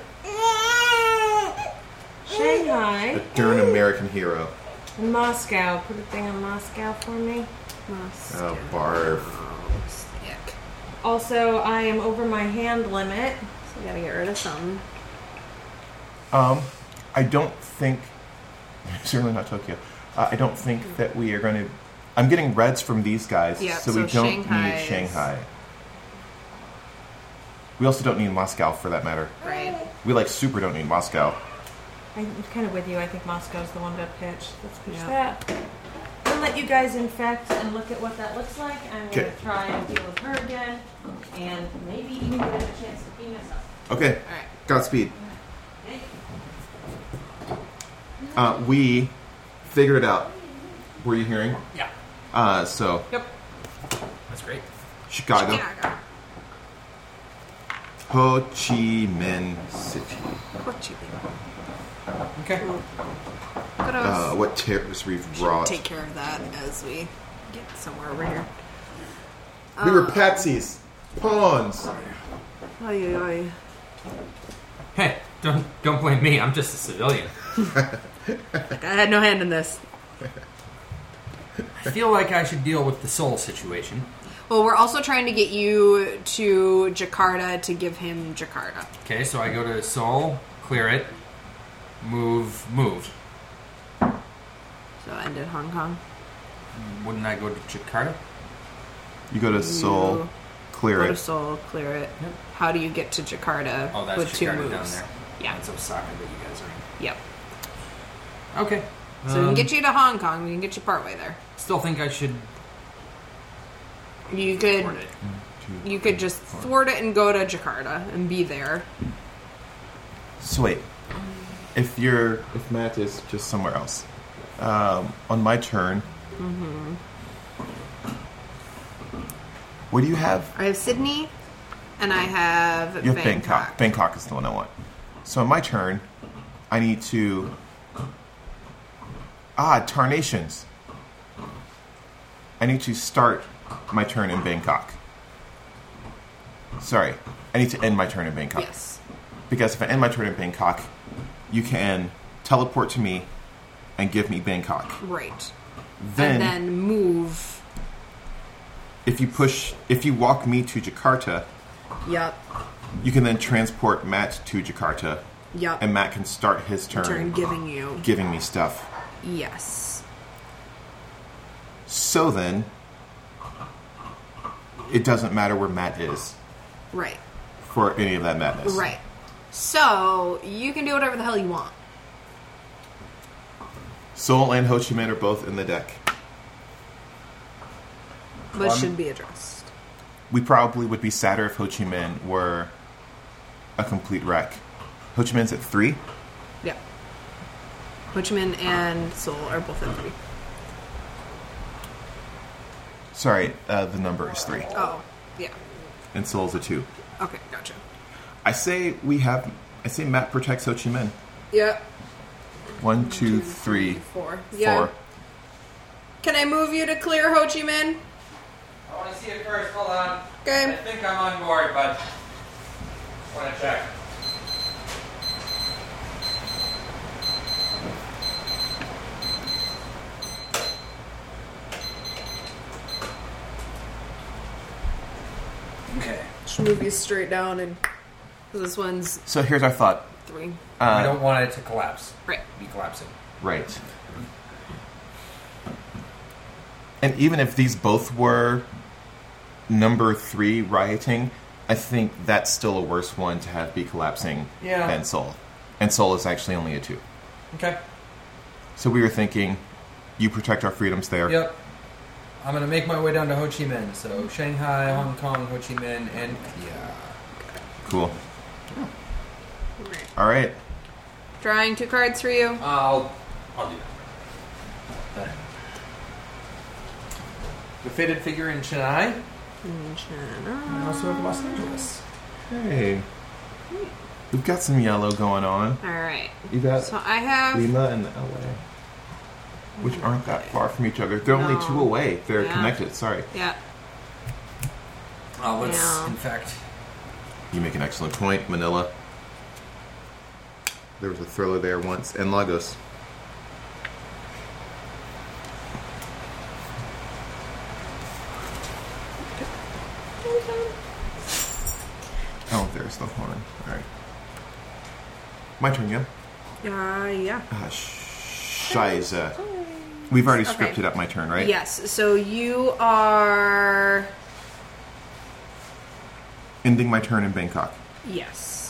Shanghai A darn American hero. and Moscow. Put a thing on Moscow for me. Oh, barf. Yuck. Also, I am over my hand limit. So we gotta get rid of something. Um, I don't think... Certainly not Tokyo. Uh, I don't think that we are going to... I'm getting reds from these guys, Yeah, so, so we don't Shanghai need is- Shanghai. We also don't need Moscow, for that matter. Right. We, like, super don't need Moscow. I'm kind of with you. I think Moscow's the one to pitch. Let's pitch Yeah. that. I'll let you guys infect and look at what that looks like. I'm going Okay. to try and deal with her again. And maybe even get a chance to pee myself. Okay. Alright. Godspeed. Uh, we figured it out. Were you hearing? Yeah. Uh, so, Yep. That's great. Chicago. Chicago. Ho Chi Minh City. What you think? Okay. Good Uh, what terrors we've wrought. Take care of that as we get somewhere over here. We were patsies. Pawns. Oy, oy, oy. Hey, don't don't blame me. I'm just a civilian. Like, I had no hand in this. I feel like I should deal with the soul situation. Well, we're also trying to get you to Jakarta to give him Jakarta. Okay, so I go to Seoul, clear it, move, move. So ended Hong Kong. Wouldn't I go to Jakarta? You go to Seoul, You clear Go to it. Seoul, clear it. Yep. How do you get to Jakarta Oh, that's with two Jakarta moves? down there. Yeah. That's Osaka that you guys are Yep. in. Okay. So we Um, can get you to Hong Kong. We can get you partway there. Still think I should You could board it. you could just thwart it and go to Jakarta and be there. So wait. If you're, if Matt is just somewhere else, um, on my turn, Mm-hmm. what do you have? I have Sydney, and I have You have Bangkok. Bangkok. Bangkok is the one I want. So on my turn, I need to... Ah, Tarnations. I need to start my turn in Bangkok. Sorry. I need to end my turn in Bangkok. Yes. Because if I end my turn in Bangkok, you can teleport to me and give me Bangkok. Right. Then, and then move. if you push... If you walk me to Jakarta, Yep. you can then transport Matt to Jakarta, Yep. and Matt can start his turn, Turn giving you. giving me stuff. Yes. So then, it doesn't matter where Matt is Right. for any of that madness. Right. So you can do whatever the hell you want. Seoul and Ho Chi Minh are both in the deck. But Um, should be addressed. We probably would be sadder if Ho Chi Minh were a complete wreck. Ho Chi Minh's at three. Yeah. Ho Chi Minh and Seoul are both at three. Sorry, uh, the number is three. Oh, yeah. And Seoul's a two. Okay, gotcha. I say we have... I say Matt protects Ho Chi Minh. Yep. One, two, three, Four. Yeah. four. Can I move you to clear Ho Chi Minh? I want to see it first. Hold on. Okay. I think I'm on board, but I want to check. move you straight down, and this one's So here's our thought. three. Uh, we don't want it to collapse. Right. Be collapsing. Right. And even if these both were number three rioting, I think that's still a worse one to have be collapsing Yeah. than Seoul. And Seoul is actually only a two. Okay. So we were thinking, you protect our freedoms there. Yep. I'm gonna make my way down to Ho Chi Minh. So Shanghai, Hong Kong, Ho Chi Minh, and yeah. Cool. Right. All right. Drawing two cards for you. I'll I'll do that. The faded figure in Chennai. And also in Los Angeles. Hey. We've got some yellow going on. All right. You got So I have. Lima and L A, which aren't that far from each other. They're only No. two away. They're Yeah. connected. Sorry. Yeah. Uh, let's, Yeah. in fact, You make an excellent point, Manila. There was a thriller there once, and Lagos. Oh, there's the horn. All right. My turn, yeah? Uh, yeah. Ah, Shiza. We've already Okay. scripted up my turn, right? Yes. So you are. Ending my turn in Bangkok. Yes.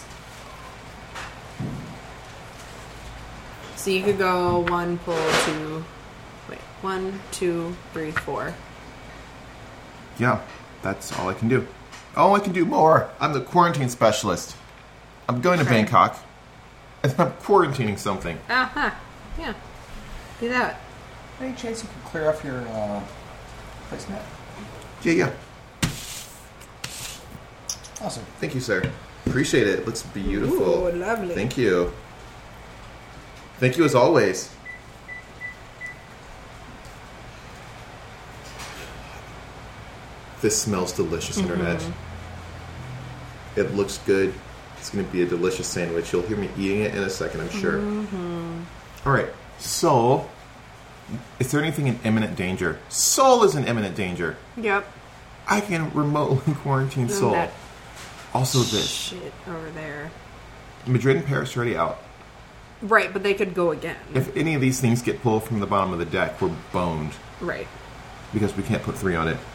So you could go one, pull, two. Wait, one, two, three, four. Yeah, that's all I can do. Oh, I can do more. I'm the quarantine specialist. I'm going to Okay. Bangkok, and I'm quarantining something. Uh huh. Yeah. Do that. any chance you could clear off your uh, placemat? Yeah, yeah. Awesome. Thank you, sir. Appreciate it. Looks beautiful. Ooh, lovely. Thank you. Thank you as always. This smells delicious, Internet. It looks good. It's going to be a delicious sandwich. You'll hear me eating it in a second, I'm sure. All right. So, is there anything in imminent danger? Seoul is in imminent danger. Yep. I can remotely quarantine Seoul. That Also, this shit over there. Madrid and Paris are already out. Right, but they could go again. If any of these things get pulled from the bottom of the deck, we're boned Right. because we can't put three on it.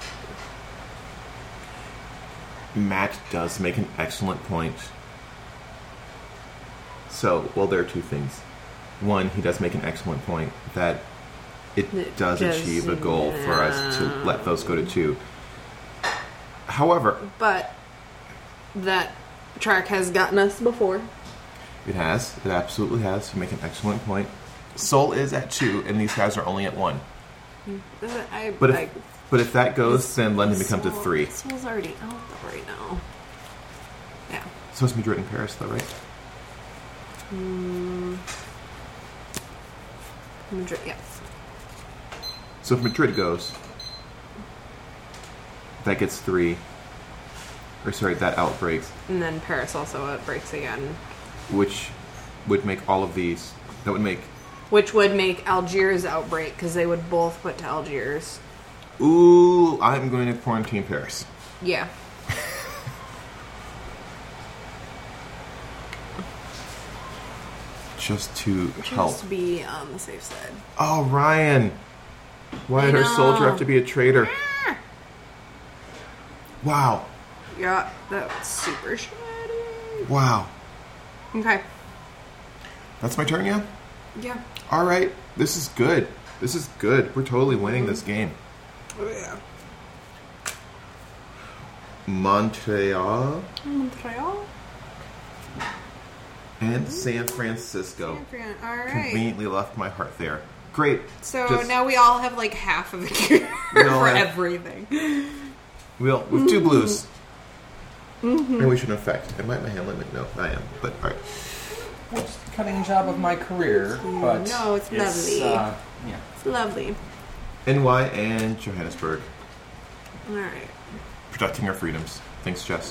Matt does make an excellent point. So, well, there are two things. One, he does make an excellent point that it It does does, achieve a goal for us to let those go to two. However, But that track has gotten us before. it has. It absolutely has. You make an excellent point. Soul is at two, and these guys are only at one. Uh, I, But if, I, but if that goes, then London becomes a Soul- three. Soul's already out though right now. Yeah. So it's Madrid and Paris, though, right? Madrid, yeah. So if Madrid goes, that gets three. Or sorry, that outbreaks, And then Paris also uh, breaks again. which would make all of these. That would make. Which would make Algiers outbreak because they would both put to Algiers. Ooh, I'm going to quarantine Paris. Yeah. Just to help. Just to be on the safe side. Oh, Ryan. Why I did our know. soldier have to be a traitor? Wow. Yeah, that was super shitty. Wow. Okay. That's my turn, yeah? Yeah. All right. This is good. This is good. We're totally winning this game. Oh, yeah. Montreal Montreal? and San Francisco. All right. Conveniently left my heart there. Great. So Just- now we all have like half of the cure We all for have- everything. We'll, with two blues. Maybe we should affect. Am I at my hand limit? No, I am. But all right. What's the cutting job of my career? But No, it's lovely. Uh, yeah. It's lovely. N Y and Johannesburg. All right. Protecting our freedoms. Thanks, Jess.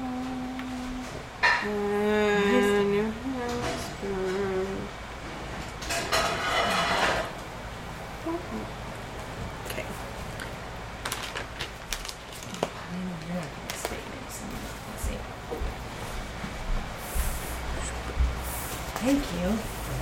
And your okay. Thank you.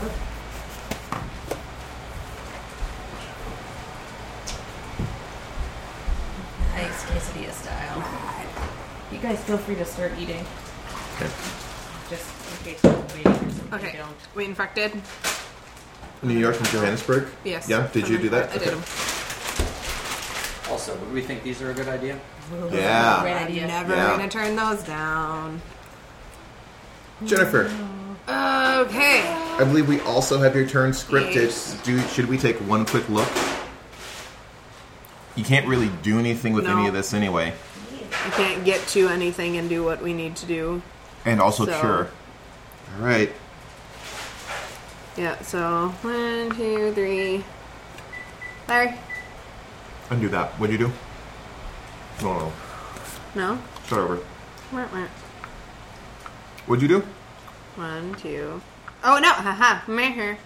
Nice quesadilla style. You guys feel free to start eating. Okay. Just in case you're waiting or something. Okay. You don't. We infected. New York and Johannesburg? Yes. Yeah, did you do that? I did them. Also, would we think these are a good idea? Yeah. Great I'm idea. never Yeah. gonna turn those down. Jennifer, Okay. I believe we also have your turn scripted. Yes. Do should we take one quick look? You can't really do anything with No. any of this anyway. We can't get to anything and do what we need to do. And also So- cure. All right. Yeah, so one, two, three. Larry? Undo that. What'd you do? No, no. No? Start over. Wah, wah. What'd you do? One, two. Oh no! Haha! Meh.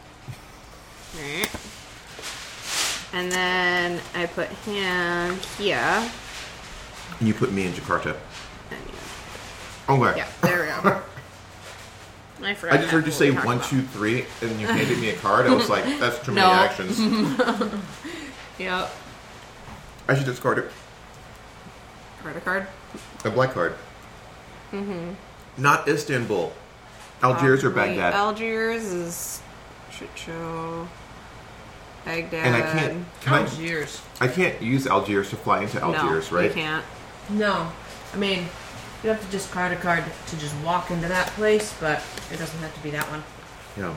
And then I put him here. And you put me in Jakarta. And yeah. Okay. Yeah, there we go. I forgot. I just heard you what say we talked one, about. two, three, and you handed me a card. I was like, that's too many No. actions. Yep. I should discard it. Card a card. A black card. Mm-hmm. Not Istanbul. Algiers or Probably Baghdad. Algiers is shit show. Baghdad. And I can't. Can I? Algiers. I can't use Algiers to fly into Algiers, no, right? You can't. No. I mean, you have to discard a card to just walk into that place, but it doesn't have to be that one. Yeah.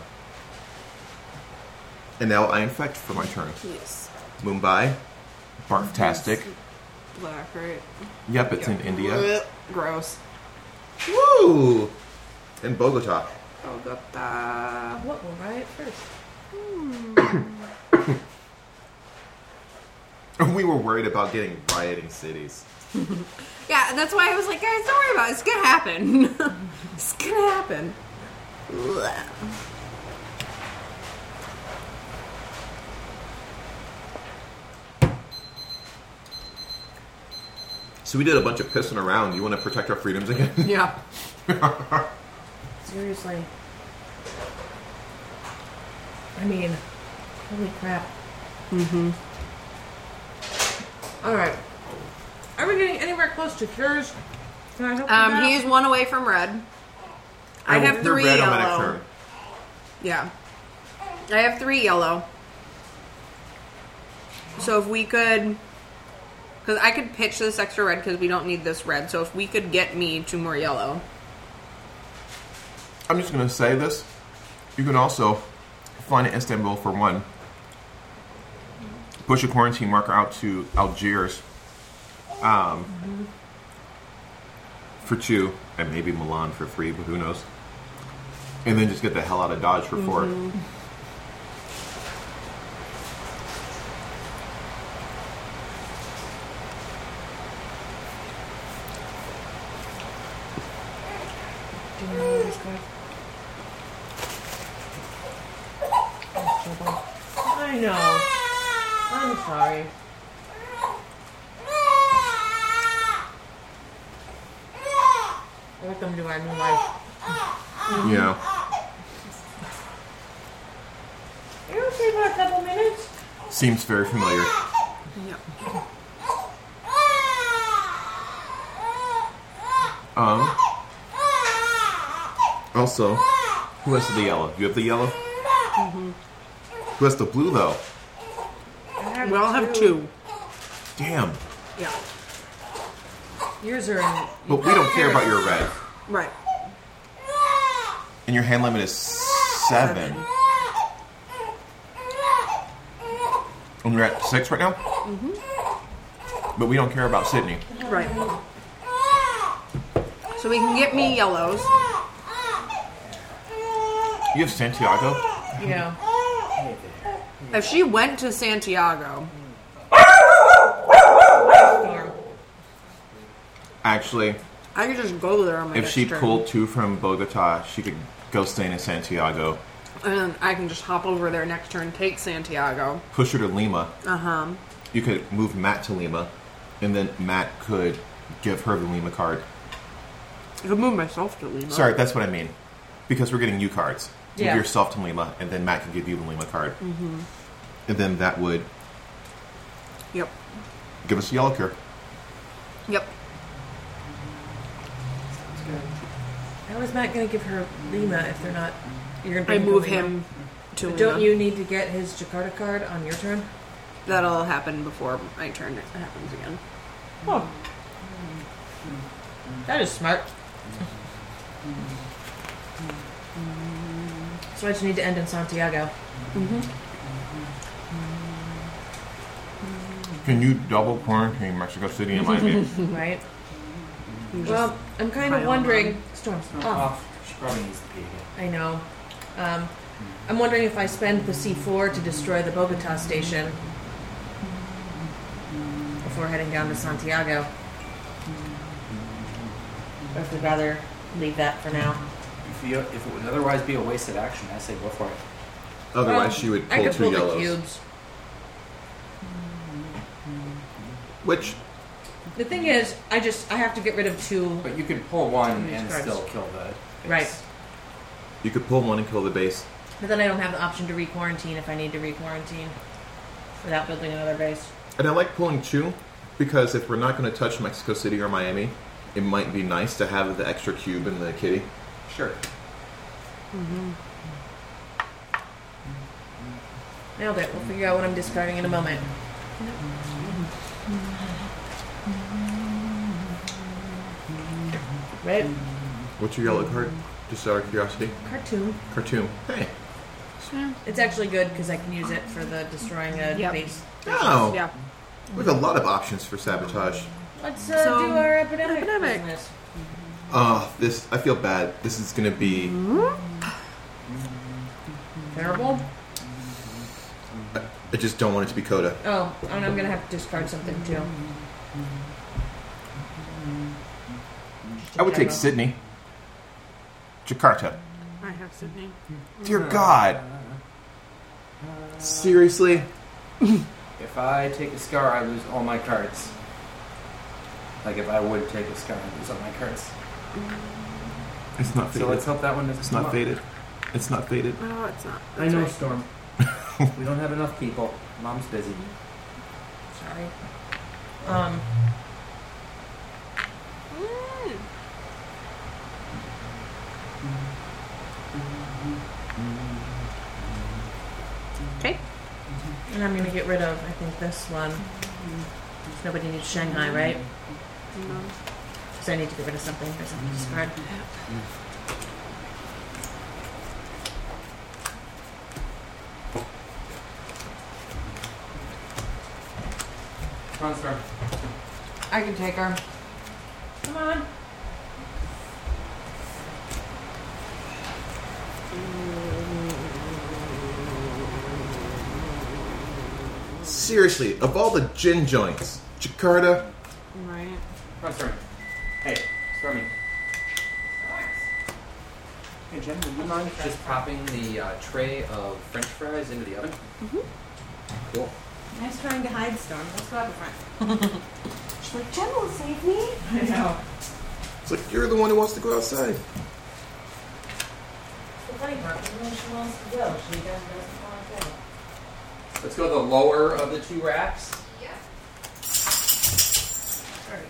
And now I infect for my turn. Yes. Mumbai. Barftastic. Black, right? Yep, it's in India. Ugh, gross. Woo! In Bogota. Bogota. What will riot first? We were worried about getting rioting cities. Yeah, that's why I was like, guys, don't worry about it. It's gonna happen. It's gonna happen. Ugh. So we did a bunch of pissing around. You want to protect our freedoms again? Yeah. Seriously. I mean, holy crap. Mm-hmm. Alright. Are we getting anywhere close to cures? Can I help you Um, out? he's one away from red. I will- have they're three red on my next yellow. turn. Yeah. I have three yellow. So if we could... Because I could pitch this extra red because we don't need this red. So if we could get me two more yellow. I'm just going to say this. You can also fly to Istanbul for one. Push a quarantine marker out to Algiers um, mm-hmm. for two. And maybe Milan for three, but who knows. And then just get the hell out of Dodge for four. Mm-hmm. Do you know this card? I know. I'm sorry. Welcome to our new life. Yeah. You okay for a couple minutes? Seems very familiar. Yep. Um. Also, who has the yellow? You have the yellow? Mm-hmm. Who has the blue, though? We all have two. Damn. Yeah. Yours are in. But we don't care about your red. Right. And your hand limit is seven. And you're at six right now? Mm-hmm. But we don't care about Sydney. Right. So we can get me yellows. You have Santiago? Yeah. If she went to Santiago, Storm. Actually, I could just go there on my if next she turn. pulled two from Bogota, she could go stay in Santiago. And then I can just hop over there next turn, take Santiago. Push her to Lima. Uh-huh. You could move Matt to Lima. And then Matt could give her the Lima card. I could move myself to Lima. Sorry, that's what I mean. Because we're getting you cards. Give Yeah. yourself to Lima, and then Matt can give you the Lima card. Mm-hmm. And then that would Yep. give us a yellow cure. Yep. How is Matt going to give her Lima if they're not? You're I going to move him to But Lima. don't you need to get his Jakarta card on your turn? That'll happen before my turn happens again. Oh. That is smart. So I just need to end in Santiago. Mm-hmm. Can you double quarantine Mexico City and Miami? Right? Well, I'm kind of pile wondering... Storm's off. Off. She probably needs to pee again. I know. Um, I'm wondering if I spend the C four to destroy the Bogota station before heading down to Santiago. Or if we'd rather leave that for now. If, you, if it would otherwise be a wasted action, I say go for it. Otherwise, Well, she would I pull could two pull yellows. the cubes. Which, The thing is, I just I have to get rid of two. But you could pull one Use and cards. still kill the base. Right. you could pull one and kill the base. But then I don't have the option to re-quarantine if I need to re-quarantine without building another base. And I like pulling two, because if we're not going to touch Mexico City or Miami, it might be nice to have the extra cube in the kitty. Sure. Nailed it. We'll figure out what I'm discarding in a moment. Right? What's your yellow card? Just out of curiosity. Cartoon. Cartoon. Hey. It's actually good because I can use it for the destroying a Yep. base. Oh. Yeah. We have a lot of options for sabotage. Let's uh, So, do our epidemic. epidemic. business. Oh, this, I feel bad. This is going to be, Terrible. I just don't want it to be Coda. Oh, and I'm gonna have to discard something too. I would take Chicago. Sydney. Jakarta. I have Sydney. Dear God. Seriously? If I take a scar, I lose all my cards. Like if I would take a scar, I lose all my cards. It's not faded. So let's hope that one doesn't It's come not up. faded. It's not faded. Oh, it's not. I know, Storm. We don't have enough people. Mom's busy. Sorry. Um. Okay. And I'm gonna get rid of, I think, this one. 'Cause nobody needs Shanghai, right? Because I need to get rid of something. There's something to discard. Come on, Storm. I can take her. Come on. Seriously, of all the gin joints, Jakarta. Right. Come on, Stormy. Hey, Stormy. Hey, Jen, would you mind just popping the uh, tray of French fries into the oven? Mm-hmm. Cool. Nice trying to hide Storm. Let's go out the front. She's like, Jen will save me. I know. It's like you're the one who wants to go outside. The funny part is when she wants to go, she doesn't, doesn't want to go. Let's go the lower of the two racks. Sorry.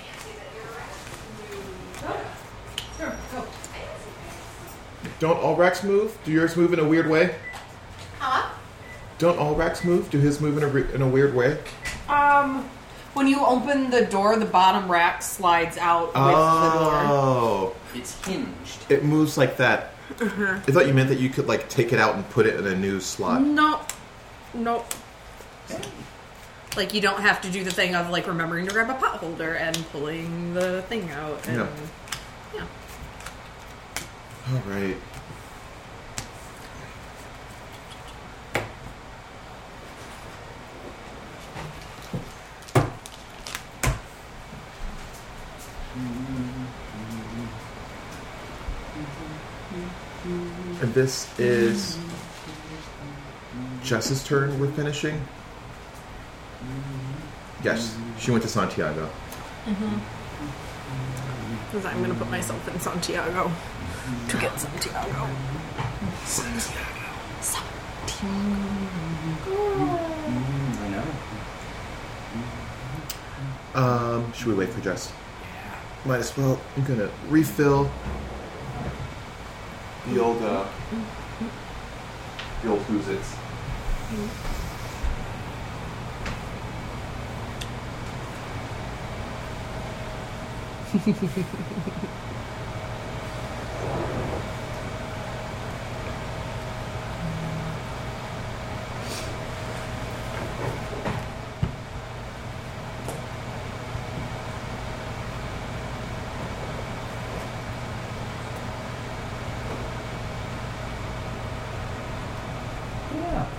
Go. Sure, go. Don't all racks move? Do yours move in a weird way? Huh? Don't all racks move? Do his move in a, re- in a weird way? Um, when you open the door, the bottom rack slides out with the door. Oh. It's hinged. It moves like that. I thought you meant that you could like take it out and put it in a new slot. No, no. Like you don't have to do the thing of like remembering to grab a pot holder and pulling the thing out. And, Yeah. yeah. All right. And this is Jess's turn we're finishing? Yes, she went to Santiago. Because I'm going to put myself in Santiago to get Santiago. Santiago. I know. Um, should we wait for Jess? Might as well. I'm gonna refill the old, uh, the old Who's-Its. Yeah.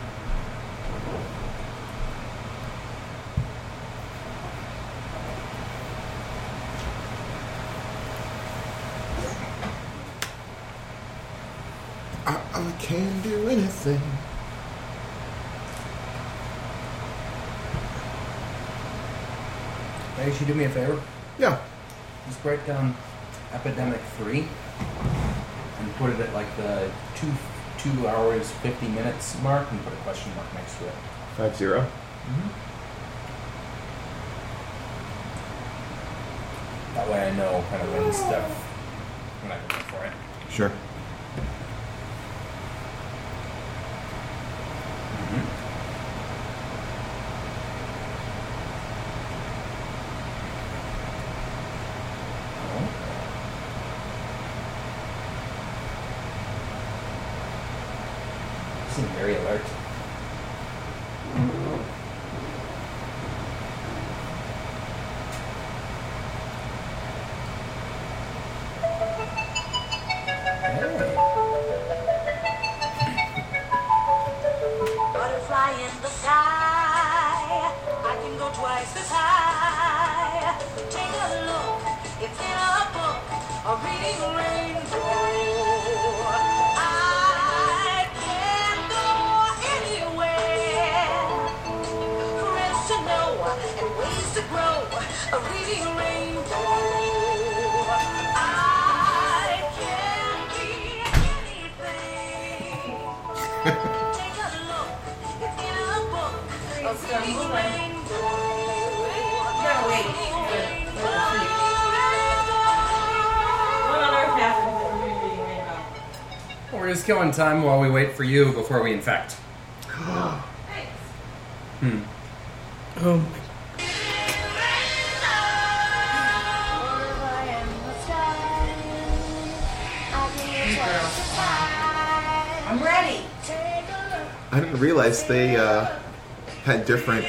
I, I can't do anything. Hey, you should do me a favor. Yeah. Just write down Epidemic three and put it at like the two two hours fifty minutes mark and put a question mark next to it. Five zero. Mm-hmm. That way I know kind of when stuff when I go for it. Sure. Mm-hmm. Seem very alert. Butterfly in the sky. I can go twice as high. Take a look. It's in a book. A reading rainbow. I can go anywhere. Friends to know and ways to grow. A reading rainbow. I can be anything. Take a look. It's in a book. A reading rainbow. gotta wait for What on earth happens that we're reading Rainbow? We're just killing time while we wait for you before we infect. Thanks. Hmm. Oh my. I'm ready. I didn't realize they uh, had different.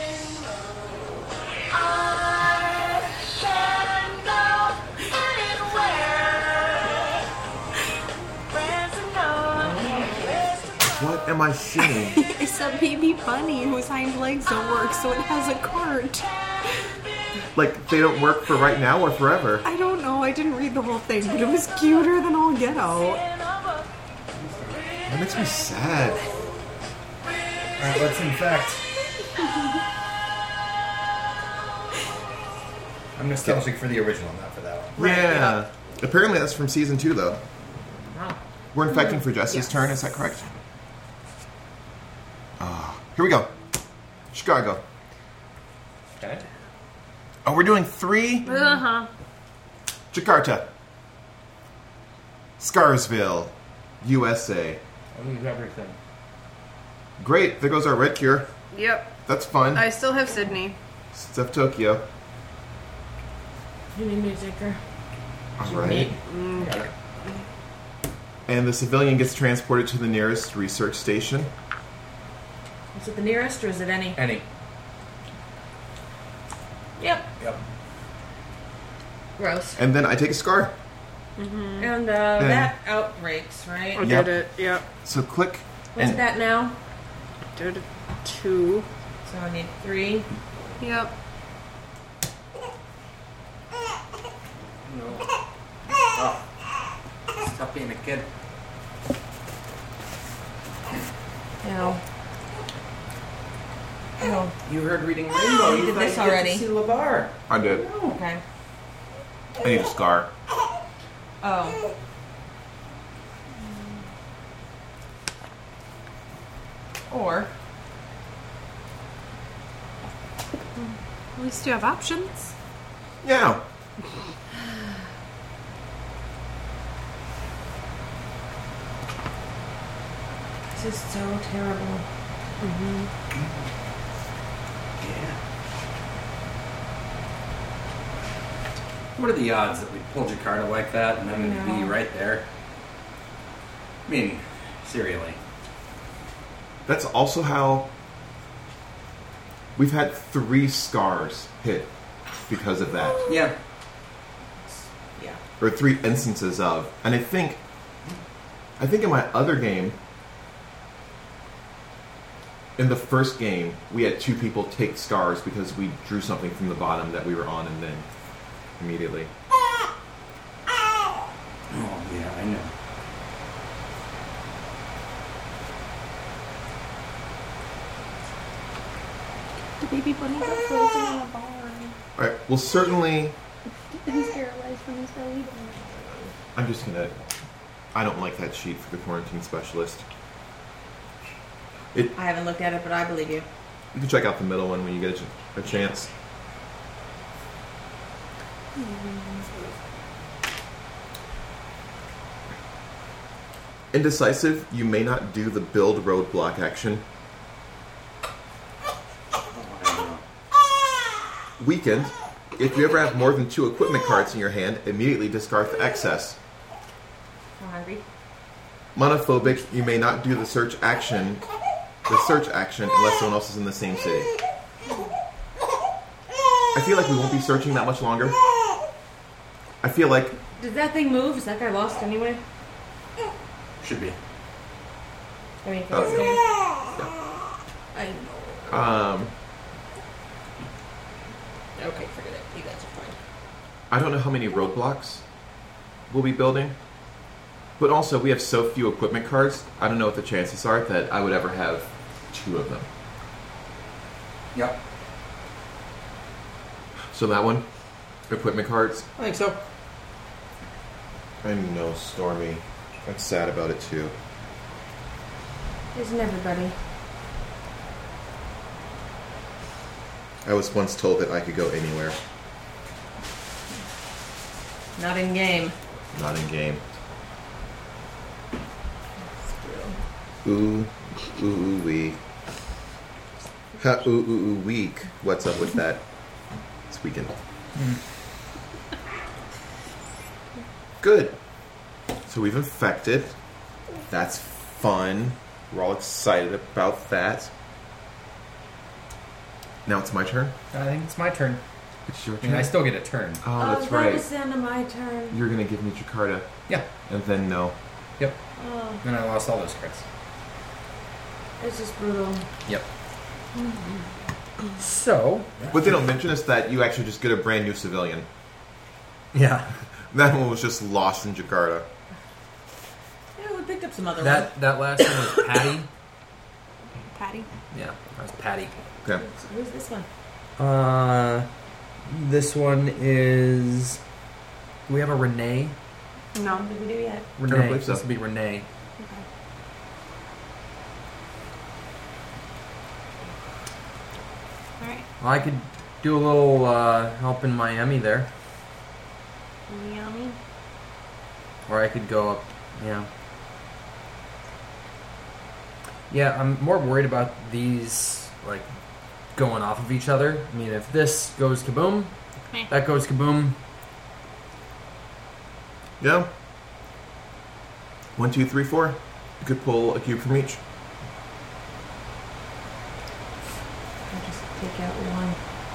What am I seeing? It's a baby bunny whose hind legs don't work, so it has a cart. Like, they don't work for right now or forever? I don't know. I didn't read the whole thing, but it was cuter than all get out. That makes me sad. Alright, let's infect. I'm nostalgic for the original, not for that one. Yeah. Apparently that's from season two, though. Wow. We're infecting for Jesse's Yes. turn, is that correct? Ah, here we go. Chicago. Okay. Oh, we're doing three? Uh huh. Jakarta. Scarsville, U S A. I leave everything. Great, there goes our red cure. Yep. That's fun. I still have Sydney. Stuff Tokyo. You need me to take her. Alright. Got it. And the civilian gets transported to the nearest research station. Is it the nearest or is it any? Any. Yep. Yep. Gross. And then I take a scar. And uh, that outbreaks, right? I Yep. did it. Yep. So click. What's and that now? Did it. Two. So I need three. Yep. No. Oh. Stop being a kid. No. No. You heard reading Rainbow. You You did thought this you'd get already. to see LeVar. I did. Okay. I need a scar. Oh. Or At least you have options. Yeah. this is so terrible. What are the odds that we pulled Jakarta like that and then it'd be No. right there? I mean, seriously. That's also how we've had three scars hit because of that. Yeah. Yeah. Or three instances of. And I think I think in my other game, in the first game, we had two people take scars because we drew something from the bottom that we were on and then immediately. Oh, yeah, I know. The baby bunny got frozen in a barn. Alright, well certainly He's paralyzed from his belly button. I'm just gonna I don't like that sheet for the quarantine specialist. It I haven't looked at it, but I believe you. You can check out the middle one when you get a, a chance. Indecisive, you may not do the build roadblock action. Weakened, if you ever have more than two equipment cards in your hand, immediately discard the excess. I'm hungry. Monophobic, you may not do the search action, the search action unless someone else is in the same city. I feel like we won't be searching that much longer. I feel like Did that thing move? Is that guy lost anyway? Should be. I mean, for Oh, this yeah. game. I know. um, Okay, forget it. You guys are fine. I don't know how many roadblocks we'll be building, but also we have so few equipment cards. I don't know what the chances are that I would ever have two of them. Yep. So that one, equipment cards. I think so. I know, Stormy. I'm sad about it too. Isn't everybody? I was once told that I could go anywhere, Not in game. not in game. Ooh, ooh, ooh, wee. Ha, ooh, ooh, ooh, weak. What's up with that? It's weekend. Good. So we've infected. That's fun. We're all excited about that. Now it's my turn. I think it's my turn. It's your I turn. mean, I still get a turn. Oh, that's that right. was the end of my turn. You're gonna give me Jakarta, Yeah. and then no. Yep. Oh, And I lost all those cards. it's just brutal. Yep. So. What they don't mention is that you actually just get a brand new civilian. Yeah. That one was just lost in Jakarta. Yeah, we picked up some other That that last one was Patty. Patty. Yeah, that was Patty. Okay. ones. So who's this one? Uh, this one is. Do we have a Renee? No. What did we do yet? don't Renee. believe so. This will be Renee. All right. Well, I could do a little uh, help in Miami there, Yummy. or I could go up. Yeah. Yeah, I'm more worried about these like going off of each other. I mean, if this goes kaboom, Meh. that goes kaboom. Yeah. One, two, three, four. You could pull a cube from each. I'll just take out one.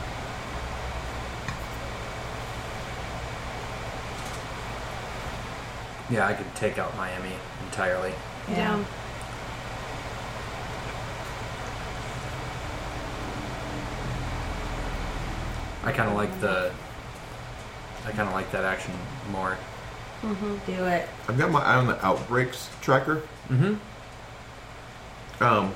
Yeah, I could take out Miami entirely. Yeah. I kind of like the. I kind of like that action more. Do it. I've got my eye on the outbreaks tracker. Mm-hmm. Um,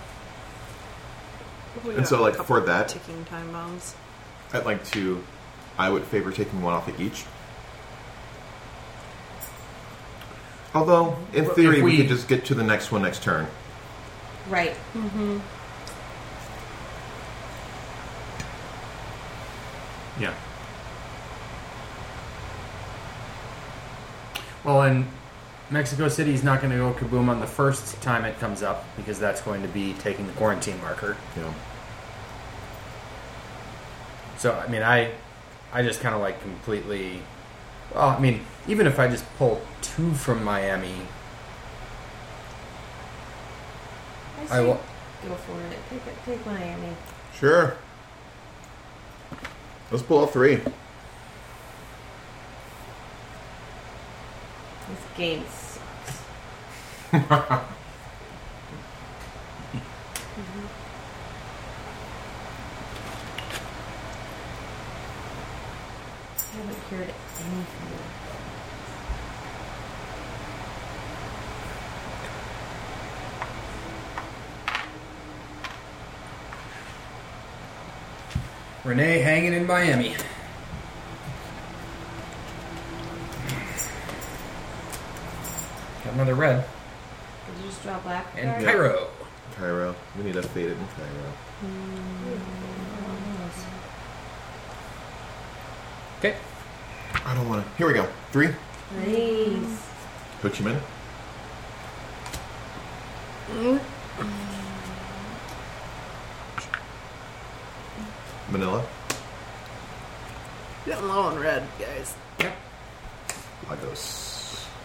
We And got so, a like, couple for that- ticking time bombs. I'd like to I would favor taking one off of each. Although, in Well, theory, if we, we- could just get to the next one next turn. Right. Yeah. Well, and Mexico City's not going to go kaboom on the first time it comes up because that's going to be taking the quarantine marker. Yeah. So, I mean, I I just kind of like completely... Well, I mean, even if I just pull two from Miami, I I say will... go for it. Take it. Take Miami. Sure. Let's pull all three. This game sucks. I haven't cured anything. Renee hanging in Miami. Got another red. Did you just draw black? And card? Cairo. Cairo. We need a faded in Cairo. Okay. I don't want to. Here we go. Three. Nice. Ho Chi Minh. Manila. Getting low on red, guys. Yep. Lagos.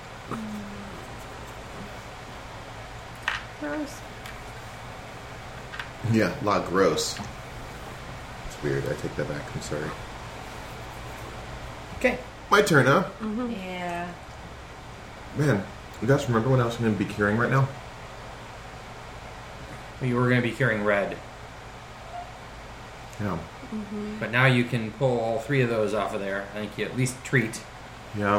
Gross. Yeah, La Gross. It's weird. I take that back. I'm sorry. Okay. My turn, huh? Yeah. Man, you guys remember when I was going to be curing right now? You were going to be curing red, Yeah. but now you can pull all three of those off of there. I think you at least treat. Yeah.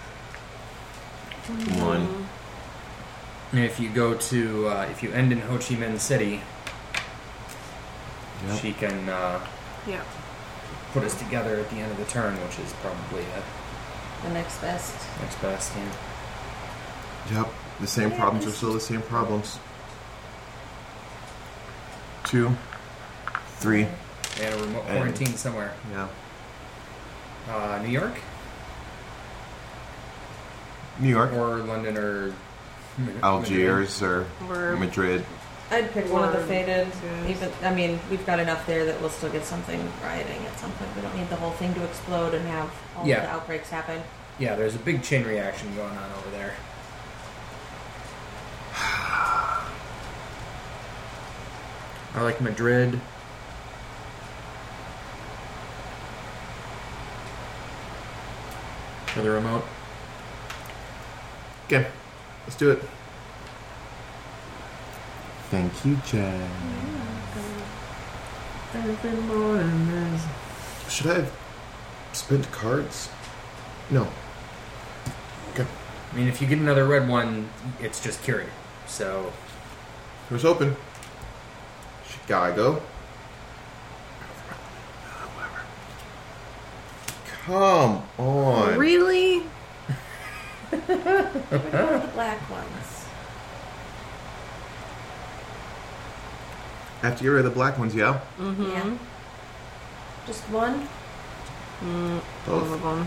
One. And if you go to, uh, if you end in Ho Chi Minh City, Yep. she can uh, Yeah. put us together at the end of the turn, which is probably uh, The next best. next best. Yeah. Yep. The same problems are still the same problems. Two. Three. And a remote And- quarantine somewhere. Yeah. Uh, New York New York. or London or Madrid. Algiers or Or Madrid. I'd pick one of the Or- faded. yes. Even I mean, we've got enough there that we'll still get something rioting at some point. We don't need the whole thing to explode and have all Yeah. the outbreaks happen. Yeah, there's a big chain reaction going on over there. I like Madrid. For the remote. Okay. Let's do it. Thank you, Jen. Should I have spent cards? No. Okay. I mean, if you get another red one, it's just cured. So, Door's open. Chicago. Come on. really? What about the black ones? After you're rid of the black ones, yeah? Yeah. Just one. All Both. of them.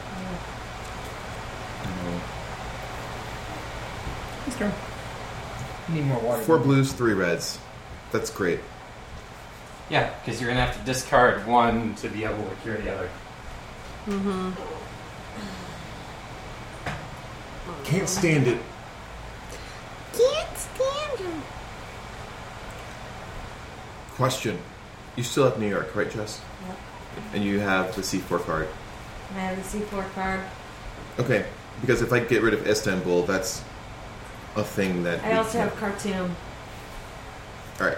his turn. You need more water. Four blues, three reds. That's great. Yeah, because you're going to have to discard one to be able to cure the other. Can't stand it. Can't stand him. Question. You still have New York, right, Jess? Yep. And you have the C four card. And I have the C four card. Okay, because if I get rid of Istanbul, that's a thing that... I we also can't- have Khartoum. Alright.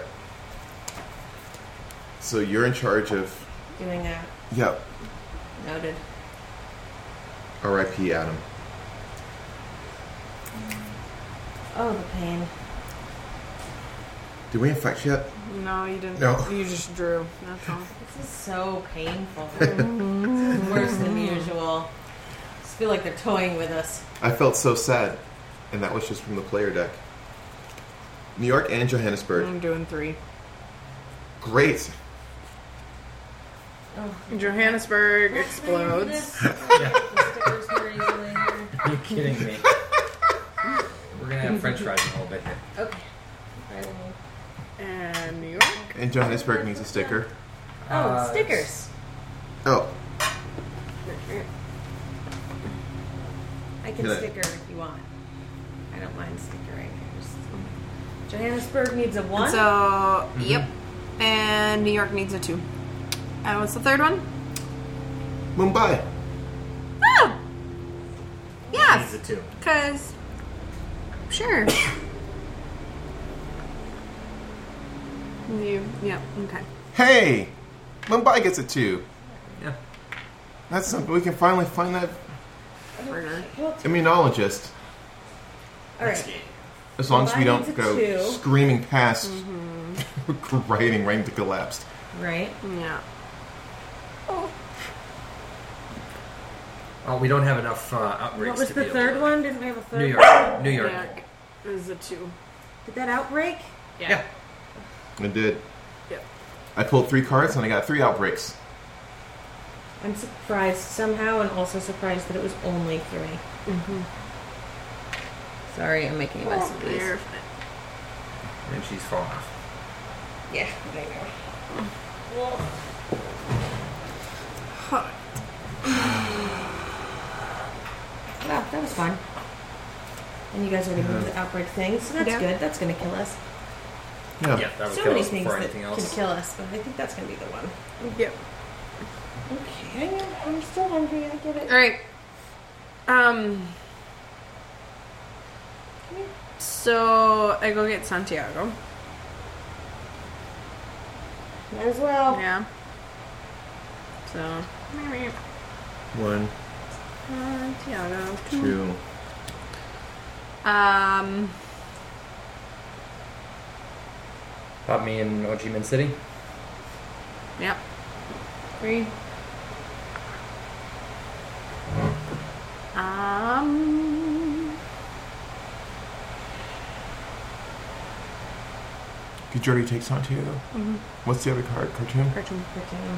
So you're in charge of... Doing that. Yep. Noted. R I P Adam. Oh, the pain. Did we infect yet? No, you didn't. No. You just drew. That's all. This is so painful. This is worse than usual. I just feel like they're toying with us. I felt so sad, and that was just from the player deck. New York and Johannesburg. I'm doing three. Great. Oh. Johannesburg Let's maybe do explodes. this. The stickers more easily here. Are you kidding me? We're gonna have French fries in a little bit here. Okay. Right away. And New York. And Johannesburg needs a sticker. Oh, Uh, stickers. Oh, I can Yeah. sticker if you want. I don't mind stickering. Just- Johannesburg needs a one. So, yep. And New York needs a two. And what's the third one? Mumbai. Oh! Needs Yes! a two. Because. Sure. You, yeah, okay. Hey, Mumbai gets a two. Yeah. That's something we can finally find that Burger. immunologist. All right. As long as we Mumbai don't needs a go two. screaming past, writing right into collapsed. Right. Yeah. Oh, we don't have enough uh, outbreaks. What was to the be able third to- one? Didn't we have a third? New York. New New York. York is a two. Did that outbreak? Yeah. I did. Yep. I pulled three cards and I got three outbreaks. I'm surprised somehow, and also surprised that it was only 3 Mm-hmm. Sorry, I'm making a mess of these. There. And she's falling off. Yeah, I know. Well, wow, that was fun. And you guys already moved the outbreak thing, so that's Yeah. good. That's going to kill us. Yeah. Yeah, that would So kill many us things before that anything can else. kill us, but I think that's going to be the one. Yep. Okay, I know. I'm still hungry. I get it. All right. Um. So I go get Santiago. Might as well. Yeah. So One, Santiago. two. Um. Pop me in Ho Chi Minh City. Yep. Three. Um. Did you already take Santiago? Mm-hmm. What's the other card? Cartoon? Cartoon. Freaking-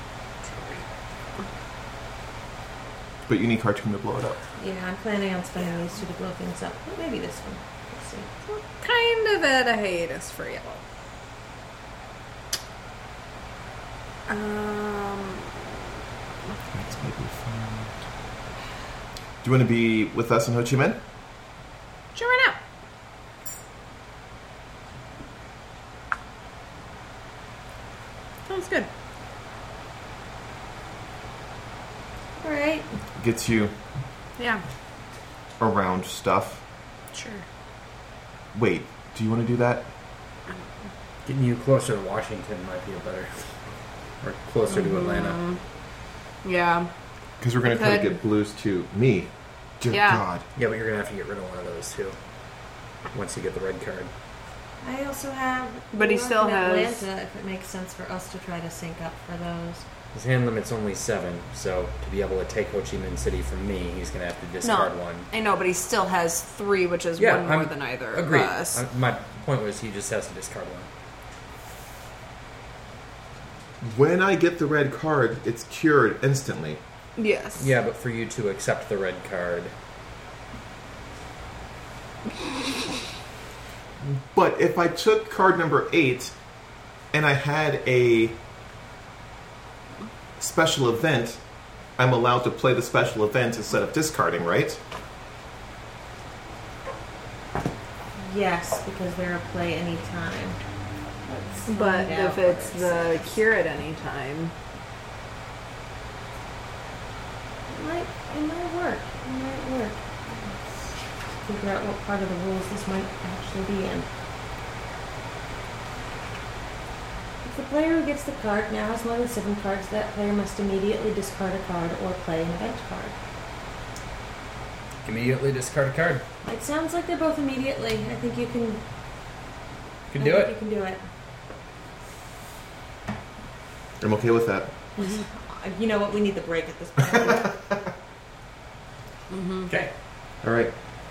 But you need cartoon to blow it up. Yeah, I'm planning on spending these two to blow things up. But maybe this one. Let's see. Kind of at a hiatus for you. Um. That's maybe fun. Do you want to be with us in Ho Chi Minh? Sure, why not? Sounds good. All right. Gets you Yeah. around stuff. Sure. Wait, do you want to do that? Getting you closer to Washington might be a better, or closer to Atlanta. Yeah. Because we're going to try to Could. get blues to me. Dear Yeah. God. Yeah, but you're gonna have to get rid of one of those too. Once you get the red card. I also have. But he New York still and has- Atlanta, if it makes sense for us to try to sync up for those. His hand limit's only seven, so to be able to take Ho Chi Minh City from me, he's gonna have to discard No, one. I know, but he still has three, which is Yeah, one more I'm- than either Agreed. of us. I- my point was he just has to discard one. When I get the red card, it's cured instantly. Yes. Yeah, but for you to accept the red card, But if I took card number eight and I had a special event, I'm allowed to play the special event instead of discarding, right? Yes, because they're a play anytime. Let's But find out if it's what the it says. cure at any time, It might, it might work. It might work. Let's figure out what part of the rules this might actually be in. If the player who gets the card now has more than seven cards, that player must immediately discard a card or play an event card. immediately discard a card. It sounds like they're both immediately. I think you can Can I do think it. You can do it. I'm okay with that. Uh, You know what? We need the break at this point. Okay. All right.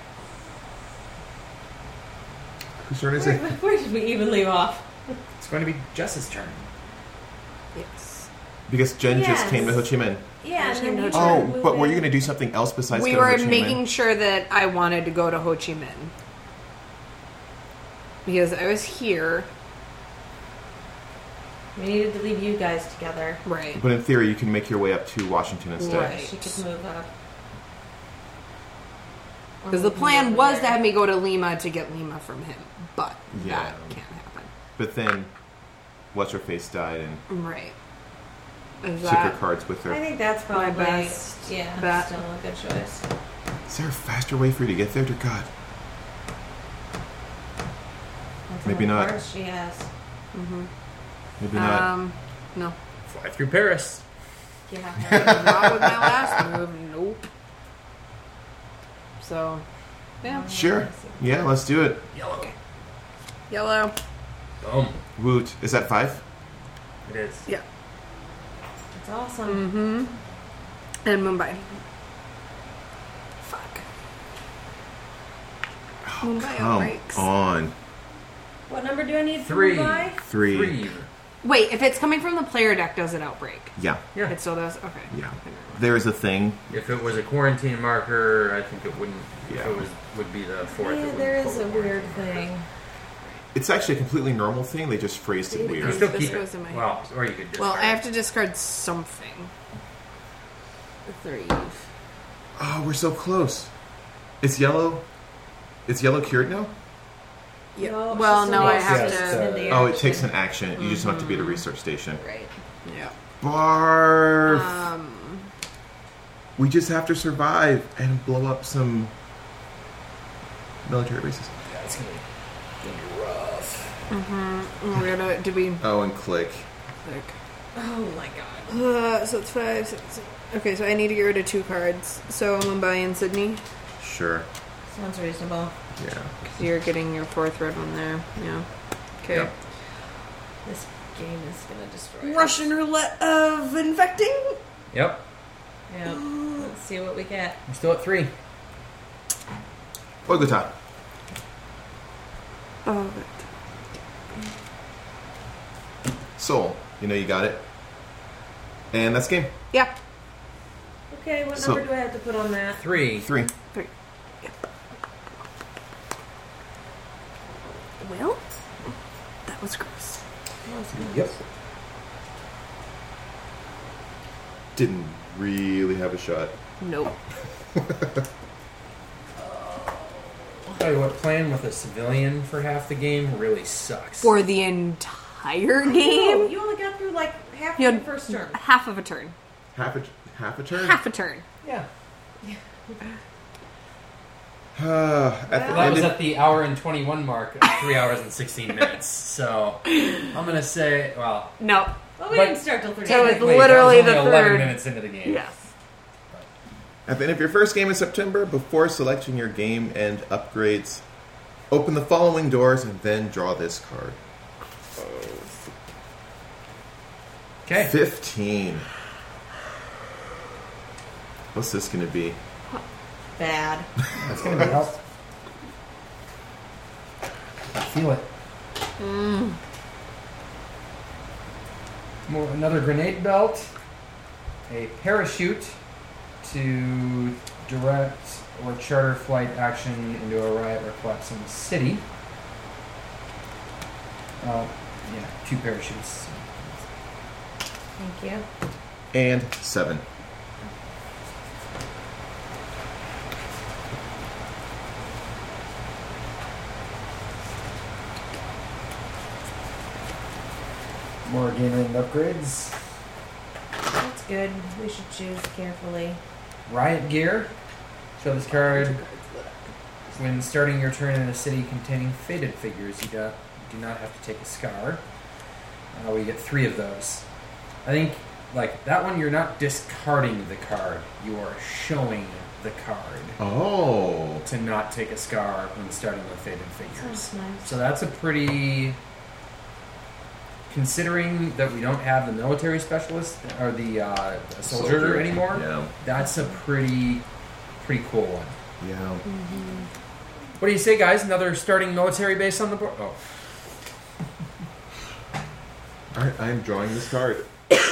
Whose turn is where, it? where did we even leave off? It's going to be Jess's turn. Yes. Because Jen just Yes. came to Ho Chi Minh. Yeah, and then you Oh, were but were you moving- going to do something else besides We go to were Ho Chi Minh? making sure that I wanted to go to Ho Chi Minh. Because I was here. We needed to leave you guys together. Right. But in theory, you can make your way up to Washington instead. Right. She could move up. Or Because the move plan over was there. to have me go to Lima to get Lima from him. But Yeah. that can't happen. But then, what's her face died and Right. Is took her that... cards with I her. think that's probably best yeah, bet. still a good choice. Is there a faster way for you to get there? Dear God. That's Maybe how many not. cards she has. Maybe not. Um, no. Fly through Paris. Yeah. Not with my last move. Nope. So, yeah. Sure. Yeah, let's do it. Yellow. Yellow. Boom. Woot. Is that five? It is. Yeah. It's awesome. Mm-hmm. And Mumbai. Fuck. Mumbai Come outbreaks. on. What number do I need for Three. Mumbai? Three. Three. Wait, if it's coming from the player deck, does it outbreak? Yeah. Yeah. It still does? Okay. Yeah. There is a thing. If it was a quarantine marker, I think it wouldn't. Yeah. If it was would be the fourth. it Yeah, wouldn't there pull is the a quarantine weird marker. thing. It's actually a completely normal thing. They just phrased it You weird. still This keep goes it. in my Well, or you could. Well, discard I have it. to discard something. Three. Oh, we're so close. It's yellow. It's yellow cured now? Yeah. No, it's Well, just no, an I action. have Yes, to. uh, In the Oh, it action. takes an action. You just don't have to be at a research station. Right. Yeah. Barf. Um. We just have to survive and blow up some military bases. Yeah, it's gonna be, gonna be rough. Mm-hmm. We're gonna. Did we? Oh, and click. Click. Oh my god. Uh, so it's five, six, seven. Okay, so I need to get rid of two cards. So Mumbai and Sydney. Sure. Sounds reasonable. Yeah. Because you're getting your fourth red one there. Yeah. Okay. Yep. This game is gonna destroy us. Russian roulette of infecting. Yep. Yeah. Let's see what we get. I'm still at three. Bogota. Oh, Soul. You know you got it. And that's game. yeah. Okay, what So- number do I have to put on that? Three. Three. Three. Yeah. Well, that was gross. Yep. Didn't really have a shot. Nope. Tell you what, playing with a civilian for half the game really sucks. For the entire No, game, you only got through like half You of the had- first turn. half of a turn. Half a half a turn. Half a turn. Yeah. Uh, at the Well, that end was of- at the hour and twenty-one mark, of three hours and sixteen minutes. So I'm gonna say, well, No. Well, we But- didn't start till thirty. So it's technically, literally that was only the eleven third. minutes into the game. Yes. At the end of your first game in September, before selecting your game and upgrades, open the following doors and then draw this card. Okay. Fifteen. What's this going to be? Bad. That's gonna be help. I feel it. More another grenade belt, a parachute to direct or charter flight action into a riot or collapse in the city. Uh, yeah, two parachutes. Thank you. And seven. More game end upgrades. That's good. We should choose carefully. Riot gear. Show this card. When starting your turn in a city containing faded figures, you got, do not have to take a scar. Uh, we get three of those. I think like that one, you're not discarding the card. You are showing the card Oh. to not take a scar when starting with Faded Figures. Sounds nice. So that's a pretty. Considering that we don't have the military specialist or the, uh, the soldier, Soldier, anymore, yeah. that's a pretty, pretty cool one. Yeah. What do you say, guys? Another starting military base on the board? Oh. Alright, I'm drawing this card.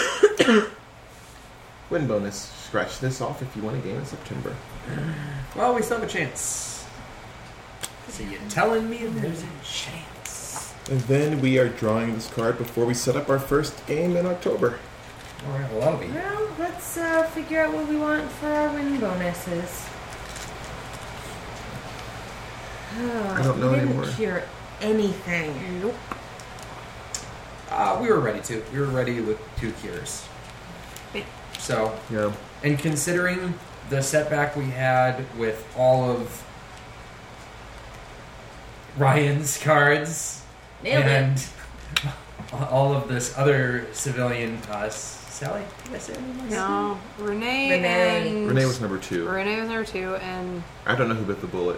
Win bonus. Scratch this off if you want a game in September. Well, we still have a chance. So you're telling me there's a chance? And then we are drawing this card before we set up our first game in October. All right, well, that'll be... Well, let's uh, figure out what we want for our win bonuses. Oh, I don't know we didn't anymore. cure anything. Nope. Uh, we were ready to. We were ready with two cures. So, Yeah. and considering the setback we had with all of Ryan's cards Nailed and it. all of this other civilian, uh, Sally, did I say her name? No, Renee, Renee. and Renee was number two. Renee was number two, and I don't know who bit the bullet.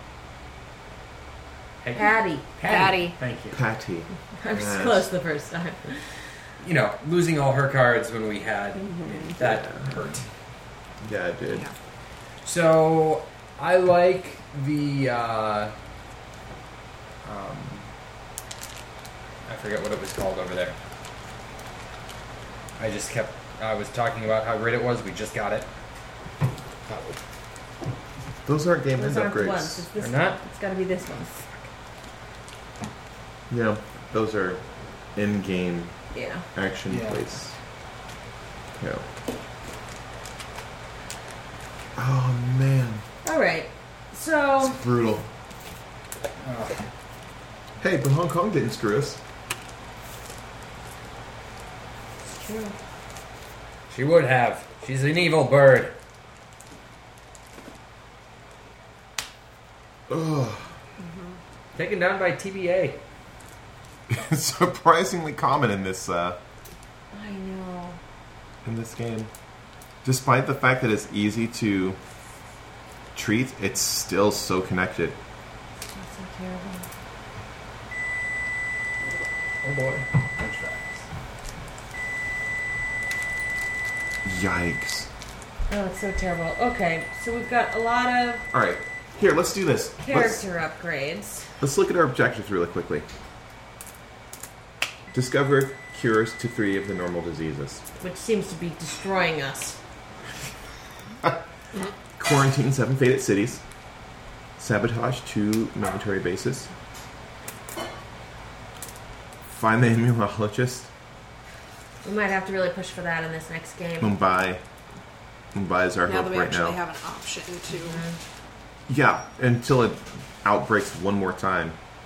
Peggy? Patty. Patty. Thank you. Patty. I was Yes. close the first time. You know, losing all her cards when we had Mm-hmm. that hurt. Yeah, I did. Yeah. So I like the. Uh, um, I forget what it was called over there. I just kept. I was talking about how great it was. We just got it. Those aren't game Those end aren't the ones. It's upgrades. this They're not? one. It's got to be this one. Yeah, those are in-game Yeah. action Yeah. plays. Yeah. Oh man, All right. So it's brutal. Oh, Hey, but Hong Kong didn't screw us. it's true. she would have. She's an evil bird. Ugh. Taken down by T B A. It's surprisingly common in this uh, I know. in this game. Despite the fact that it's easy to treat, it's still so connected. That's so terrible. Oh boy. Yikes. Oh, it's so terrible. Okay, so we've got a lot of All right, here, let's do this. Let's, character upgrades. let's look at our objectives really quickly. Discover cures to three of the normal diseases. Which seems to be destroying us. Quarantine seven faded cities. Sabotage two military bases. Find the immunologist. We might have to really push for that in this next game. Mumbai. Mumbai is our now hope that we right actually now. have an option to. Yeah, until it outbreaks one more time.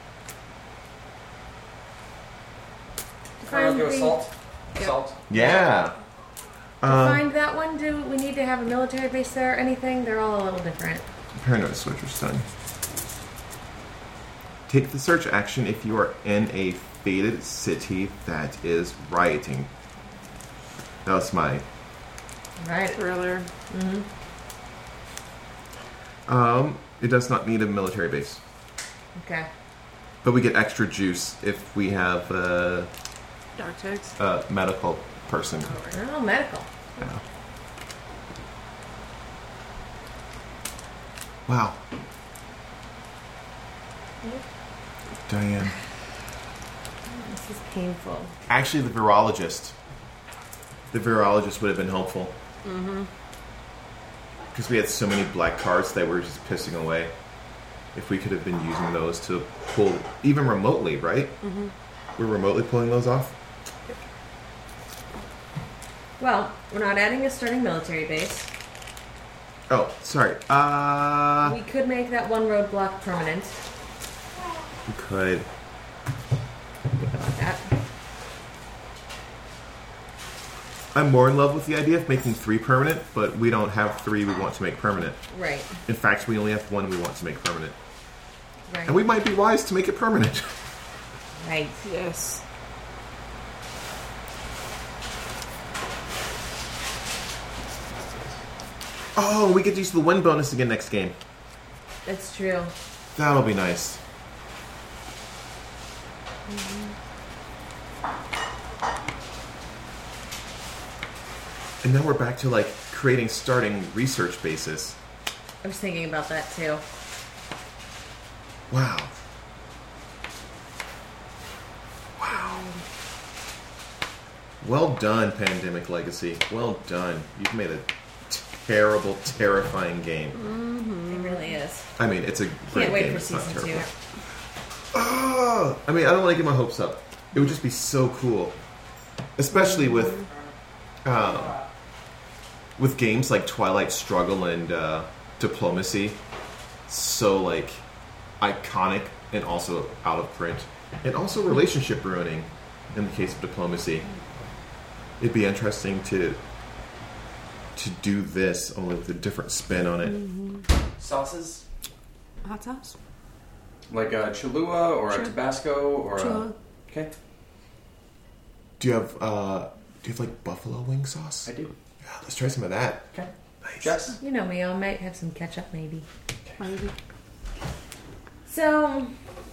Find the- Assault. Yep. Assault. Yeah. To Um, find that one, do we need to have a military base there or anything? They're all a little different. Paranoid switcher's done. Take the search action if you are in a faded city that is rioting. That was my. Right. Thriller. Um, it does not need a military base, Okay. but we get extra juice if we have a, Dark text. a medical person. Oh, medical. Yeah. Wow. Diane. This is painful. Actually, the virologist. The virologist would have been helpful. Mm-hmm. Because we had so many black cards that were just pissing away. If we could have been using those to pull, even remotely, right? Mm-hmm. We're remotely pulling those off? Well, we're not adding a starting military base. Oh, sorry. Uh, We could make that one roadblock permanent. we could. Think about that. I'm more in love with the idea of making three permanent, but we don't have three we want to make permanent. Right. In fact, we only have one we want to make permanent. Right. And we might be wise to make it permanent. Right. Yes. Oh, we get to use the win bonus again next game. That's true. That'll be nice. Mm-hmm. And now we're back to like creating starting research bases. I was thinking about that too. Wow. Wow. Well done, Pandemic Legacy. Well done. You've made a terrible, terrifying game. Mm-hmm. It really is. I mean, it's a great Can't wait game. for It's not season two. terrible. Oh, I mean, I don't want to get my hopes up. It would just be so cool, especially with um, with games like Twilight Struggle and uh, Diplomacy. So like iconic and also out of print, and also relationship ruining in the case of Diplomacy. It'd be interesting to to do this only with a different spin on it. Mm-hmm. Sauces? Hot sauce? Like a Cholula or Sure. a Tabasco or Cholula. a... Okay. Do you have uh, do you have like buffalo wing sauce? I do. Yeah, let's try some of that. Okay. Nice. Jess? You know me, I might have some ketchup maybe. Maybe. So,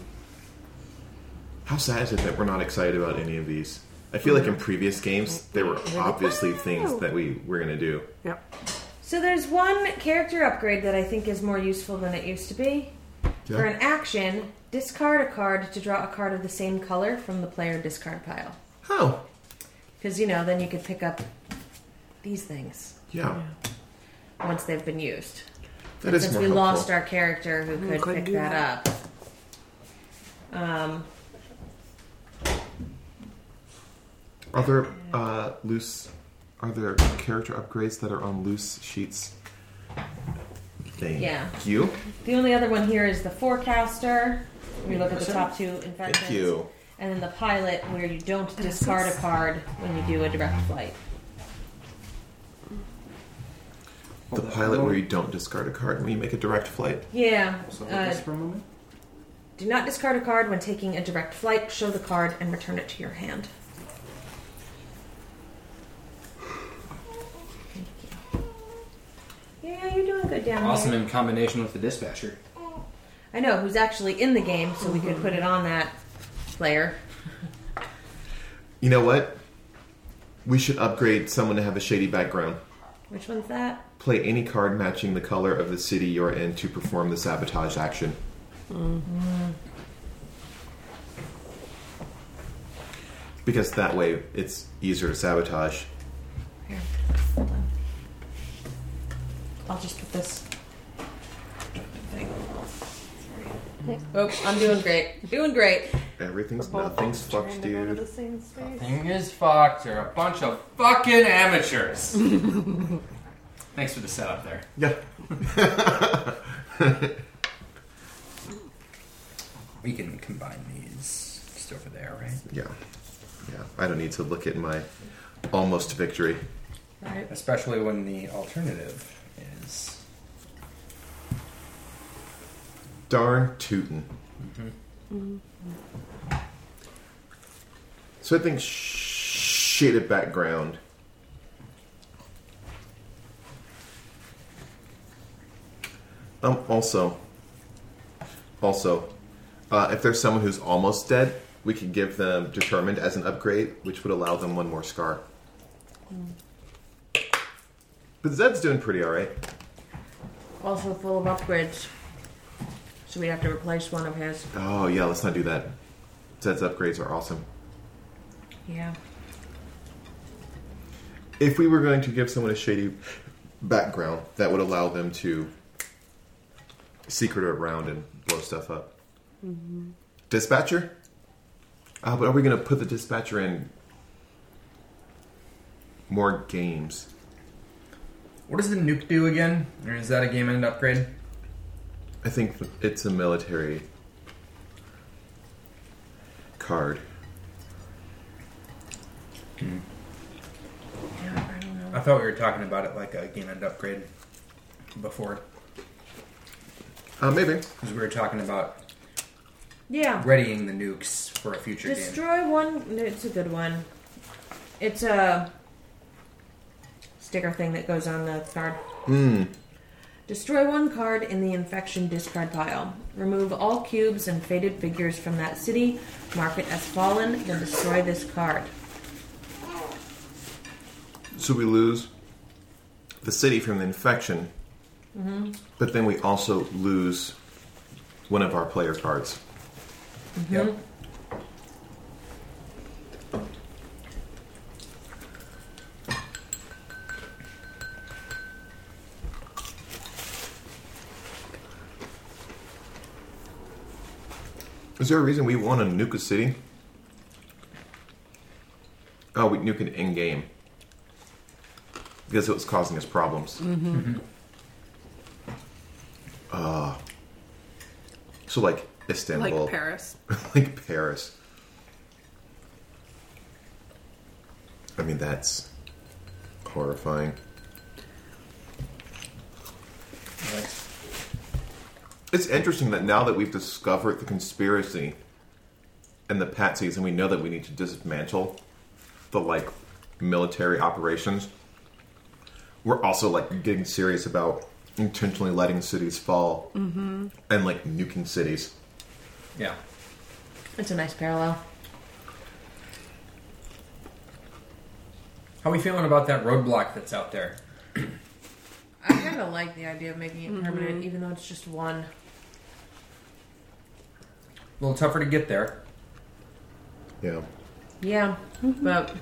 How sad is it that we're not excited about any of these? I feel like in previous games there were obviously things that we were gonna do. Yep. so there's one character upgrade that I think is more useful than it used to be. Yeah. For an action, discard a card to draw a card of the same color from the player discard pile. Oh, Because, you know, then you could pick up these things yeah. once they've been used. That is Since more we helpful. lost our character who could could pick do that, up. Um, Are there uh, loose? Are there character upgrades that are on loose sheets? Thank Yeah. you. the only other one here is the forecaster. We look at the top two inventions. Thank you. And then the pilot, where you don't discard a card when you do a direct flight. The pilot where you don't discard a card when you make a direct flight. Yeah. So Uh, just for a moment. do not discard a card when taking a direct flight. Show the card and return it to your hand. Thank you. Yeah, you're doing good down Awesome there. in combination with the dispatcher. I know who's actually in the game, so we could put it on that player. You know what? We should upgrade someone to have a shady background. Which one's that? Play any card matching the color of the city you're in to perform the sabotage action. Because that way it's easier to sabotage. Here, hold on. I'll just put this thing. Oops, I'm doing great. Doing great. Everything's nothing's fucked, dude. Thing is fucked. You're a bunch of fucking amateurs. Thanks for the setup there. Yeah. We can combine these just over there, right? Yeah. Yeah. I don't need to look at my almost victory. Right. Especially when the alternative is... Darn tootin'. So I think sh- shaded background. Um. Also, also, uh, if there's someone who's almost dead, we could give them determined as an upgrade, which would allow them one more scar. But Zed's doing pretty all right. Also full of upgrades. So we'd have to replace one of his. Oh yeah, let's not do that. Zed's upgrades are awesome. Yeah. If we were going to give someone a shady background, that would allow them to secret around and blow stuff up. Mm-hmm. Dispatcher? Uh, but are we going to put the dispatcher in more games? What does the nuke do again? Or is that a game end upgrade? I think it's a military card. Hmm. Yeah, I don't know. I thought we were talking about it like a game end upgrade before. Uh, maybe. Because we were talking about Yeah. readying the nukes for a future game. Destroy one. It's a good one. It's a sticker thing that goes on the card. Hmm. Destroy one card in the infection discard pile. Remove all cubes and faded figures from that city. Mark it as fallen, then destroy this card. So we lose the city from the infection, Mm-hmm. but then we also lose one of our player cards. Mm-hmm. Yep. Is there a reason we want to nuke a city? Oh, we nuke it in game because it was causing us problems. Mm-hmm. Uh, so like Istanbul, Like Paris. like Paris. I mean, that's horrifying. Nice. It's interesting that now that we've discovered the conspiracy and the patsies, and we know that we need to dismantle the like military operations, we're also like getting serious about intentionally letting cities fall Mm-hmm. and like nuking cities. Yeah. It's a nice parallel. How are we feeling about that roadblock that's out there? I kind of like the idea of making it permanent, even though it's just one. A little tougher to get there. Yeah, Yeah, but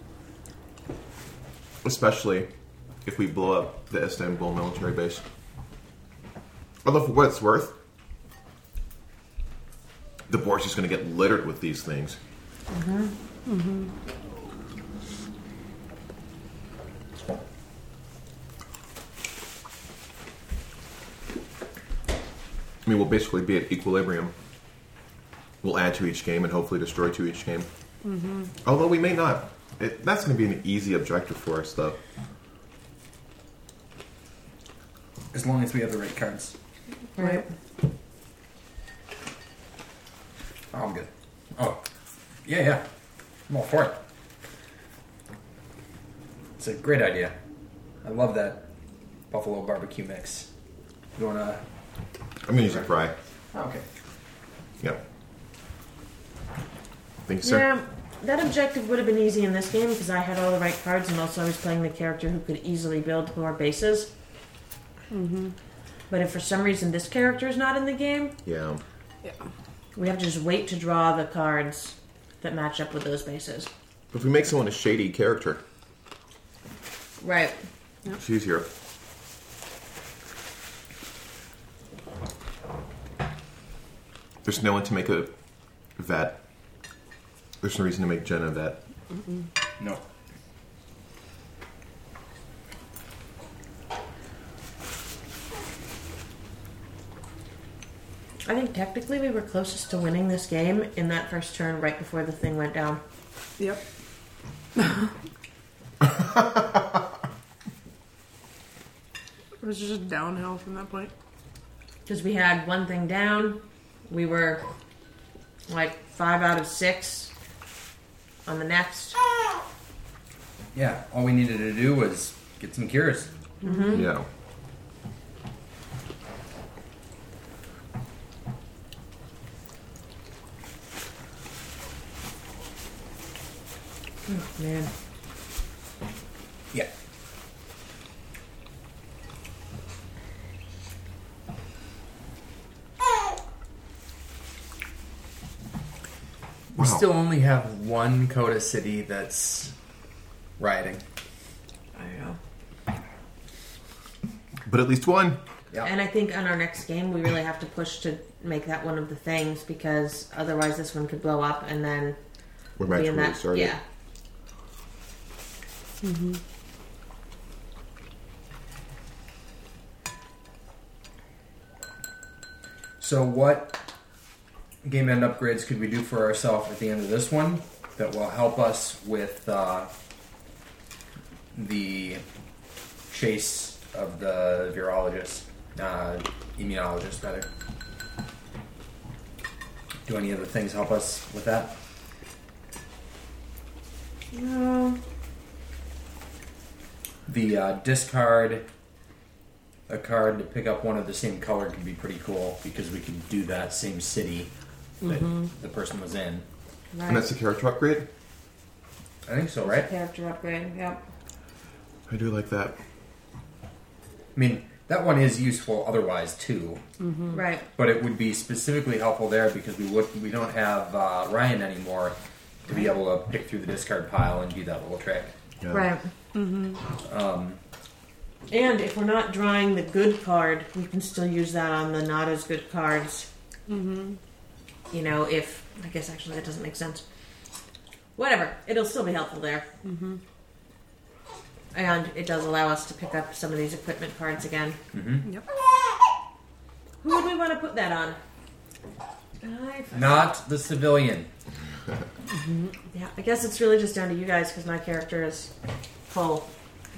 especially if we blow up the Istanbul military base. Although for what it's worth, the board's just going to get littered with these things. Mm-hmm. Mm-hmm. I mean, we'll basically be at equilibrium. We'll add to each game and hopefully destroy to each game. Mm-hmm. Although we may not. It, that's going to be an easy objective for us, though. As long as we have the right cards. right. Oh, I'm good. Oh. Yeah, yeah. I'm all for it. It's a great idea. I love that buffalo barbecue mix. You wanna... I'm going to use a fry. Oh, okay. Yeah. Thank you, sir. Yeah, that objective would have been easy in this game because I had all the right cards, and also I was playing the character who could easily build more bases. Mm-hmm. But if for some reason this character is not in the game, Yeah. Yeah. we have to just wait to draw the cards that match up with those bases. If we make someone a shady character, Right. it's easier. There's no one to make a vet. There's no reason to make Jen a vet. Mm-mm. No. I think technically we were closest to winning this game in that first turn right before the thing went down. Yep. It was just downhill from that point. Because we had one thing down. We were like five out of six on the next. Yeah, all we needed to do was get some cures. Mm-hmm. Yeah. Oh, man. Yeah. We Wow. still only have one Coda city that's rioting. I know. But at least one. Yeah. And I think on our next game, we really have to push to make that one of the things because otherwise this one could blow up and then We're be match in really that. started. Yeah. Mm-hmm. So what game end upgrades could we do for ourselves at the end of this one that will help us with uh, the chase of the virologist, uh, immunologist, rather? Do any of the things help us with that? No. The uh, discard a card to pick up one of the same color could be pretty cool because we could do that same city that Mm-hmm. the person was in. Right. And that's the character upgrade? I think so, right? Character upgrade, yep. I do like that. I mean, that one is useful otherwise too, Right. but it would be specifically helpful there because we would we don't have uh, Ryan anymore to be able to pick through the discard pile and do that little trick. Yeah. Right. Um, And if we're not drawing the good card, we can still use that on the not as good cards. Mm-hmm. You know, if... I guess actually that doesn't make sense. Whatever. It'll still be helpful there. Mm-hmm. And it does allow us to pick up some of these equipment cards again. mhm. Yep. Who would we want to put that on? I... Not the civilian. Yeah, I guess it's really just down to you guys because my character is full.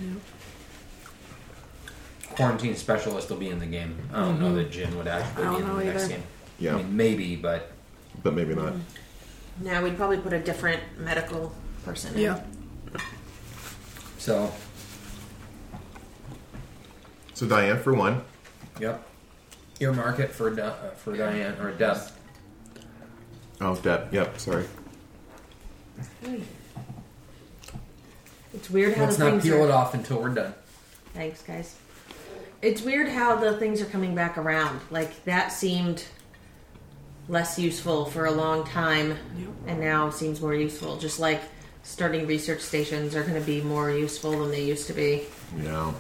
Quarantine specialist will be in the game. I don't know that Jin would actually I be don't in the know next either. game. Yeah. I mean, maybe, but But maybe not. Now we'd probably put a different medical person in. Yeah. so So Diane for one. yep. Earmark it for Di- uh, for Diane or Deb. Oh, Deb. Yep, sorry. It's weird how Let's the not things peel are... it off until we're done. Thanks, guys. It's weird how the things are coming back around. Like, that seemed less useful for a long time, and now seems more useful. Just like starting research stations are going to be more useful than they used to be. Yeah.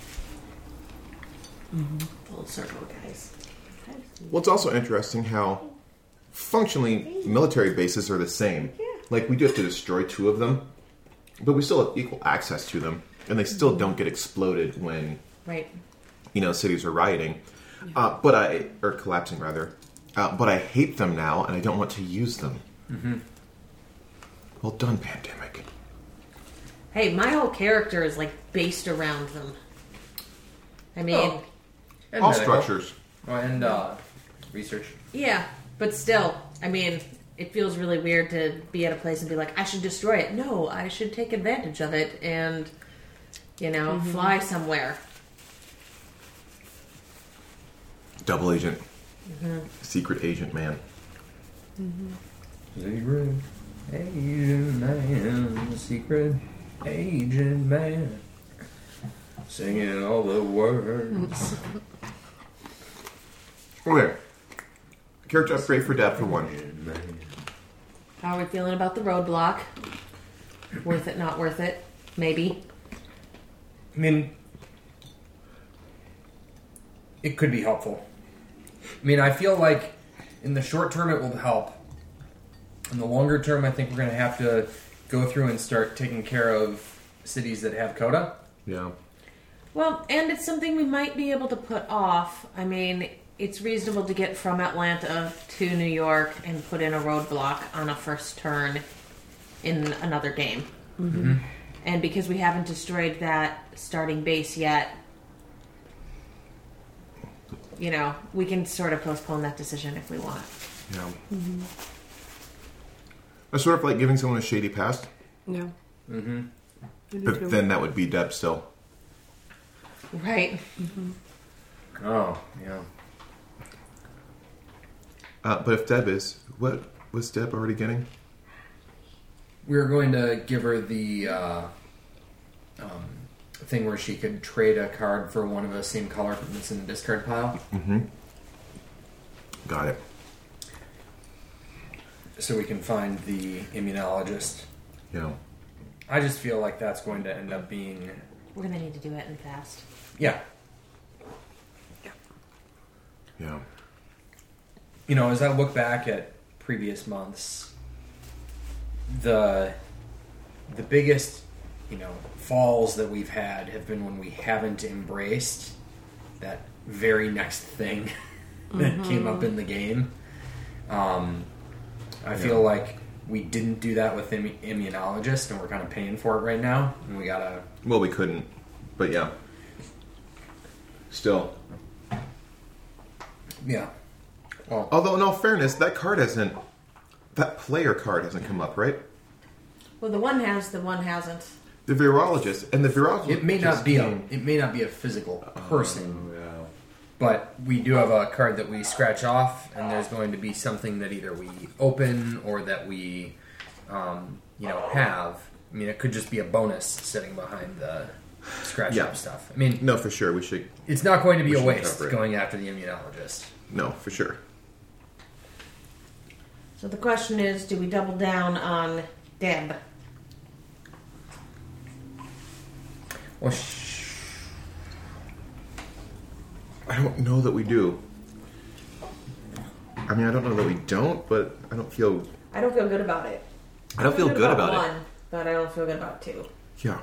Full circle, guys. Well, it's also interesting how functionally military bases are the same. Like, we do have to destroy two of them, but we still have equal access to them, and they still don't get exploded when, Right. you know, cities are rioting. Uh, but I, or collapsing rather. Uh, but I hate them now, and I don't want to use them. Mm-hmm. Well done, Pandemic. Hey, my whole character is, like, based around them. I mean... Oh. And All medical. structures. Oh, and uh, research. Yeah, but still, I mean, it feels really weird to be at a place and be like, I should destroy it. No, I should take advantage of it and, you know, fly somewhere. Double agent. Secret agent man. Secret agent man, secret agent man, singing all the words. Okay. Character upgrade for Deb for one. How are we feeling about the roadblock? Worth it, not worth it? Maybe. I mean, it could be helpful. I mean, I feel like in the short term it will help. In the longer term, I think we're going to have to go through and start taking care of cities that have coda. Yeah. Well, and it's something we might be able to put off. I mean, it's reasonable to get from Atlanta to New York and put in a roadblock on a first turn in another game. Mm-hmm. And because we haven't destroyed that starting base yet, you know, we can sort of postpone that decision if we want. Yeah. That's sort of like giving someone a shady past, Yeah. Mm-hmm. but then that would be Deb still. Right. Oh, yeah. Uh, but if Deb is, what was Deb already getting? We're going to give her the uh, um, thing where she could trade a card for one of the same color that's in the discard pile. Mm-hmm. Got it. So we can find the immunologist. Yeah. I just feel like that's going to end up being... We're going to need to do it and fast. Yeah. Yeah. You know, as I look back at previous months, the the biggest, you know, falls that we've had have been when we haven't embraced that very next thing that came up in the game. Um, I feel like we didn't do that with immu- immunologist, and we're kind of paying for it right now, and we gotta... Well, we couldn't, but yeah. Still. Yeah. Well, Although, in all fairness, that card hasn't... That player card hasn't come up, right? Well, the one has, the one hasn't. The virologist, and the virologist... it may not just be a came- it may not be a physical person. Oh, yeah. But we do have a card that we scratch off, and there's going to be something that either we open or that we, um, you know, have. I mean, it could just be a bonus sitting behind the scratch Yeah. off stuff. I mean, No, for sure. We should. it's not going to be We a should waste cover it. going after the immunologist. No, for sure. So the question is, do we double down on Deb? Well, sh- I don't know that we do. I mean, I don't know that we don't, but I don't feel. I don't feel good about it. I don't feel good about one, it. but I don't feel good about two. Yeah.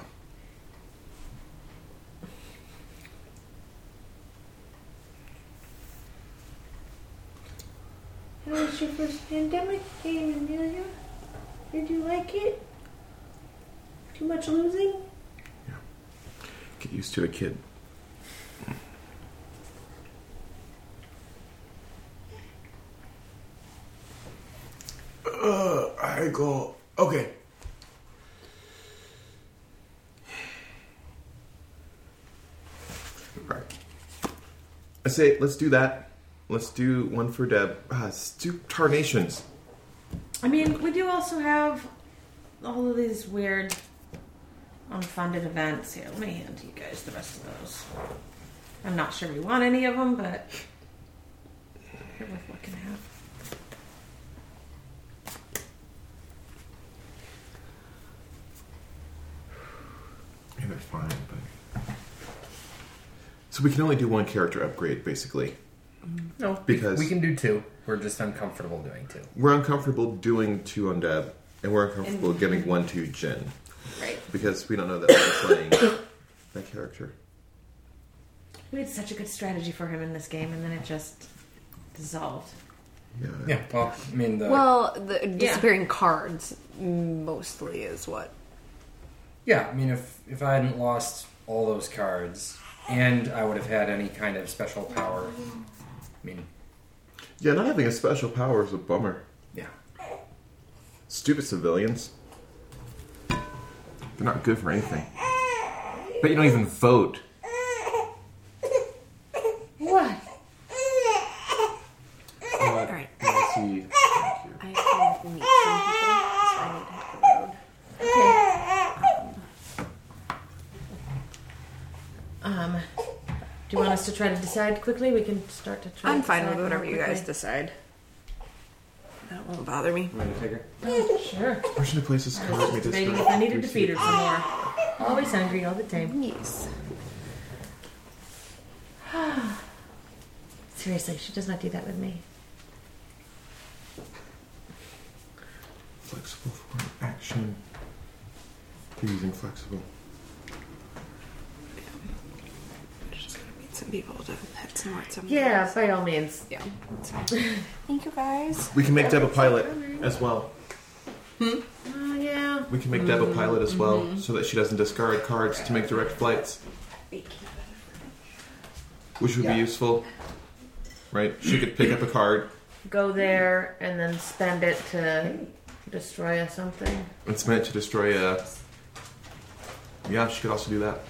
How was your first pandemic game, Amelia? Did you like it? Too much losing? Get used to a kid. Uh, I go. Okay. Right. I say, let's do that. Let's do one for Deb. Ah, let's do Tarnations. I mean, we do also have all of these weird unfunded events. Here, let me hand you guys the rest of those. I'm not sure we want any of them, but they're worth looking at. Yeah, they're fine, but... So we can only do one character upgrade, basically. no, Because- we can do two. We're just uncomfortable doing two. We're uncomfortable doing two on Deb, and we're uncomfortable And- giving one to Jen. Right. Because we don't know that we're playing that character. We had such a good strategy for him in this game, and then it just dissolved. Yeah. Yeah, well, I mean, the... Well, the disappearing cards mostly is what. Yeah, I mean, if if I hadn't lost all those cards, and I would have had any kind of special power, I mean, Yeah, not having a special power is a bummer. yeah. Stupid civilians. They're not good for anything. But you don't even vote. What? All right. Let's see. I have to meet some people, so I need to hit the road. Um, do you want us to try to decide quickly? We can start to try. I'm to fine decide with whatever more you guys quickly. decide. That won't bother me. Want to take her? Sure. Person who places I cards was may just debating discard. if I need to defeat her some more. Always hungry all the time. Yes. Seriously, she does not do that with me. Flexible for action. You're using flexible. Just gonna meet some people to head somewhere. Some Yeah, by all means. Yeah. That's fine. Thank you guys. We can make Deb a pilot as well. Oh, yeah. We can make Deb a pilot as well, so that she doesn't discard cards to make direct flights. Which would be useful. Right? She could pick up a card Go there and then spend it to destroy something. and spend it to destroy a... Yeah, she could also do that.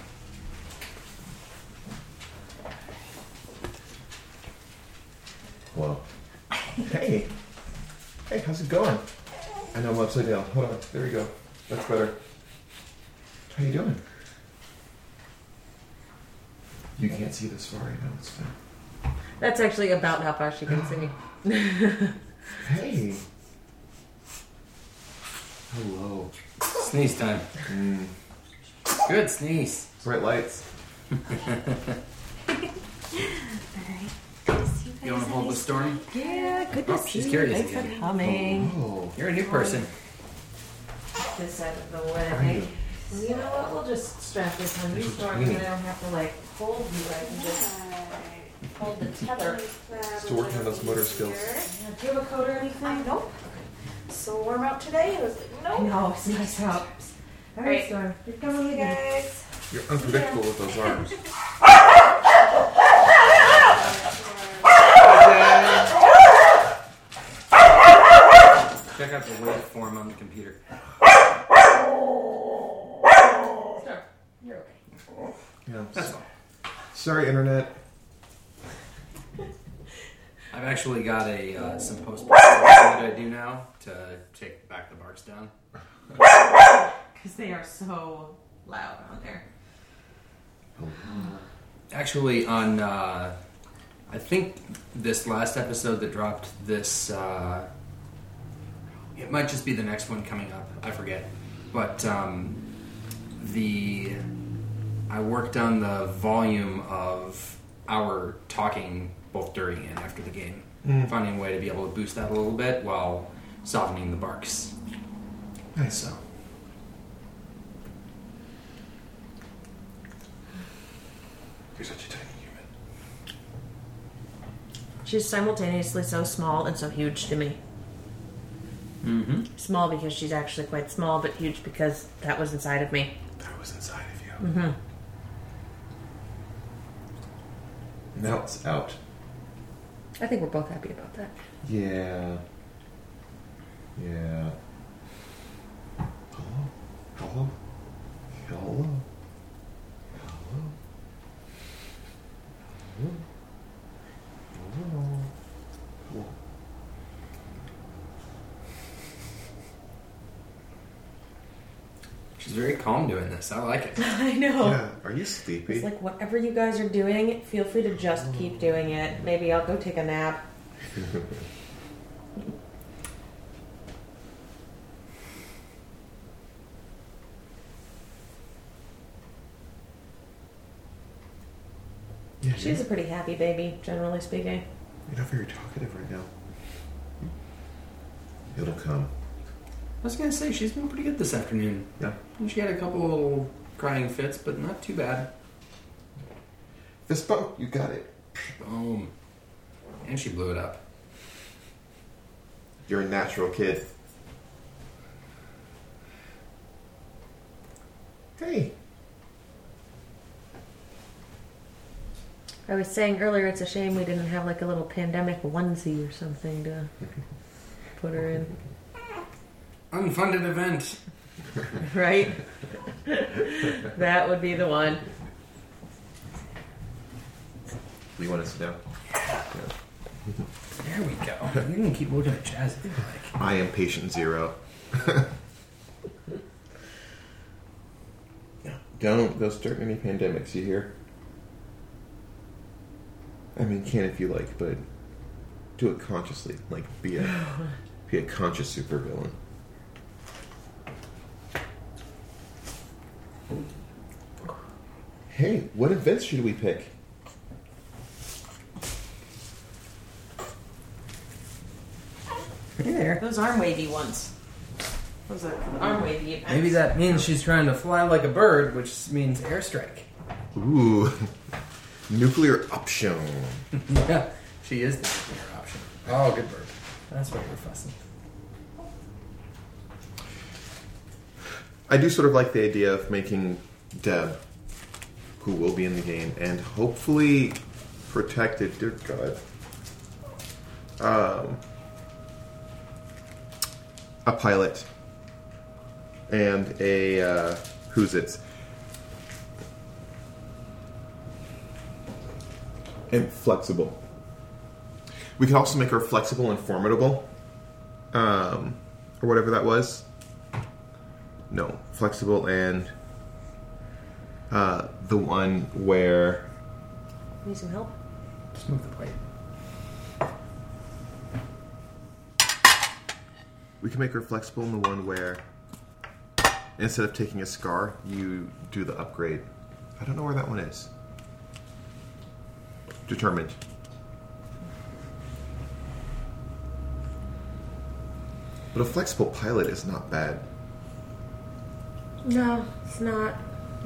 Whoa. Hey. Hey, how's it going? I know I'm upside down. Hold on. There we go. That's better. How you doing? You can't see this far. I know. It's fine. That's actually about how far she can see. Hey. Hello. Sneeze time. Mm. Good sneeze. Bright lights. You want to hold the storm? Yeah, good to Oh, see she's you. curious Thanks again. for coming. Oh. You're a new person. This side of the way. You know what? We'll just strap this on you, so I don't have to like hold you. I can just hold the tether. Still working on those motor skills. Yeah, do you have a coat or anything? Nope. So warm out today. It was like, nope. No, it's nice out. All right, Storm. You're coming with me. Guys. You're unpredictable with those arms. Check out the waveform on the computer. Storm, you're okay. Yeah. That's all. Sorry, internet. I've actually got a uh, some post processing that I do now to take back the barks down. Because they are so loud on there. Actually, on uh, I think this last episode that dropped this, uh, it might just be the next one coming up. I forget, but um, the I worked on the volume of our talking both during and after the game, mm. finding a way to be able to boost that a little bit while softening the barks. Nice. So. You're such a tiny human. She's simultaneously so small and so huge to me. Mm-hmm. Small because she's actually quite small, but huge because that was inside of me. That was inside of you. Mm-hmm. Now it's out. I think we're both happy about that. Yeah. Yeah. Hello? Hello? Hello? Hello? Hello? Hello? Hello? She's very calm doing this. I like it. I know. Yeah. Are you sleepy? It's like, whatever you guys are doing, feel free to just oh. keep doing it. Maybe I'll go take a nap. Yeah, she's a pretty happy baby, generally speaking. You're not very talkative right now. It'll come. I was going to say, she's been pretty good this afternoon. Yeah. And she had a couple little crying fits, but not too bad. Fist bump, you got it. Boom. And she blew it up. You're a natural kid. Hey. I was saying earlier, it's a shame we didn't have like a little pandemic onesie or something to put her in. Unfunded event. Right? That would be the one. You want to sit down? Yeah. There we go. You can keep looking at Jazz if you like. I am patient zero. No, don't go start any pandemics, you hear? I mean, can if you like, but do it consciously. Like, be a be a conscious supervillain. Hey, what events should we pick? Hey there. Those arm wavy ones. Those are arm wavy events. Maybe that means she's trying to fly like a bird, which means airstrike. Ooh. Nuclear option. Yeah, she is the nuclear option. Oh, good bird. That's why you're fussing. I do sort of like the idea of making Deb, who will be in the game, and hopefully protected, dear God, um, a pilot and a, uh, who's it? And flexible. We could also make her flexible and formidable, um, or whatever that was. No, flexible and uh, the one where... Need some help? Just move the plate. We can make her flexible in the one where instead of taking a scar, you do the upgrade. I don't know where that one is. Determined. But a flexible pilot is not bad. No, it's not.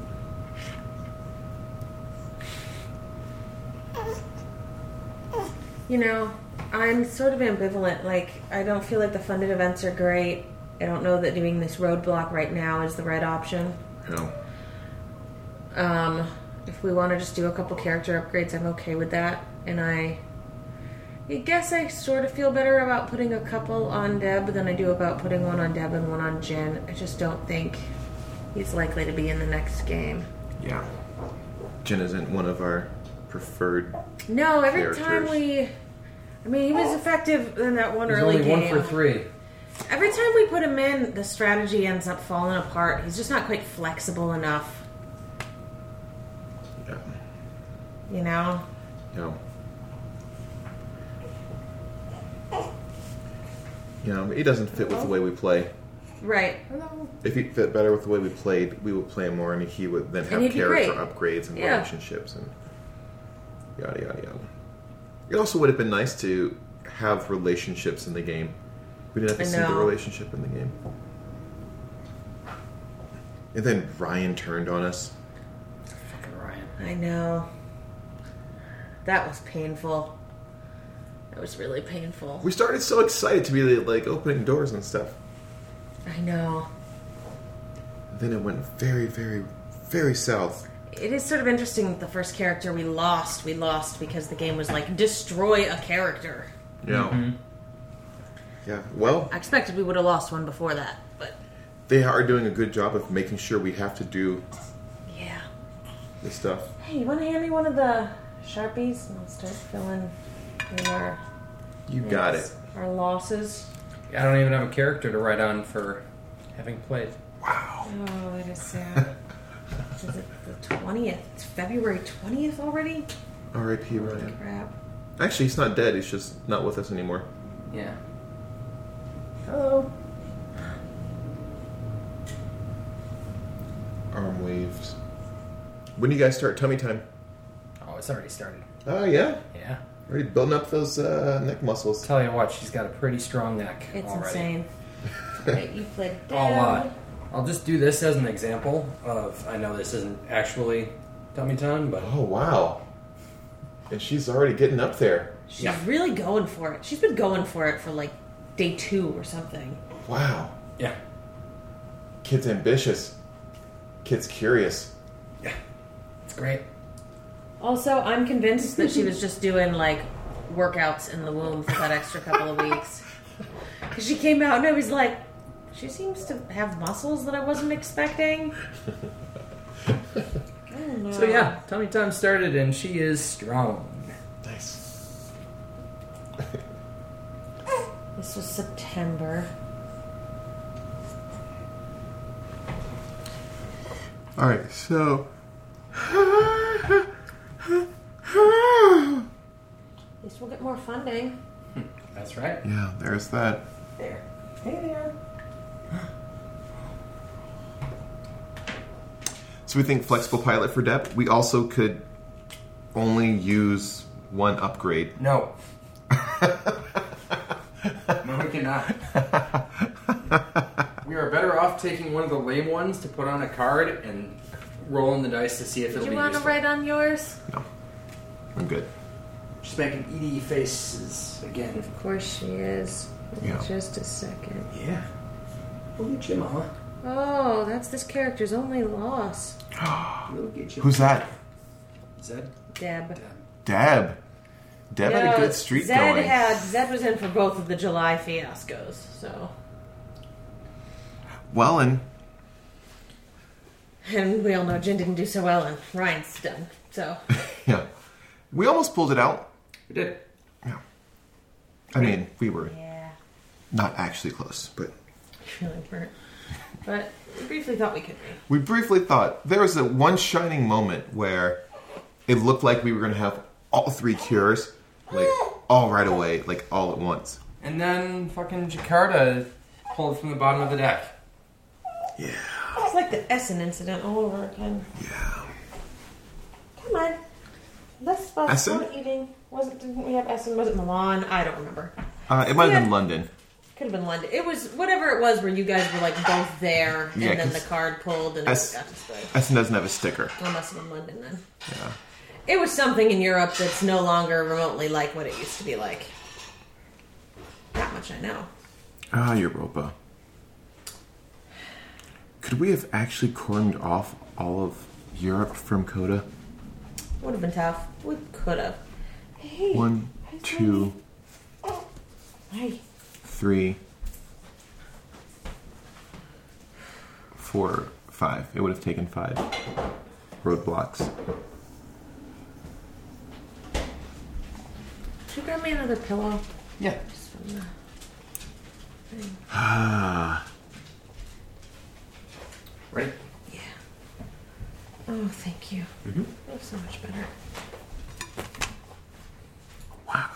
You know, I'm sort of ambivalent. Like, I don't feel like the funded events are great. I don't know that doing this roadblock right now is the right option. No. Um, if we want to just do a couple character upgrades, I'm okay with that. And I, I guess I sort of feel better about putting a couple on Deb than I do about putting one on Deb and one on Jen. I just don't think he's likely to be in the next game. Yeah. Jen isn't one of our preferred No, every characters. time we I mean, he was effective in that one He's early only game. one for three. Every time we put him in, the strategy ends up falling apart. He's just not quite flexible enough. Yeah. You know? Yeah. You know, he doesn't fit with the way we play. Right. If he fit better with the way we played, we would play him more, and he would then have he'd be character great. upgrades and Yeah. relationships and yada yada yada. It also would have been nice to have relationships in the game. We didn't have a I single know. relationship in the game. And then Ryan turned on us. Fucking Ryan. I know. That was painful. That was really painful. We started so excited to be like opening doors and stuff. I know. Then it went very, very, very south. It is sort of interesting that the first character we lost, we lost because the game was like, destroy a character. Yeah. Mm-hmm. Yeah. Well, I expected we would have lost one before that, but they are doing a good job of making sure we have to do yeah. this stuff. Hey, you want to hand me one of the Sharpies? And I'll start filling in our, You got it. our losses. I don't even have a character to write on for having played. Wow. Oh, that is sad. Is it the twentieth? It's February twentieth already? R I P Ryan. Crap. Actually, he's not dead. He's just not with us anymore. Yeah. Hello. Arm waves. When do you guys start tummy time? Oh, it's already started. Oh, yeah? Yeah. Already building up those uh, neck muscles. Tell you what, she's got a pretty strong neck It's already. insane. Right, you played I'll, dead. uh, I'll just do this as an example of, I know this isn't actually tummy time, but Oh, wow. And she's already getting up there. She's Yeah. really going for it. She's been going for it for like day two or something. Wow. yeah. Kid's ambitious. Kid's curious. Yeah. It's great. Also, I'm convinced that she was just doing like workouts in the womb for that extra couple of weeks. Because she came out and I was like, she seems to have muscles that I wasn't expecting. I don't know. So yeah, tummy time started and she is strong. Nice. This was September. All right, so... At least we'll get more funding. That's right. Yeah, there's that. There. Hey there. So we think flexible pilot for Dep. We also could only use one upgrade. No. No, we cannot. We are better off taking one of the lame ones to put on a card and rolling the dice to see if Do it'll you be want to useful. write on yours? No, I'm good. She's making E D faces again. Of course she is. Yeah. Just a second. Yeah. We'll get you, Mama. Oh, that's this character's only loss. We'll get you. Who's that? Zed? Deb. Deb. Deb. Deb had a good streak Zed going. had Zed was in for both of the July fiascos, so Well, and and we all know Jen didn't do so well and Ryan's done. So yeah, we almost pulled it out. We did. Yeah. I mean, we were yeah, not actually close, but really hurt. But we briefly thought we could be. we briefly thought there was a one shining moment where it looked like we were going to have all three cures, like all right away, like all at once. And then fucking Jakarta pulled from the bottom of the deck. Yeah. It's like the Essen incident all over again. Yeah. Come on, let's stop Essen? eating. Wasn't didn't we have Essen? Was it Milan? I don't remember. Uh, it might have Yeah. been London. Could have been London. It was whatever it was where you guys were like both there, and Yeah, then the 'cause card pulled and Es- it got destroyed. Essen doesn't have a sticker. Well, it must have been London then. Yeah. It was something in Europe that's no longer remotely like what it used to be like. That much I know. Ah, Europa. Could we have actually cordoned off all of Europe from Coda? Would have been tough. We could have. Hey. One, hey, two, Hey. three, four, five. It would have taken five roadblocks. you grab me another pillow? Yeah. Just from the thing. Ready? Yeah. Oh, thank you. Mm-hmm. That's so much better. Wow.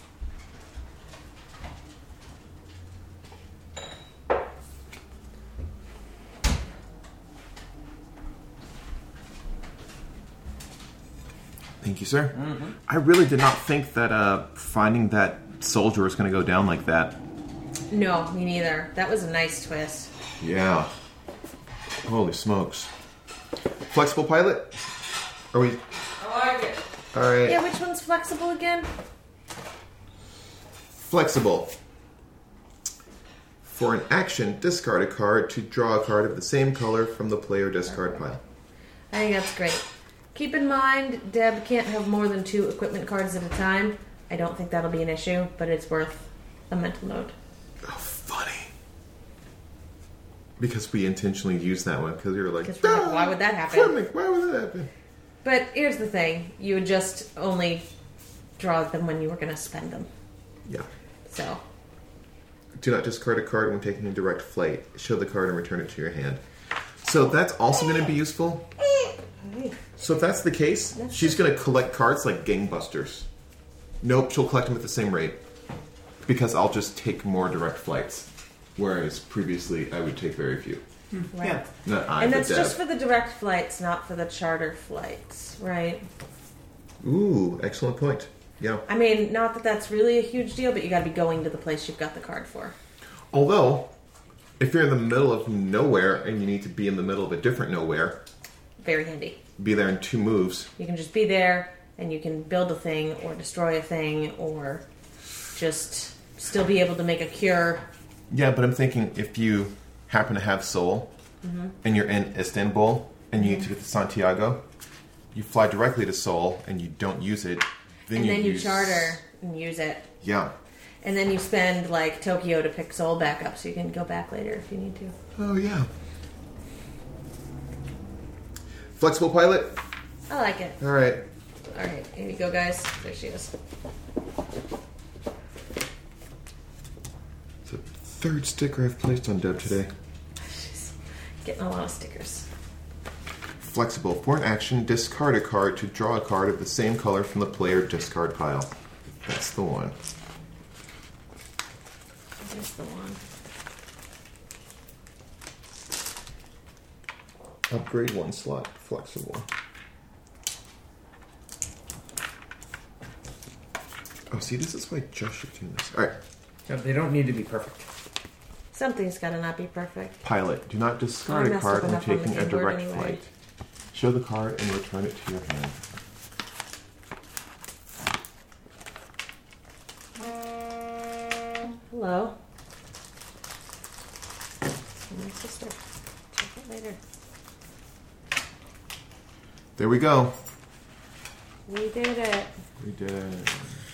Thank you, sir. Mm-hmm. I really did not think that uh, finding that soldier was going to go down like that. No, me neither. That was a nice twist. Yeah. Holy smokes. Flexible pilot? Are we... I like it. All right. Yeah, which one's flexible again? Flexible. For an action, discard a card to draw a card of the same color from the player discard pile. I think that's great. Keep in mind, Deb can't have more than two equipment cards at a time. I don't think that'll be an issue, but it's worth a mental note. Oh, funny. Because we intentionally used that one, because we were like, Because we're like, "Ah, why would that happen?" Flemic, why would that happen? But here's the thing. You would just only draw them when you were going to spend them. Yeah. So, Do not discard a card when taking a direct flight. Show the card and return it to your hand. So that's also going to be useful. So if that's the case, she's going to collect cards like gangbusters. Nope, she'll collect them at the same rate. Because I'll just take more direct flights. Whereas previously, I would take very few. right. Yeah. Not I, And but that's Deb. just for the direct flights, not for the charter flights, right? Ooh, excellent point. Yeah. I mean, not that that's really a huge deal, but you got to be going to the place you've got the card for. Although, if you're in the middle of nowhere and you need to be in the middle of a different nowhere, Very handy. be there in two moves. You can just be there, and you can build a thing, or destroy a thing, or just still be able to make a cure. Yeah, but I'm thinking if you happen to have Soul Mm-hmm. and you're in Istanbul and you need to get to Santiago, you fly directly to Seoul and you don't use it. Then And you then you use... charter and use it. Yeah. And then you spend, like, Tokyo to pick Seoul back up, so you can go back later if you need to. Oh, yeah. Flexible pilot? I like it. All right. Alright, here you go, guys. There she is. It's the third sticker I've placed on Deb today. She's getting a lot of stickers. Flexible. For an action, discard a card to draw a card of the same color from the player discard pile. That's the one. There's the one. Upgrade one slot. Flexible. Oh, see, this is why Josh should do this. All right. Yeah, they don't need to be perfect. Something's gotta not be perfect. Pilot. Do not discard I a messed card up when enough on the taking a keyboard direct anyway. flight. Show the card and return it to your hand. Hello. My sister. Check it later. There we go. We did it. We did it.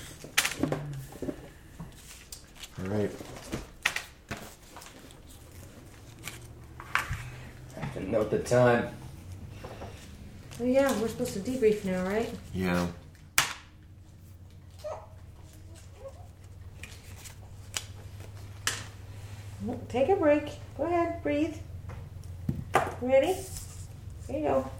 All right. I have to note the time. Oh yeah, we're supposed to debrief now, right? Yeah. Take a break. Go ahead, breathe. Ready? Here you go.